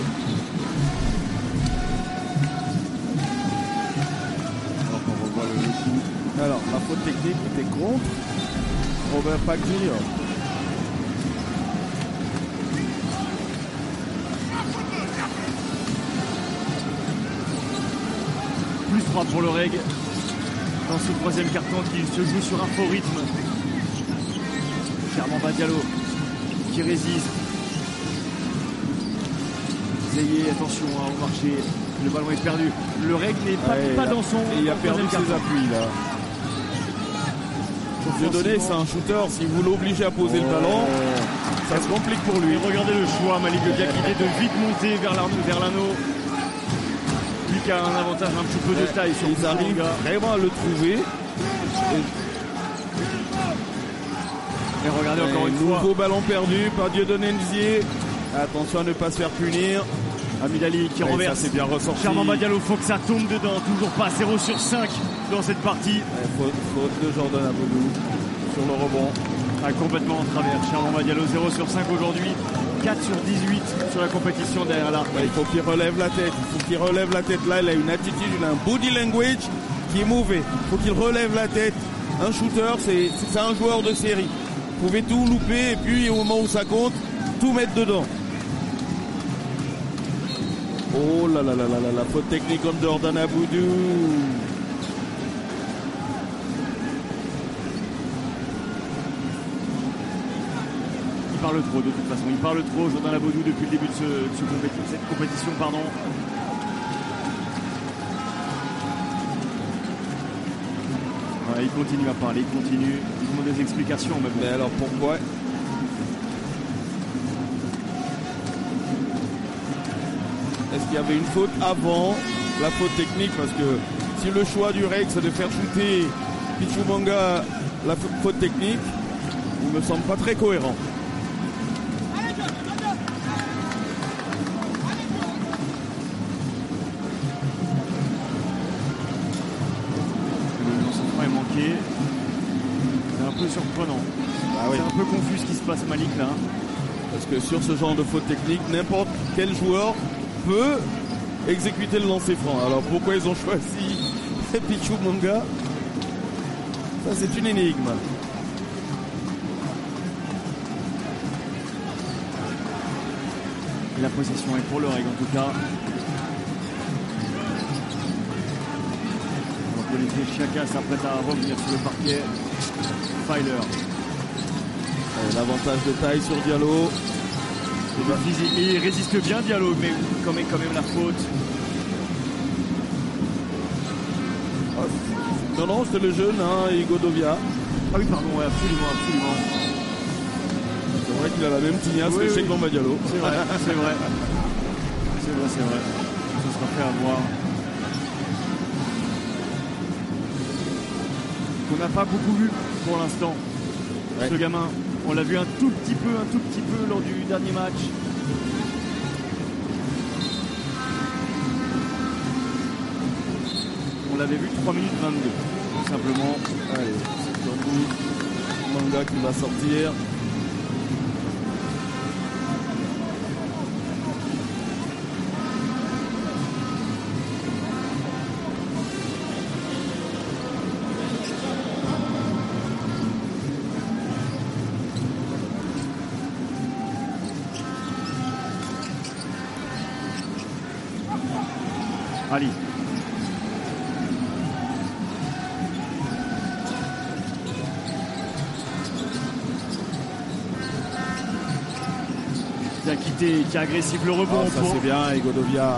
Alors qu'on revoit le coup. Alors la faute technique était contre Robert Pack Jr. Plus 3 pour le Reg dans ce troisième carton qui se joue sur un faux rythme. Charmant Badialo qui résiste. Zayé, attention au marché, le ballon est perdu. Le Reg n'est pas dans son. Et il a perdu ses appuis là. Dieudonné, c'est un shooter, si vous l'obligez à poser le ballon, ça se complique pour lui. Et regardez le choix, Malik Diakité de vite monter vers l'anneau. Lui qui a un avantage un petit peu de taille sur ils arrivent vraiment à le trouver. Et regardez encore une fois. Nouveau ballon perdu par Dieudonné Nzié. Attention à ne pas se faire punir. Hamid Ali qui renverse. Ça c'est bien ressorti. Charmant Badialo, faut que ça tombe dedans. Toujours pas 0 sur 5 dans cette partie. Faute de Jordan Aboudou sur le rebond. Complètement en travers. Charmant Badialo 0 sur 5 aujourd'hui. 4 sur 18 sur la compétition derrière l'arc. Il faut qu'il relève la tête. Là, il a une attitude, il a un body language qui est mauvais. Il faut qu'il relève la tête. Un shooter, c'est un joueur de série. Vous pouvez tout louper et puis au moment où ça compte, tout mettre dedans. Oh là là là là là, la faute technique contre Jordan Aboudou. Il parle trop de toute façon, il parle trop Jordan Aboudou depuis le début de cette compétition. Ouais, il continue à parler, il demande des explications. Mais alors pourquoi ? Est-ce qu'il y avait une faute avant la faute technique? Parce que si le choix du Reg c'est de faire shooter Pichumanga, la faute technique, il me semble pas très cohérent. Le lancement est manqué. C'est un peu surprenant. C'est un peu confus ce qui se passe, Malik, là. Parce que sur ce genre de faute technique, n'importe quel joueur peut exécuter le lancer franc. Alors pourquoi ils ont choisi Pichumanga? Ça c'est une énigme. Et la possession est pour le Reg en tout cas. Alors que les Chaka s'apprête à revenir sur le parquet. Feiler. L'avantage de taille sur Diallo. Et il résiste bien Diallo, mais quand même la faute. Non, c'était le jeune, Igodovia. Ah oui, pardon, ouais, absolument. C'est vrai qu'il a la même tignasse que Cheikh Lomba Diallo. C'est vrai. Ça sera fait avoir. Qu'on n'a pas beaucoup vu pour l'instant. Ouais. Ce gamin, on l'a vu un tout petit peu lors du dernier match. l'avais vu, 3 minutes 22. Tout simplement. Allez, c'est Jordi Manga qui va sortir. Ali. Diakité qui est agressif, le rebond. Ça c'est bien, et Godovia.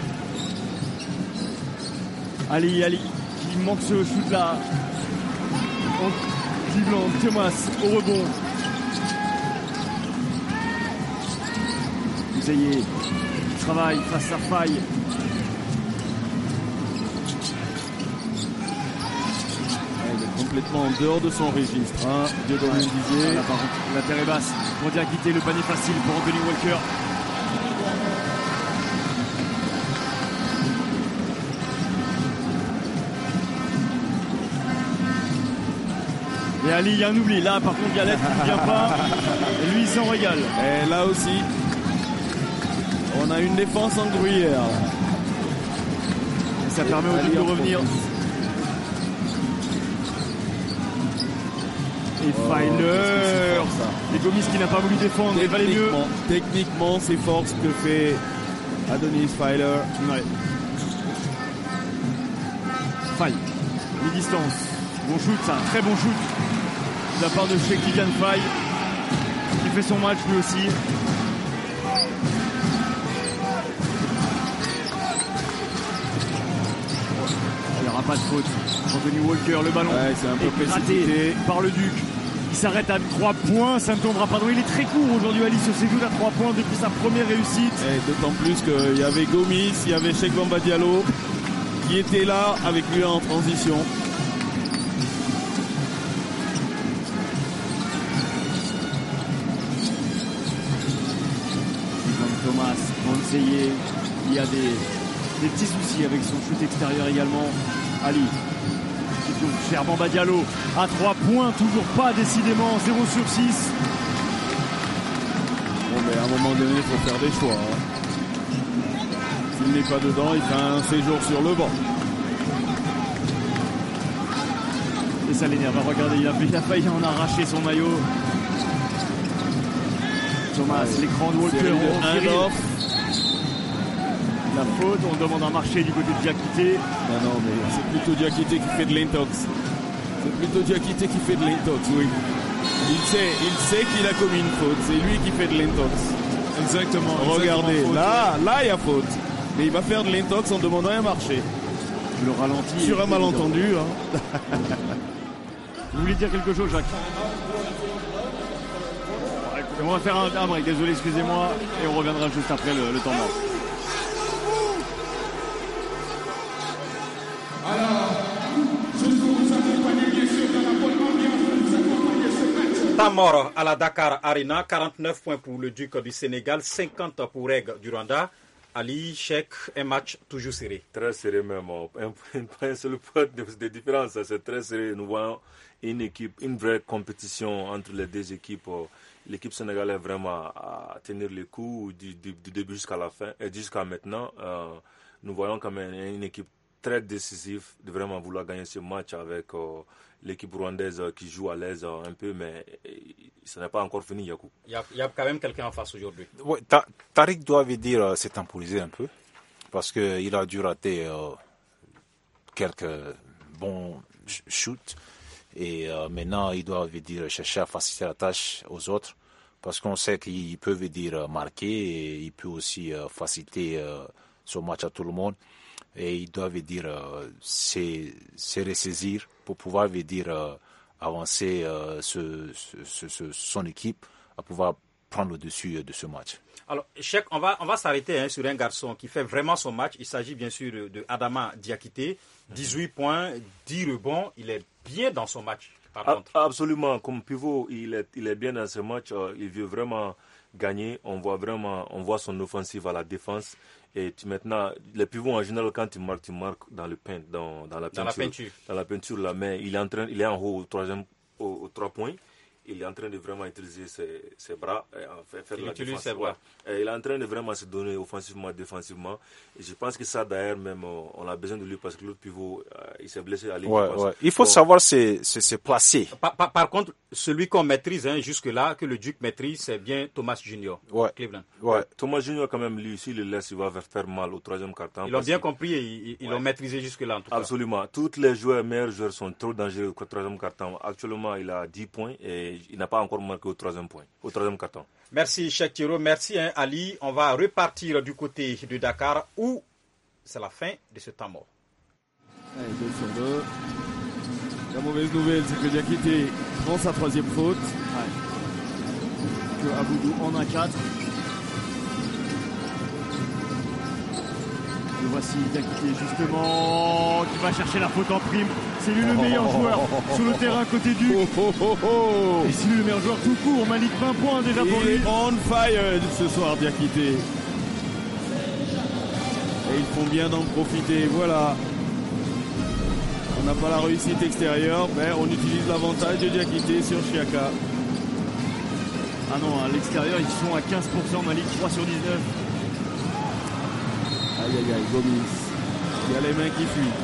Ali qui manque ce shoot là. Cleveland, Thomas au rebond. Zayé travaille face à Faye. Complètement en dehors de son registre. Dieudonné Dizier. Par contre, la terre est basse. Pour Diakité, le panier facile pour Anthony Walker. Et Ali, il y a un oubli. Là, par contre, Galette qui ne vient pas. Et lui, il s'en régale. Et là aussi, on a une défense en gruyère. Et ça permet au de revenir. Et Filer, et Gomis qui n'a pas voulu défendre, il valait mieux. Techniquement, c'est fort ce que fait Adonis Filer. Ouais. Faye, mi-distance. Bon shoot, ça, très bon shoot de la part de Kylian Faye, qui fait son match lui aussi. Il n'y aura pas de faute. Anthony Walker, le ballon c'est un peu est gratté par le Duc. Il s'arrête à 3 points, ça ne tombera pas. Il est très court aujourd'hui, Ali, sur ses shoots à 3 points depuis sa première réussite. Et d'autant plus qu'il y avait Gomis, il y avait Cheikh Bamba Diallo qui était là avec lui en transition. Thomas, Monseillé, il y a des petits soucis avec son shoot extérieur également. Ali qui trouve cher Bamba Diallo à 3 points, toujours pas décidément, 0 sur 6. Bon, mais à un moment donné, il faut faire des choix. S'il n'est pas dedans, il fait un séjour sur le banc. Et ça l'énerve. Regardez, il a failli en arracher son maillot. Thomas, l'écran de Walker. La faute, on demande un marché du côté de Diakité. Non, mais c'est plutôt Diakité qui fait de l'intox. C'est plutôt Diakité qui fait de l'intox, oui. Il sait qu'il a commis une faute. C'est lui qui fait de l'intox. Exactement. Regardez, là, il y a faute. Mais il va faire de l'intox en demandant un marché. Le ralenti. Sur un malentendu. Vous voulez dire quelque chose, Jacques? On va faire un break, désolé, excusez-moi. Et on reviendra juste après le temps mort. Temps mort à la Dakar Arena, 49 points pour le Duc du Sénégal, 50 pour Reg du Rwanda. Ali, Cheikh, un match toujours serré. Très serré même. Un seul point de différence, c'est très serré. Nous voyons une vraie compétition entre les deux équipes. L'équipe sénégalaise vraiment à tenir les coups du début jusqu'à la fin. Et jusqu'à maintenant, nous voyons quand même une équipe très décisive de vraiment vouloir gagner ce match avec l'équipe rwandaise qui joue à l'aise un peu, mais ce n'est pas encore fini, Yakou. Il y a quand même quelqu'un en face aujourd'hui. Ouais, Tariq doit dire s'est temporisé un peu, parce qu'il a dû rater quelques bons shoots, et maintenant il doit chercher à faciliter la tâche aux autres, parce qu'on sait qu'il peut marquer, et il peut aussi faciliter ce match à tout le monde. Et il doit se ressaisir pour pouvoir avancer son équipe à pouvoir prendre le dessus de ce match. Alors, Cheikh, on va s'arrêter sur un garçon qui fait vraiment son match. Il s'agit bien sûr de Adama Diakité. 18 points, 10 rebonds. Il est bien dans son match, par contre. Absolument. Comme pivot, il est bien dans ce match. Il veut vraiment gagner. On voit son offensive à la défense. Et maintenant, les pivots en général, quand tu marques dans le paint, dans la peinture. Dans la peinture, là, mais il est en haut aux 3 points. Il est en train de vraiment utiliser ses bras et faire la défense. Et il est en train de vraiment se donner offensivement, défensivement. Et je pense que ça, d'ailleurs, même, on a besoin de lui parce que l'autre pivot, il s'est blessé à l'équipe. Il faut savoir se placer. Par contre, celui qu'on maîtrise jusque-là, que le Duc maîtrise, c'est bien Thomas Junior. Cleveland. Thomas Junior, quand même, lui, s'il le laisse, il va faire mal au 3e quart-temps. Ils l'ont bien compris et ils l'ont maîtrisé jusque-là, en tout cas. Absolument. Tous les meilleurs joueurs sont trop dangereux au 3e quart-temps. Actuellement, il a 10 points et il n'a pas encore marqué au 3e carton. Merci Cheikh Thiro, merci Ali. On va repartir du côté de Dakar où c'est la fin de ce temps mort. Allez, 2 sur 2. La mauvaise nouvelle, c'est que Diakité prend sa 3e faute. Que Aboudou en a 4. Et voici Diakité justement qui va chercher la faute en prime. C'est lui le meilleur joueur sur le terrain côté du. Et c'est lui le meilleur joueur tout court. Malik 20 points déjà pour lui. Il est on fire ce soir, Diakité. Et ils font bien d'en profiter. Voilà. On n'a pas la réussite extérieure, mais on utilise l'avantage de Diakité sur Chiaka. Ah non, à l'extérieur ils sont à 15%. Malik 3 sur 19. Aïe aïe aïe, Gomis. Il y a les mains qui fuient.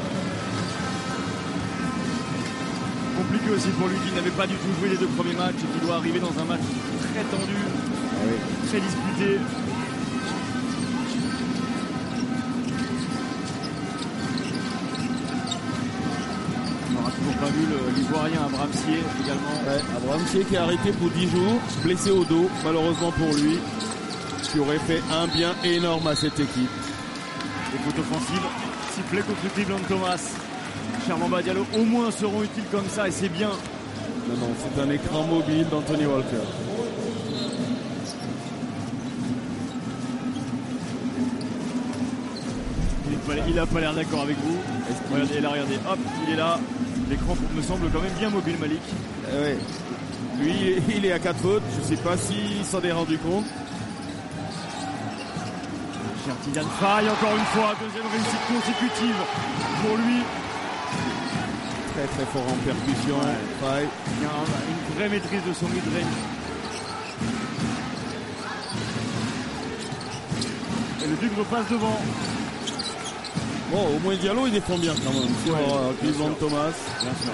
Compliqué aussi pour lui qui n'avait pas du tout joué les 2 premiers matchs et qui doit arriver dans un match très tendu, très disputé. On n'aura toujours pas vu l'Ivoirien Abramsier également. Abramsier qui est arrêté pour 10 jours, blessé au dos, malheureusement pour lui, qui aurait fait un bien énorme à cette équipe. Les fautes offensives, sifflet contre Cleveland Thomas. Charmamba Diallo au moins seront utiles comme ça et c'est bien. Non, c'est un écran mobile d'Anthony Walker. Il n'a pas l'air d'accord avec vous. Regardez, hop, il est là. L'écran me semble quand même bien mobile, Malik. Lui, il est à 4 fautes. Je ne sais pas s'il s'en est rendu compte. Chertigan Faye, encore une fois, 2e réussite consécutive pour lui. Très très fort en percussion. Faye. Il y a une vraie maîtrise de son mid-range. Et le Duc repasse devant. Bon, au moins Diallo il défend bien quand même sur Cleveland Thomas. Bien sûr.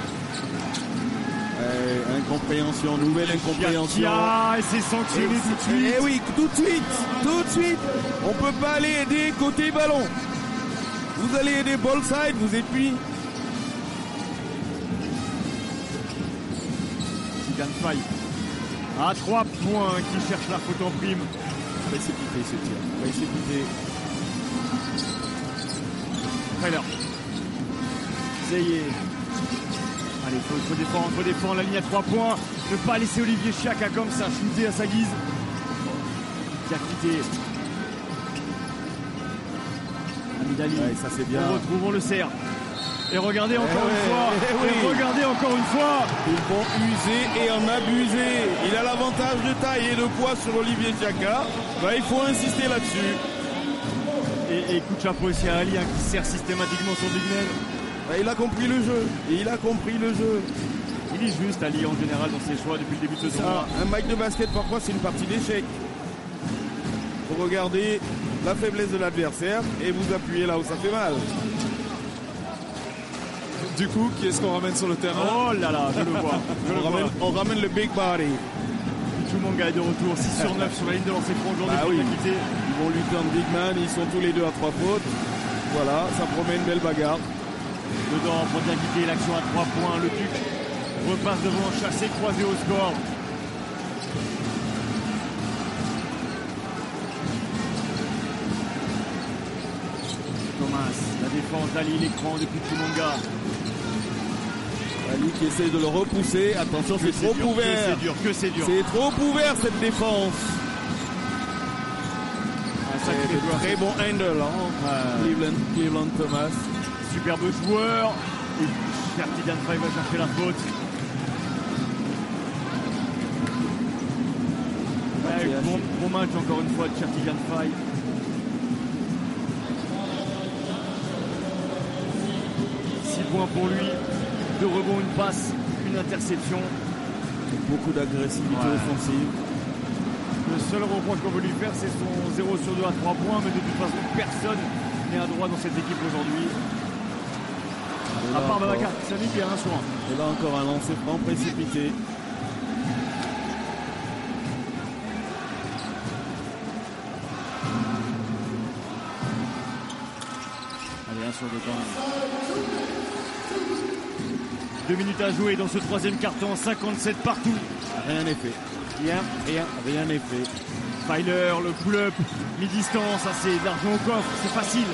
Incompréhension, nouvelle incompréhension. Et c'est sanctionné tout de suite. Eh oui, tout de suite. On peut pas aller aider côté ballon. Vous allez aider ball side, vous êtes puis. Tigan Faye à 3 points qui cherche la faute en prime. Précipité ce tir. Précipité. Trailer. Zeye. Allez, faut défendre la ligne à 3 points. Ne pas laisser Olivier Chiaka comme ça, shooter à sa guise. Diakité. Amidali. Ça c'est bien. On le serre. Et regardez encore une fois. Regardez encore une fois. Ils vont user et en abuser. Il a l'avantage de taille et de poids sur Olivier Chiaka. Il faut insister là-dessus. Et coup de chapeau aussi à Ali qui sert systématiquement son big man. Il a compris le jeu. Il est juste Ali en général dans ses choix depuis le début de ce tournoi. Un match de basket parfois c'est une partie d'échec. Faut regarder la faiblesse de l'adversaire et vous appuyer là où ça fait mal. Du coup, qui est-ce qu'on ramène sur le terrain? Oh là là, je le vois. On ramène le big body. Tout le monde est de retour, 6 sur 9 sur la ligne de lancer franc aujourd'hui pour Diakité. Ils vont lutter en big man, ils sont tous les deux à 3 fautes. Voilà, ça promet une belle bagarre. Dedans pour Diakité, l'action à 3 points. Le Duc repasse devant, chassé, croisé au score. Thomas, la défense d'Ali, l'écran depuis Kimonga. Ali qui essaie de le repousser. Attention, c'est trop ouvert. C'est dur. C'est trop ouvert cette défense. Très bon handle, Cleveland Thomas. Superbe joueur. Et Chertigan Faye va chercher la faute. Bon match encore une fois de Chertigan Faye. points pour lui. 2 rebonds, une passe, une interception. Beaucoup d'agressivité offensive. Le seul reproche qu'on veut lui faire, c'est son 0 sur 2 à 3 points, mais de toute façon, personne n'est à droit dans cette équipe aujourd'hui. À part Babacar Sami qui est à 1 sur 1. Et là encore un lancer franc précipité. Allez, 1 sur 2 quand même. 2 minutes à jouer dans ce troisième carton, 57 partout. Rien n'est fait. Rien n'est fait. Filer, le pull-up, mi-distance, assez d'argent au coffre, c'est facile.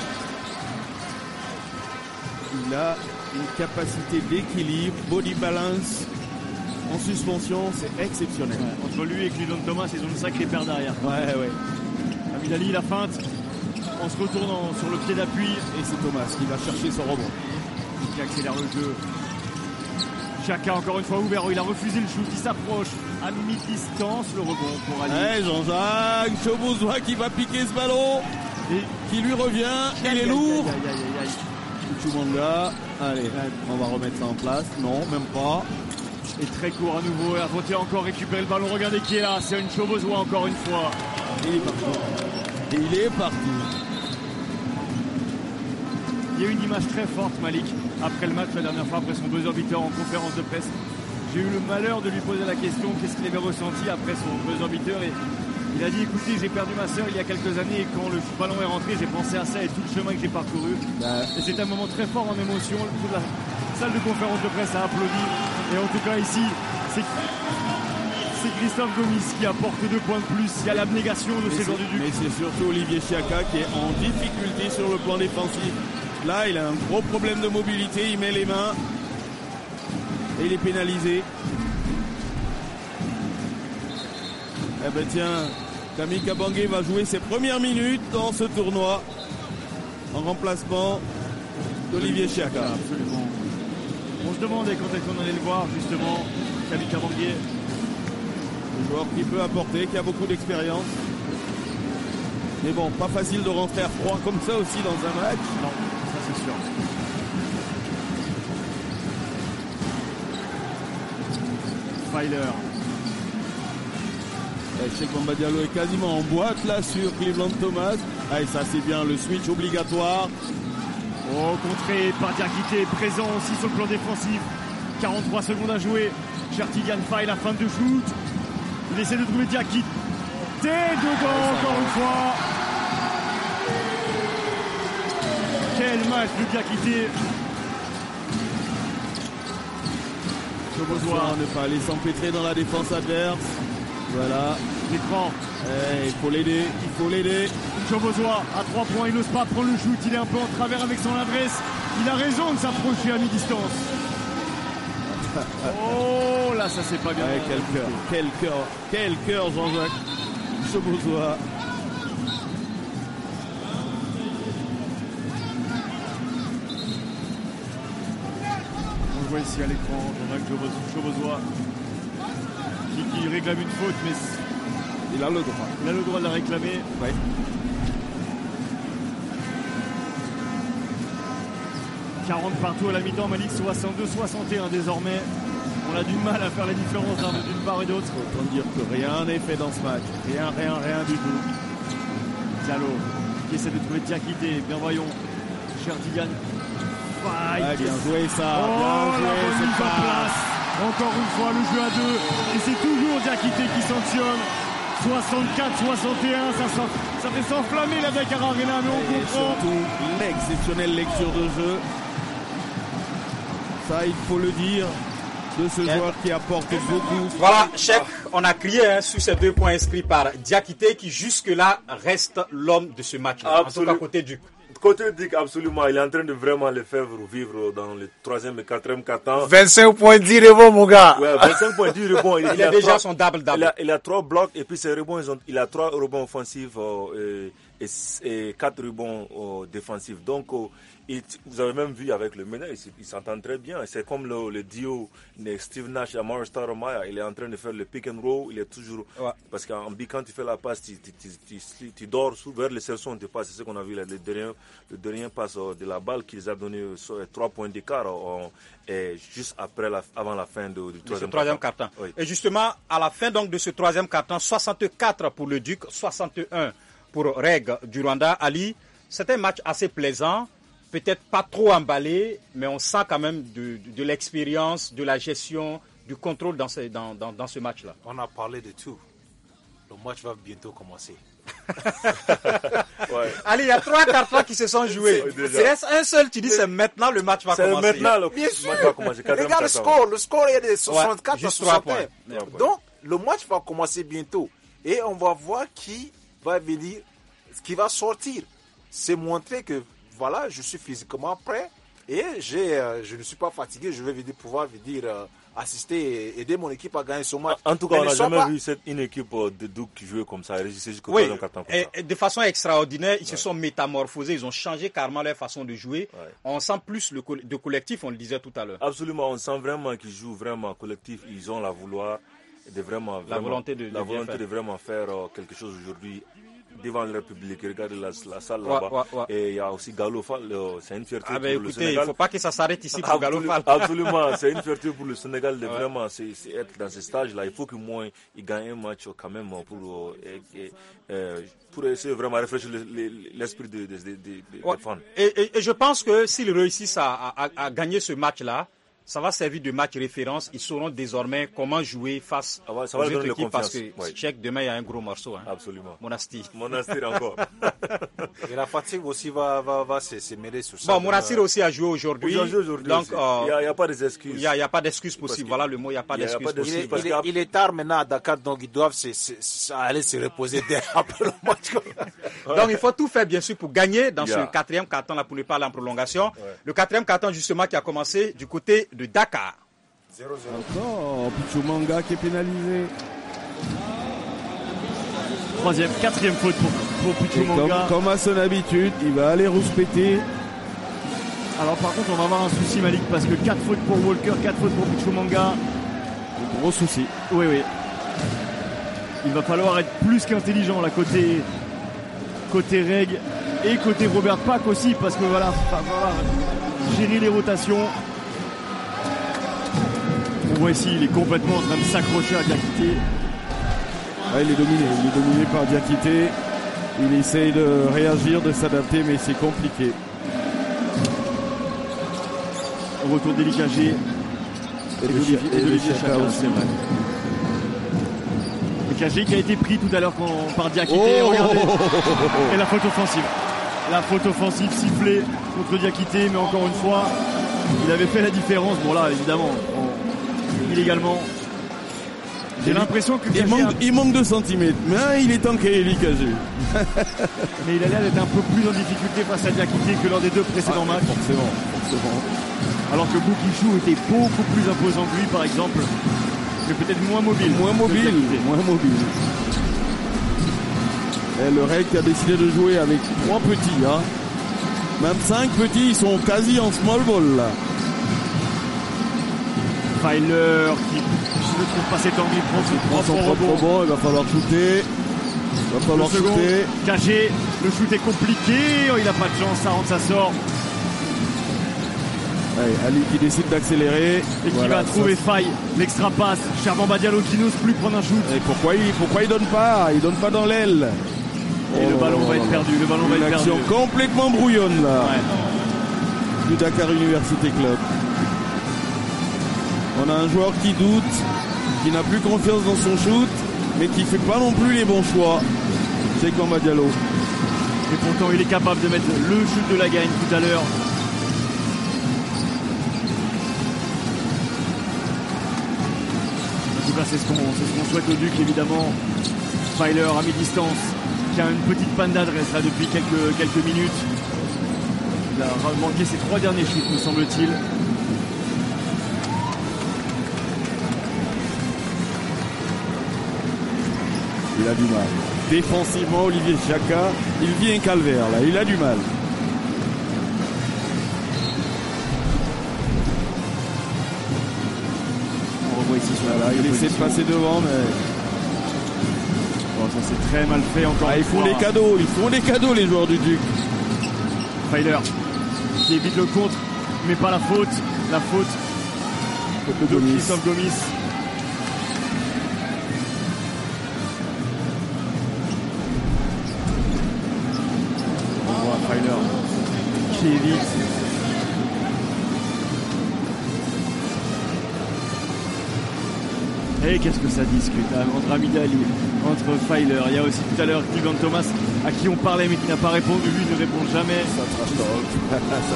Il a une capacité d'équilibre, body balance. En suspension, c'est exceptionnel. Ouais, entre lui et Cleveland Thomas, ils ont une sacrée paire derrière. Ouais. Hamid Ali, la feinte, en se retournant sur le pied d'appui. Et c'est Thomas qui va chercher son rebond. Qui accélère le jeu. Chaka encore une fois ouvert, il a refusé le shoot, il s'approche à mi-distance, le rebond pour Ali. Ouais, Jean-Jacques Chobozois qui va piquer ce ballon et qui lui revient, il est lourd. Chumanga, allez, on va remettre ça en place, non, même pas. Et très court à nouveau, et Avoté encore récupérer le ballon, regardez qui est là, c'est une Chobozois encore une fois. Il est partout. Et il est partout. Il y a eu une image très forte, Malik, après le match, la dernière fois, après son buzzer beater en conférence de presse. J'ai eu le malheur de lui poser la question, qu'est-ce qu'il avait ressenti après son buzzer beater. Et il a dit, écoutez, j'ai perdu ma sœur il y a quelques années et quand le ballon est rentré, j'ai pensé à ça et tout le chemin que j'ai parcouru. Et c'est un moment très fort en émotion. Toute la salle de conférence de presse a applaudi. Et en tout cas, ici, c'est Christophe Gomis qui apporte 2 points de plus. Il y a l'abnégation de ces joueurs du Duc. Mais c'est surtout Olivier Chiaka qui est en difficulté sur le plan défensif. Là, il a un gros problème de mobilité, il met les mains et il est pénalisé. Eh ben tiens, Camille Kabangé va jouer ses premières minutes dans ce tournoi en remplacement d'Olivier Chiaka. Absolument. On se demandait quand est-ce qu'on allait le voir justement, Camille Kabangé. Un joueur qui peut apporter, qui a beaucoup d'expérience. Mais bon, pas facile de rentrer à froid comme ça aussi dans un match. Non. C'est sûr. Filer. Cheikh Bamba Diallo est quasiment en boîte là sur Cleveland Thomas. Et ça c'est bien le switch obligatoire. Oh, contré par Diakité, présent aussi sur le plan défensif. 43 secondes à jouer. Chertigan Faye, la fin de shoot. Il essaie de trouver Diakité. Dedans encore une fois. Quel match de Diakité. Chobozois ne pas aller s'empêtrer dans la défense adverse. Voilà. L'écran. Il faut l'aider, Chobozois à 3 points, il n'ose pas prendre le shoot, il est un peu en travers avec son adresse. Il a raison de s'approcher à mi-distance. Oh là, ça c'est pas bien. Quel cœur Jean-Jacques Chobozois. On le voit ici à l'écran, Jean-Jacques Chobozois qui réclame une faute, mais il a le droit. Il a le droit de la réclamer. Ouais. « 40 partout à la mi-temps, Malik, 62-61 désormais. On a du mal à faire la différence d'une part et d'autre. Autant dire que rien n'est fait dans ce match. Rien du tout. Diallo qui essaie de trouver Diakité. Bien voyons. Chertigan. Bien joué ça. Oh, bien joué, mise en place. Encore une fois, le jeu à 2. Et c'est toujours Diakité qui sanctionne. 64-61. Ça fait s'enflammer la Dakar Arena, mais on comprend. Surtout l'exceptionnelle lecture de jeu. Ça, il faut le dire. De ce joueur qui apporte beaucoup. Voilà, Cheikh, on a crié sur ces 2 points inscrits par Diakité qui jusque-là reste l'homme de ce match. En tout cas, côté Duc. Côté Duc, absolument. Il est en train de vraiment le faire vivre dans le 3e et 4e quart-temps. 25 points, 10 rebonds, mon gars. Ouais, 25 points, 10 rebonds. Il a déjà son double-double. Il a 3 blocs et puis ses rebonds, il a 3 rebonds offensifs et 4 rebonds défensifs. Donc, vous avez même vu avec le Mena, ils s'entendent très bien. C'est comme le duo de Steve Nash et Amara Stoudemire. Il est en train de faire le pick and roll. Il est toujours. Ouais. Parce qu'en B, quand tu fais la passe, tu dors vers le cerceau, tu passes. C'est ce qu'on a vu, le dernier passe de la balle qu'ils ont donné 3 points d'écart juste avant la fin du troisième quart-temps. Oui. Et justement, à la fin donc de ce troisième quart-temps, 64 pour le Duc, 61 pour Reg du Rwanda. Ali, c'était un match assez plaisant. Peut-être pas trop emballé, mais on sent quand même de l'expérience, de la gestion, du contrôle dans ce match-là. On a parlé de tout. Le match va bientôt commencer. Ouais. Allez, il y a 3 cartons qui se sont joués. C'est un seul, tu dis c'est maintenant le match va commencer. C'est maintenant Bien sûr. Va commencer. Regarde le score est de 64 à 61. Donc, le match va commencer bientôt. Et on va voir qui va venir, qui va sortir. C'est montrer que voilà, je suis physiquement prêt et je ne suis pas fatigué. Je vais pouvoir assister et aider mon équipe à gagner ce match. En tout cas, on n'a jamais vu une équipe de Duc qui jouait comme ça, résister jusqu'au troisième quart-temps. Et de façon extraordinaire, ils se sont métamorphosés, ils ont changé carrément leur façon de jouer. Ouais. On sent plus de collectif, on le disait tout à l'heure. Absolument, on sent vraiment qu'ils jouent vraiment collectif. Ils ont la volonté de vraiment faire quelque chose aujourd'hui devant le République. Regardez la salle là-bas. Et il y a aussi Gallo Fall. C'est une fierté pour le Sénégal. Il ne faut pas que ça s'arrête ici pour Gallo Fall. Absolument. C'est une fierté pour le Sénégal de vraiment être dans ce stage-là. Il faut qu'au moins il gagne un match quand même pour essayer de vraiment réfléchir l'esprit des fans. Et je pense que s'ils réussissent à gagner ce match-là, ça va servir de match référence. Ils sauront désormais comment jouer face aux autres équipes parce que Tchèque, demain, il y a un gros morceau. Hein. Absolument. Monastir encore. Et la fatigue aussi va se mêler sur ça. Bon, Monastir aussi a joué aujourd'hui. Donc, il n'y a pas d'excuses. Il n'y a pas d'excuses possibles. Voilà le mot, il n'y a pas d'excuses possibles. Il est tard maintenant à Dakar, donc ils doivent aller se reposer après le match. Donc, il faut tout faire, bien sûr, pour gagner dans ce quatrième carton là pour ne pas aller en prolongation. Le quatrième carton, justement, qui a commencé du côté de Dakar. 0-0. Encore Pichumanga qui est pénalisé. Quatrième faute pour Pichumanga. Comme à son habitude, il va aller rouspéter. Alors par contre, on va avoir un souci, Malik, parce que 4 fautes pour Walker, 4 fautes pour Pichumanga. Gros souci. Oui. Il va falloir être plus qu'intelligent là côté Reg et côté Robert Pack aussi, parce que voilà, gérer les rotations. On voit ici, il est complètement en train de s'accrocher à Diakité. Il est dominé par Diakité. Il essaye de réagir, de s'adapter, mais c'est compliqué. Retour d'Elikagé. Et Olivier Chaka aussi. Elikagé qui a été pris tout à l'heure par Diakité. Regardez. Et la faute offensive. La faute offensive sifflée contre Diakité, mais encore une fois, il avait fait la différence. Bon là, évidemment, illégalement. J'ai l'impression que il manque 2 centimètres, mais il est tanké, Elikagé. Mais il a l'air d'être un peu plus en difficulté face à Diakité que lors des 2 précédents matchs. Forcément. Alors que Boukishou était beaucoup plus imposant que lui, par exemple, mais peut-être moins mobile. Moins mobile. Et le REC a décidé de jouer avec 3 petits. Même 5 petits, ils sont quasi en small ball là. Feiler qui ne trouve pas cet angle, il prend son rebond. Il va falloir shooter. Cagé, le shoot est compliqué, il n'a pas de chance, ça rentre, ça sort. Allez, Ali qui décide d'accélérer. Et qui va trouver faille, l'extra passe. Cherban Diallo qui n'ose plus prendre un shoot. Et pourquoi il donne pas? Il donne pas dans l'aile. Et le ballon va être perdu. Une action complètement brouillonne là. Du Dakar University Club. On a un joueur qui doute, qui n'a plus confiance dans son shoot, mais qui fait pas non plus les bons choix. C'est Cherban Diallo. Et pourtant il est capable de mettre le shoot de la gagne tout à l'heure. En tout cas c'est ce qu'on souhaite au Duc évidemment. Feiler à mi-distance qui a une petite panne d'adresse là depuis quelques minutes. Il a manqué ses 3 derniers shoots me semble-t-il. Il a du mal. défensivement, Olivier Chaka, il vit un calvaire là, il a du mal. On revoit ici sur Voilà, il essaie de passer devant, mais bon, ça c'est très mal fait encore. ils font des cadeaux les joueurs du Duc. Filer qui évite le contre, mais pas la faute. La faute de Christophe Gomis. On voit Filer qui évite. Et qu'est-ce que ça discute entre Hamid Ali, entre Filer. Il y a aussi tout à l'heure Dylan Thomas à qui on parlait mais qui n'a pas répondu. Lui ne répond jamais. Ça trash talk.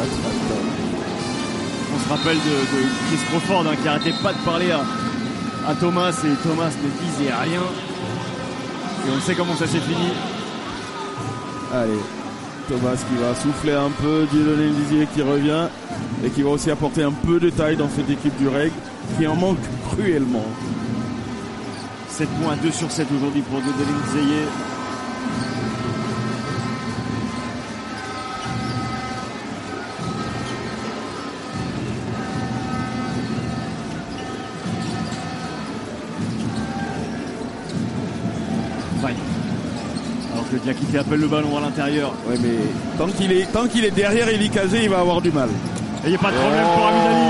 On se rappelle de Chris Crawford qui arrêtait pas de parler à Thomas et Thomas ne disait rien. Et on sait comment ça s'est fini. Allez, Thomas qui va souffler un peu, Dieudonné Dizier qui revient et qui va aussi apporter un peu de taille dans cette équipe du REG qui en manque cruellement. 7 points, 2 sur 7 aujourd'hui pour Dieudonné Dizier. Alors que Diakité appelle le ballon à l'intérieur. Ouais, mais tant qu'il est derrière Eli Kazé, il va avoir du mal. Et il n'y a pas de problème pour Hamid Ali.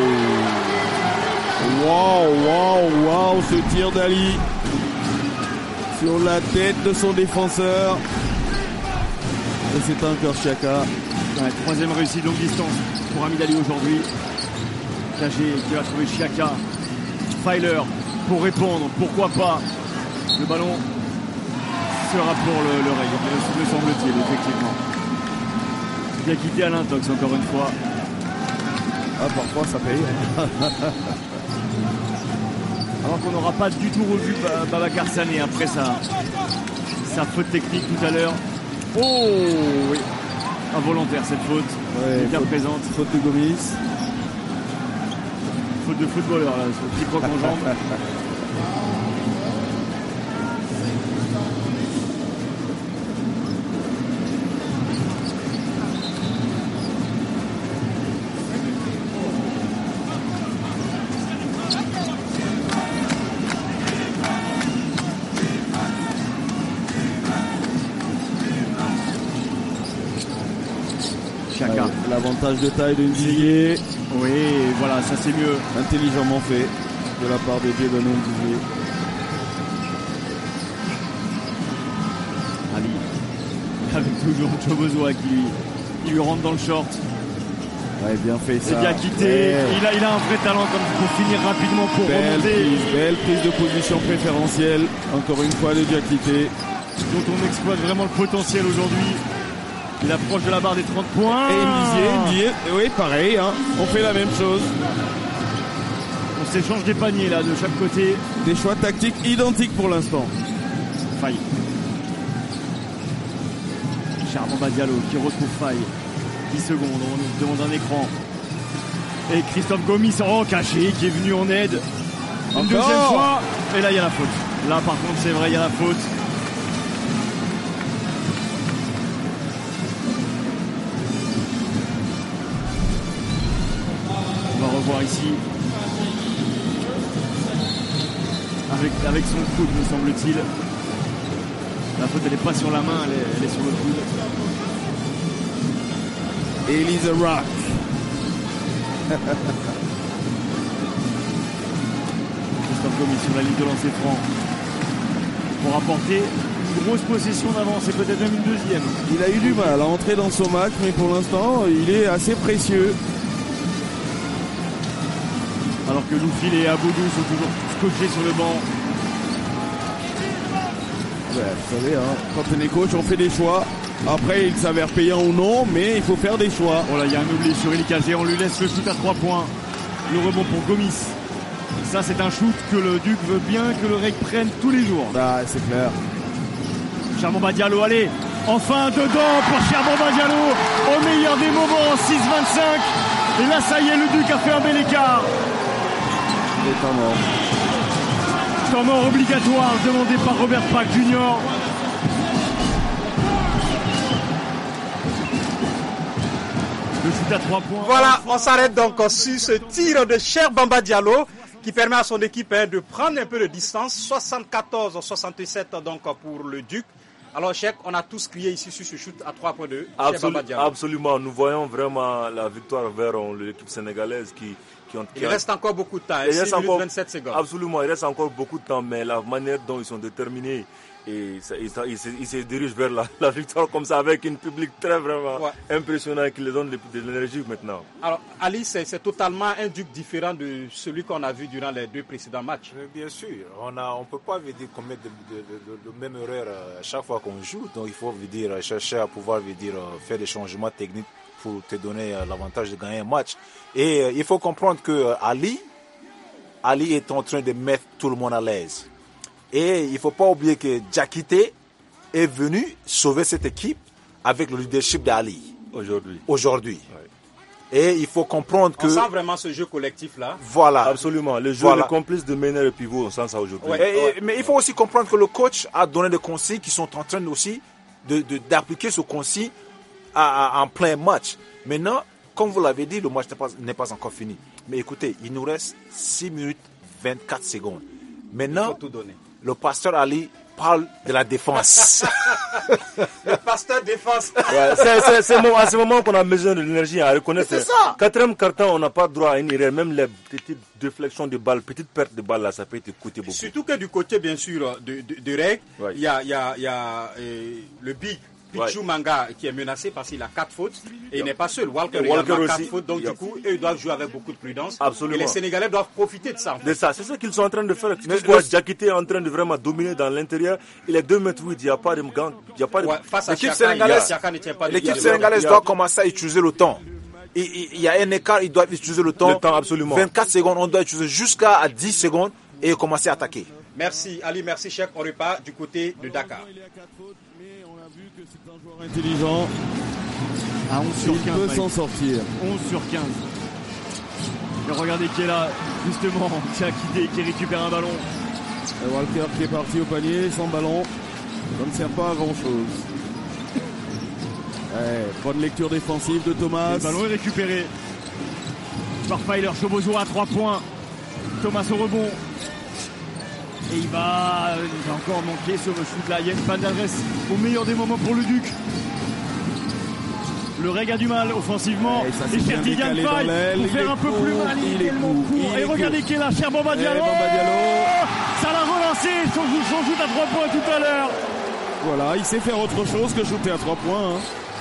Waouh, ce tir d'Ali sur la tête de son défenseur. Et c'est encore Chaka. Ouais, troisième réussite longue distance pour Hamid Ali aujourd'hui. Cagé qui va trouver Chaka. Filer pour répondre, pourquoi pas. Le ballon sera pour le REG, me semble-t-il, effectivement. Diakité à l'intox encore une fois. Ah, parfois ça paye. Alors qu'on n'aura pas du tout revu Babacar Sané après sa faute technique tout à l'heure. Oh oui, involontaire cette faute. Ouais, bien présente. Faute de Gomis. Faute de footballeur là, ce petit croc en jambe. L'avantage de taille de Ndiaye. Oui, voilà, ça c'est mieux. Intelligemment fait de la part de Dieudonné Ndiaye. Ali, avec toujours Chobozoa qui lui rentre dans le short. Ouais, bien fait ça. C'est bien quitté. Ouais. Il a un vrai talent comme pour finir rapidement pour remonter. Belle prise de position préférentielle. Encore une fois de Diakité. Dont on exploite vraiment le potentiel aujourd'hui. Il approche de la barre des 30 points. Et Ndiaye, oui, pareil, hein. On fait la même chose. On s'échange des paniers là de chaque côté. Des choix tactiques identiques pour l'instant. Faye. Charbamba Diallo qui retrouve Faye. 10 secondes, on nous demande un écran. Et Christophe Gomis caché qui est venu en aide. Une deuxième fois. Et là il y a la faute. Là par contre c'est vrai, il y a la faute. Revoir ici avec son coude me semble-t-il. La faute elle n'est pas sur la main, elle est sur le coude. Elisa Rock. Christophe Gomis sur la ligne de lancer franc pour apporter une grosse possession d'avance et peut-être même une deuxième. Il a eu du mal à entrer dans son match, mais pour l'instant il est assez précieux. Alors que Loufil et Aboudou sont toujours scotchés sur le banc. Ouais, vous savez, hein, quand on est coach, on fait des choix. Après, il s'avère payant ou non, mais il faut faire des choix. Oh là, il y a un oubli sur Eli Kazé. On lui laisse le shoot à 3 points. Le rebond pour Gomis. Ça, c'est un shoot que le Duc veut bien que le REG prenne tous les jours. Ah, c'est clair. Charbamba Diallo, allez. Enfin, dedans pour Charbamba Diallo. Au meilleur des moments, 6-25. Et là, ça y est, le Duc a fait un bel écart. Et temps mort. Temps mort obligatoire demandé par Robert Pack Jr. Le shoot à 3 points. Voilà, on s'arrête donc sur ce tir de Cheikh Bamba Diallo qui permet à son équipe de prendre un peu de distance. 74-67 donc pour le Duc. Alors Cheikh, on a tous crié ici sur ce shoot à 3 points de Cheikh Bamba Diallo. Absolument, nous voyons vraiment la victoire vers l'équipe sénégalaise il reste encore beaucoup de temps, il 6 reste minutes encore, 27 secondes. Absolument, il reste encore beaucoup de temps, mais la manière dont ils sont déterminés et ils se dirigent vers la victoire comme ça avec un public très vraiment impressionnant qui les donne de l'énergie maintenant. Alors Ali, c'est totalement un Duc différent de celui qu'on a vu durant les 2 précédents matchs. Bien sûr, on ne peut pas commettre de même erreur à chaque fois qu'on joue, donc il faut chercher à pouvoir faire des changements techniques pour te donner l'avantage de gagner un match. Et il faut comprendre que Ali est en train de mettre tout le monde à l'aise. Et il ne faut pas oublier que Diakité est venu sauver cette équipe avec le leadership d'Ali. Aujourd'hui. Ouais. Et il faut comprendre que... On sent vraiment ce jeu collectif-là. Voilà. Absolument. Le jeu, le complice de Mener et Pivot, on sent ça aujourd'hui. Mais il faut aussi comprendre que le coach a donné des consignes qui sont en train aussi d'appliquer ce consigne en plein match. Maintenant, comme vous l'avez dit, le match n'est pas encore fini. Mais écoutez, il nous reste 6 minutes 24 secondes. Maintenant, il faut tout donner. Le pasteur Ali parle de la défense. Le pasteur défense. C'est à ce moment qu'on a besoin de l'énergie à reconnaître. C'est ça. 4e quart-temps, on n'a pas droit à une erreur. Même les petites déflexions de balles, petites pertes de balles, là, ça peut être coûté beaucoup. Surtout que du côté, bien sûr, de Reg, il y a le big Pichou Manga qui est menacé parce qu'il a 4 fautes et il n'est pas seul. Walker a 4 fautes, donc du coup, eux, ils doivent jouer avec beaucoup de prudence. Absolument. Et les Sénégalais doivent profiter de ça. C'est ce qu'ils sont en train de faire. Diakité est en train de vraiment dominer dans l'intérieur. Il est 2 mètres 8, il n'y a pas de gang. Face à l'équipe sénégalaise doit commencer à utiliser le temps. Il y a un écart, ils doivent utiliser le temps. Le temps, absolument. 24 secondes, on doit utiliser jusqu'à 10 secondes et commencer à attaquer. Merci Ali, merci Cheikh. On repart du côté de Dakar. C'est un joueur intelligent. À 11 sur 15. Il peut s'en sortir. 11 sur 15. Et regardez qui est là, justement, qui récupère un ballon. Et Walker qui est parti au panier sans ballon. Ça ne sert pas à grand chose. Bonne lecture défensive de Thomas. Le ballon est récupéré par Filer. Chobozo à 3 points. Thomas au rebond. Et il va encore manquer ce shoot là. Yann Pandalres au meilleur des moments pour le Duc. Le Reg a du mal offensivement. Et Fertigan faille pour faire un peu plus mal. Il est tellement court. Et regardez qui est là, Cheikh Bamba Diallo. Ça l'a relancé, son shoot à 3 points tout à l'heure. Voilà, il sait faire autre chose que shooter à 3 points.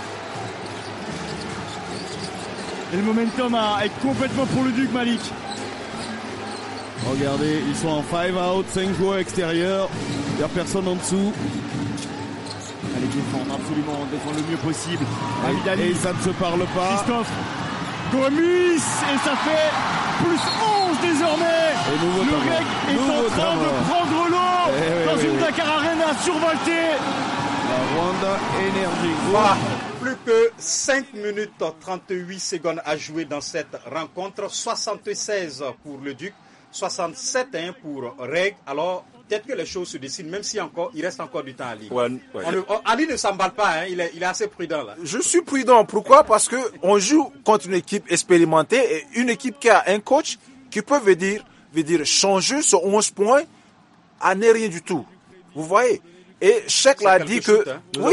Et le momentum est complètement pour le Duc, Malik. Regardez, ils sont en 5 out, 5 joueurs extérieurs. Il n'y a personne en dessous. Allez, défendre le mieux possible. Et ça ne se parle pas. Christophe Gomis, et ça fait plus 11 désormais. Le Reg est en train de prendre l'eau dans une Dakar Arena survoltée. La Rwanda Energy. Voilà. Plus que 5 minutes 38 secondes à jouer dans cette rencontre. 76 pour le Duc. 67 pour Reg. Alors, peut-être que les choses se dessinent, même si il reste encore du temps à Ali. Ali ne s'emballe pas, il est assez prudent là. Je suis prudent. Pourquoi? Parce qu'on joue contre une équipe expérimentée et une équipe qui a un coach qui peut veut dire changer sur 11 points à ne rien du tout. Vous voyez? Et Cheikh l'a dit que,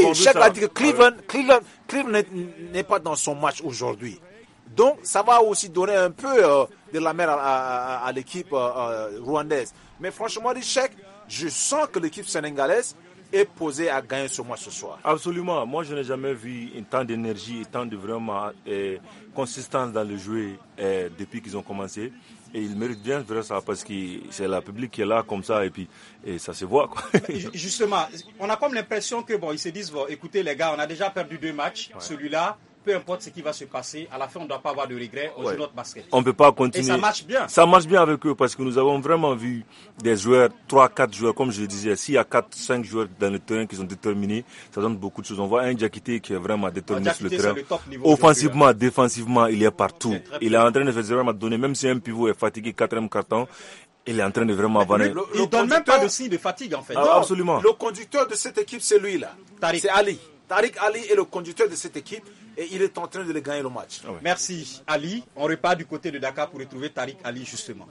Cleveland n'est pas dans son match aujourd'hui. Donc, ça va aussi donner un peu de la mer à l'équipe rwandaise. Mais franchement, Cheikh, je sens que l'équipe sénégalaise est posée à gagner ce match ce soir. Absolument. Moi, je n'ai jamais vu tant d'énergie et tant de vraiment consistance dans le jeu depuis qu'ils ont commencé. Et ils méritent bien de faire ça parce que c'est le public qui est là comme ça et ça se voit, quoi. Justement, on a comme l'impression que ils se disent, écoutez les gars, on a déjà perdu 2 matchs. Celui-là, peu importe ce qui va se passer, à la fin, on ne doit pas avoir de regrets, on joue notre basket. On ne peut pas continuer. Et ça marche bien. Ça marche bien avec eux parce que nous avons vraiment vu des joueurs, 3-4 joueurs, comme je le disais, s'il y a 4-5 joueurs dans le terrain qui sont déterminés, ça donne beaucoup de choses. On voit un Diakité qui est vraiment déterminé sur le terrain. Offensivement, défensivement, il est partout. Il est en train de faire vraiment donner, même si un pivot est fatigué, 4e quart-temps, il est en train de vraiment avoir... Il ne donne même pas de signe de fatigue en fait. Non, absolument. Le conducteur de cette équipe, c'est lui là. C'est Ali. Tariq Ali est le conducteur de cette équipe et il est en train de les gagner le match. Ah ouais. Merci Ali. On repart du côté de Dakar pour retrouver Tariq Ali justement.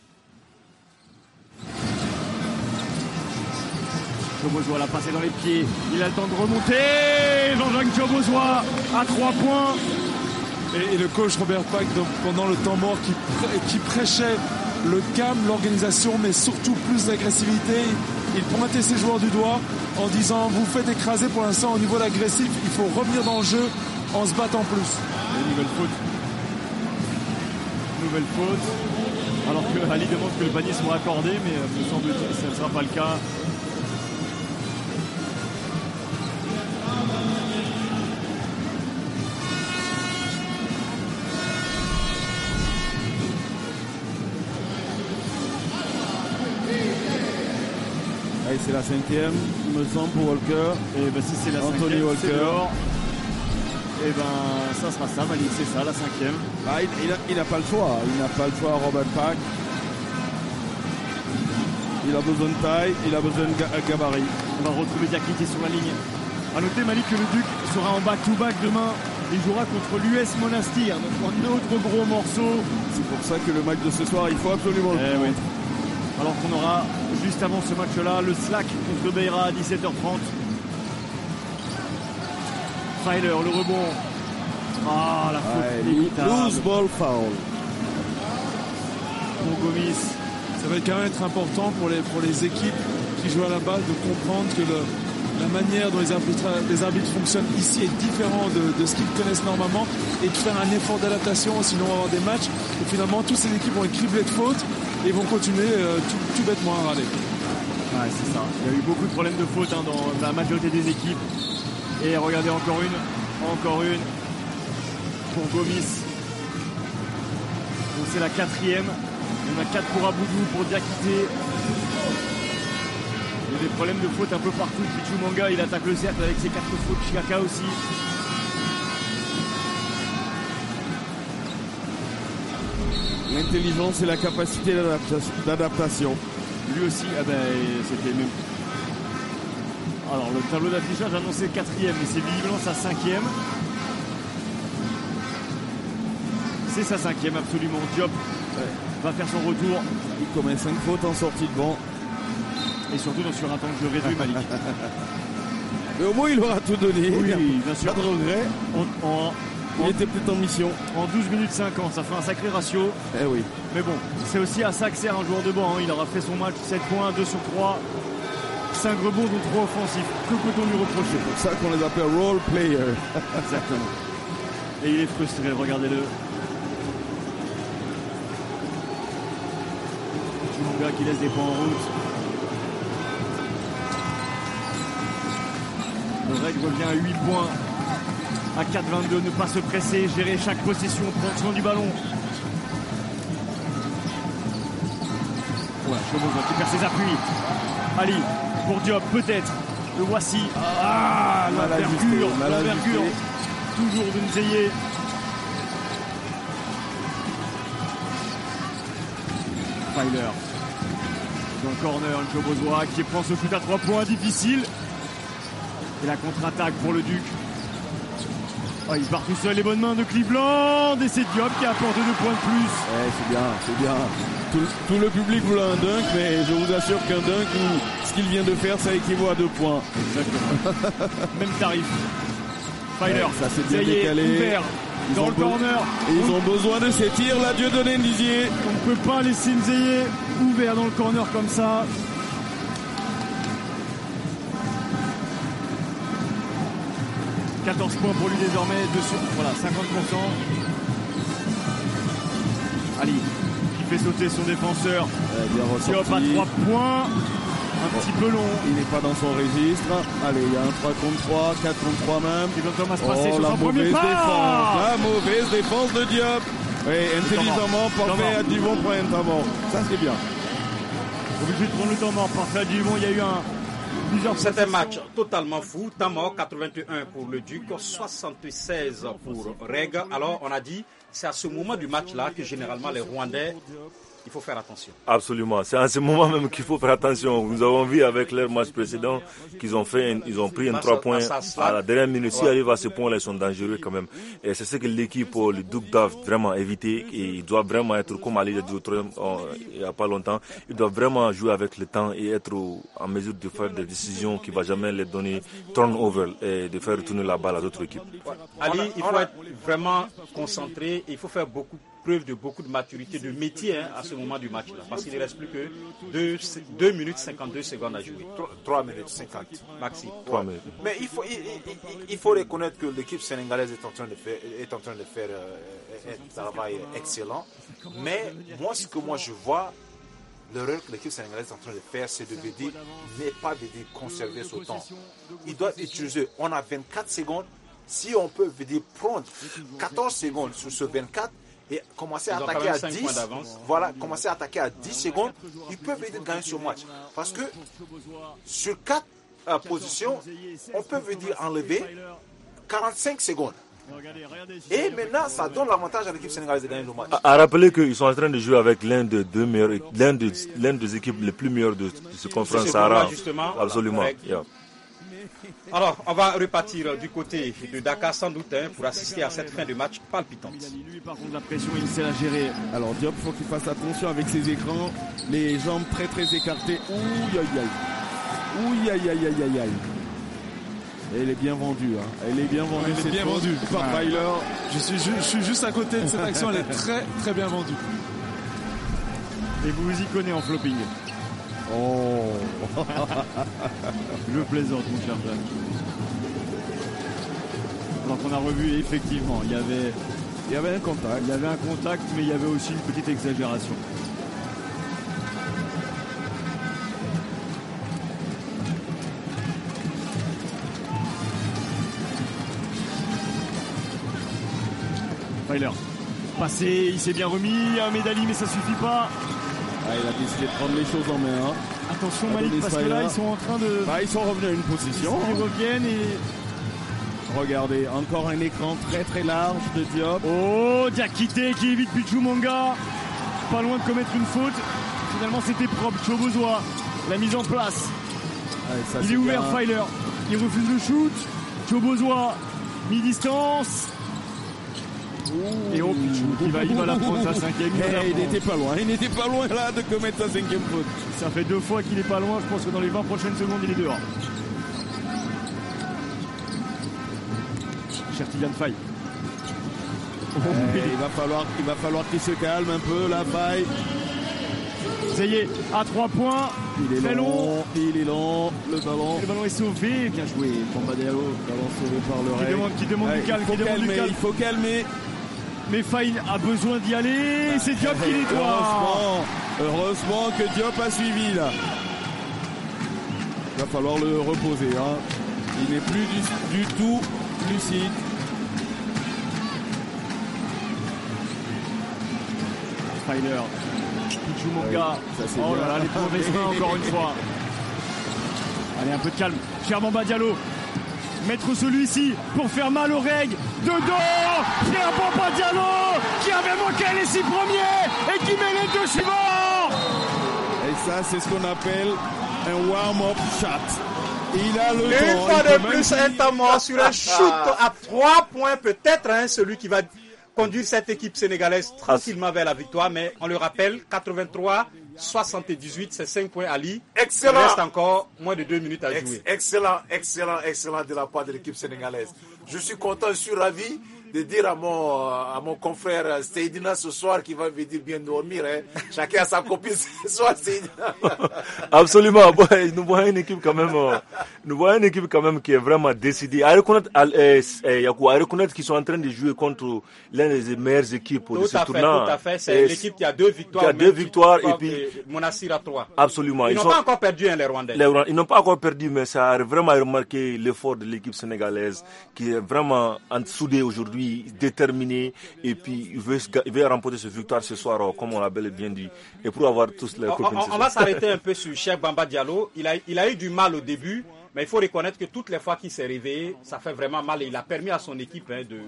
Diobozois l'a passé dans les pieds. Il a le temps de remonter. Jean-Jacques Diobozois à 3 points. Et le coach Robert Pack, donc, pendant le temps mort, qui prêchait le calme, l'organisation, mais surtout plus d'agressivité. Il pointait ses joueurs du doigt en disant vous faites écraser pour l'instant au niveau de l'agressif, il faut revenir dans le jeu en se battant plus. Et nouvelle faute. Alors que Ali demande que le panier soit accordé, mais me semble-t-il que ça ne sera pas le cas. Allez, c'est la 5e, il me semble, pour Walker. Et ben si c'est la 5e, Anthony Walker. Et ben ça sera ça, Malik, c'est ça, la 5e. Ah, il n'a pas le choix. Il n'a pas le choix, Robert Pack. Il a besoin de taille, il a besoin de gabarit. On va retrouver Diakité sur la ligne. A noter, Malik, que le Duc sera en back-to-back demain. Il jouera contre l'US Monastir, donc un autre gros morceau. C'est pour ça que le match de ce soir, il faut absolument le prendre. Oui. Alors qu'on aura, juste avant ce match-là, le slack contre Beira à 17h30. Filer, le rebond. Ah, la faute inévitable. Loose ball foul. Pour Gomis. Ça va quand même être important pour les équipes qui jouent à la balle de comprendre que la manière dont les arbitres fonctionnent ici est différente de ce qu'ils connaissent normalement et de faire un effort d'adaptation, sinon on va avoir des matchs où finalement toutes ces équipes vont être criblées de fautes et vont continuer tout bêtement à râler. Ouais, c'est ça. Il y a eu beaucoup de problèmes de fautes dans la majorité des équipes. Et regardez, encore une pour Gomis. Donc c'est la 4e. Il y en a 4 pour Aboudou, pour Diakité. Il y a des problèmes de faute un peu partout. Pichou Manga, il attaque le cercle avec ses 4 fautes. Chikaka aussi. L'intelligence et la capacité d'adaptation. Lui aussi, c'était même. Alors le tableau d'affichage annonçait 4e, mais c'est visiblement sa 5e. C'est sa 5e absolument. Diop va faire son retour. Il commet 5 fautes en sortie de banc. Et surtout sur un temps de jeu réduit, Malik. Mais au moins il aura tout donné. Oui, bien sûr. Pas de regret. Il était peut-être en mission. En 12 minutes 50, ça fait un sacré ratio. Eh oui. Mais bon, c'est aussi à ça que sert un joueur de banc. Il aura fait son match, 7 points, 2 sur 3. 5 rebonds, dont 3 offensifs. Que peut-on lui reprocher? C'est pour ça qu'on les appelle role players. Exactement. Et il est frustré, regardez-le. Chumanga qui laisse des points en route. Le règle revient à 8 points. À 4-22, ne pas se presser, gérer chaque possession, prendre soin du ballon. Voilà, Chauveau qui perd ses appuis. Ali, pour Diop, peut-être. Le voici. Ah, l'envergure. Toujours de Nzeye. Filer. Dans le corner, le Diobozois qui prend ce shoot à 3 points difficile. Et la contre-attaque pour le Duc. Oh, il part tout seul, les bonnes mains de Cleveland. Et c'est Diop qui apporte 2 points de plus. C'est bien. Tout le public voulait un dunk, mais je vous assure qu'un dunk, ce qu'il vient de faire, ça équivaut à 2 points. Exactement. Même tarif. Filer, ça s'est bien décalé. Ouvert dans le corner. Et ils ont besoin de ces tirs, là, Dieudonné Ndizié. On ne peut pas laisser Nzeye ouvert dans le corner comme ça. « 14 points pour lui désormais, 50%. Ali qui fait sauter son défenseur. Diop à 3 points. Un petit peu long. Il n'est pas dans son registre. Allez, il y a un 3 contre 3, 4 contre 3 même. Il doit Thomas passer sur son premier pas. La mauvaise défense de Diop. Oui, intelligemment, parfait à Duvon pour un temps mort. Ça, c'est bien. Obligé de prendre le temps mort. Parfait à Duvon, il y a eu c'est un match totalement fou. Temps mort, 81 pour le Duc, 76 pour Reg. Alors, on a dit, c'est à ce moment du match-là que généralement les Rwandais il faut faire attention. Absolument. C'est en ce moment même qu'il faut faire attention. Nous avons vu avec leur match précédent qu'ils ont pris un 3 points à la dernière minute. S'ils arrivent à ce point-là, ils sont dangereux quand même. Et c'est ce que l'équipe, le Duc, doivent vraiment éviter. Et ils doivent vraiment être, comme Ali l'a dit il n'y a pas longtemps, ils doivent vraiment jouer avec le temps et être en mesure de faire des décisions qui ne vont jamais les donner turnover et de faire retourner la balle à d'autres équipes. Ali, il faut être vraiment concentré et il faut faire preuve de beaucoup de maturité, de métier à ce moment du match là, parce qu'il ne reste plus que 2 minutes 52 secondes à jouer. 3 minutes 50. Maxi. 3 minutes. Mais il faut reconnaître que l'équipe sénégalaise est en train de faire un travail excellent. Mais ce que je vois, l'erreur que l'équipe sénégalaise est en train de faire, c'est de conserver ce temps. Il doit utiliser, on a 24 secondes, si on peut prendre 14 secondes sur ce 24, et commencer à attaquer à 10, commencer à attaquer à 10 secondes, ils peuvent gagner ce match. Parce que sur 4 positions, on peut enlever 45 secondes. Et maintenant, ça donne l'avantage à l'équipe sénégalaise de gagner le match. À rappeler qu'ils sont en train de jouer avec l'un des équipes les plus meilleures de ce conférence Sahara. Absolument. Alors, on va repartir du côté de Dakar sans doute pour assister à cette fin de match palpitante. Lui, par contre, la pression initiale à gérer. Alors Diop, il faut qu'il fasse attention avec ses écrans, les jambes très très écartées. Ouh aïe aïe. Elle est bien vendue. Elle est bien vendue. Elle est bien vendue par Weiler. Je suis juste à côté de cette action. Elle est très très bien vendue. Et vous y connaissez en flopping. Oh. Le plaisir, mon cher Jacques. Alors qu'on a revu, effectivement, il y avait un contact. Il y avait un contact, mais il y avait aussi une petite exagération. Weiler. Passé, il s'est bien remis, un médaille, mais ça suffit pas. Il a décidé de prendre les choses en main. Attention Malik, parce que là ils sont en train de... ils sont revenus à une position. Ils reviennent et... Regardez, encore un écran très très large de Diop. Oh, Diakité qui évite Pichumanga. Pas loin de commettre une faute. Finalement c'était propre, Chobozois. La mise en place. Il est ouvert, Weiler. Il refuse le shoot. Chobozois, mi-distance. Et oh, Pichou, il va la prendre sa 5e. Il n'était pas loin là de commettre sa 5e faute. Ça fait 2 fois qu'il n'est pas loin. Je pense que dans les 20 prochaines secondes, il est dehors. Chertigan Faye. Il va falloir qu'il se calme un peu, la Faye. Zayé à 3 points. Il est long. Le ballon est sauvé. Bien joué, Bamba Diallo. Ballon sauvé par le Rey. Qui demande du calme. Il faut calmer. Mais Faye a besoin d'y aller. C'est Diop qui nettoie. Heureusement que Diop a suivi là. Il va falloir le reposer. Il n'est plus du tout lucide. Weiler. Pichumanga. Oh là là, les mauvaises mains encore une fois. Allez, un peu de calme. Cher Bamba Diallo. Mettre celui-ci pour faire mal aux règles. Dedans, Pierre Bamba Diallo qui avait manqué les 6 premiers et qui met les 2 suivants. Et ça, c'est ce qu'on appelle un warm-up shot. Il a le temps. Une fois de plus, un temps mort sur un shoot à 3 points, peut-être celui qui va conduire cette équipe sénégalaise tranquillement vers la victoire, mais on le rappelle, 83-78, c'est 5 points Ali. Excellent. Il reste encore moins de 2 minutes à jouer. Excellent de la part de l'équipe sénégalaise. Je suis content, je suis ravi de dire à mon confrère Seydina ce soir qui va venir bien dormir. Chacun a sa copine ce soir, Seydina. Absolument. Nous voyons une équipe quand même qui est vraiment décidée à reconnaître qu'ils sont en train de jouer contre l'une des meilleures équipes de ce tournoi. Tout à fait. C'est l'équipe qui a 2 victoires. Et puis Monastir a 3. Absolument. Ils n'ont pas encore perdu les Rwandais. Ils n'ont pas encore perdu, mais ça a vraiment remarqué l'effort de l'équipe sénégalaise qui est vraiment soudée aujourd'hui, déterminé, et puis il veut remporter ce victoire ce soir, comme on l'a bel et bien dit, et pour avoir tous les copines. On va s'arrêter un peu sur Cheikh Bamba Diallo. Il a eu du mal au début, mais il faut reconnaître que toutes les fois qu'il s'est réveillé, ça fait vraiment mal, et il a permis à son équipe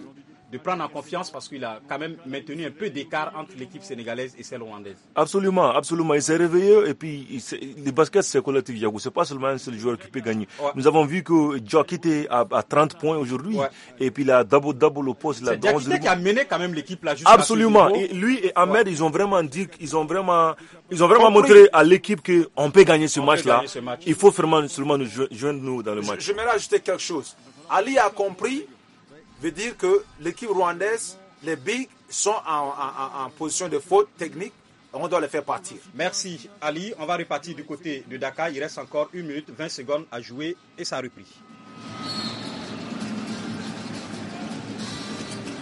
de prendre en confiance parce qu'il a quand même maintenu un peu d'écart entre l'équipe sénégalaise et celle rwandaise. Absolument, absolument. Il s'est réveillé et puis le basket c'est collectif, Yago. C'est pas seulement un seul joueur qui peut gagner. Ouais. Nous avons vu que Diakité est à 30 points aujourd'hui et puis il a double au poste. C'est Diakité qui a mené quand même l'équipe là jusqu'à absolument. Et lui et Ahmed, ils ont vraiment dit, ils ont vraiment montré à l'équipe qu'on peut gagner ce match-là. Il faut vraiment seulement nous joindre nous dans le match. Je vais rajouter quelque chose. Ali a compris, veut dire que l'équipe rwandaise, les bigs sont en position de faute technique. On doit les faire partir. Merci Ali. On va repartir du côté de Dakar. Il reste encore 1 minute 20 secondes à jouer et ça a repris.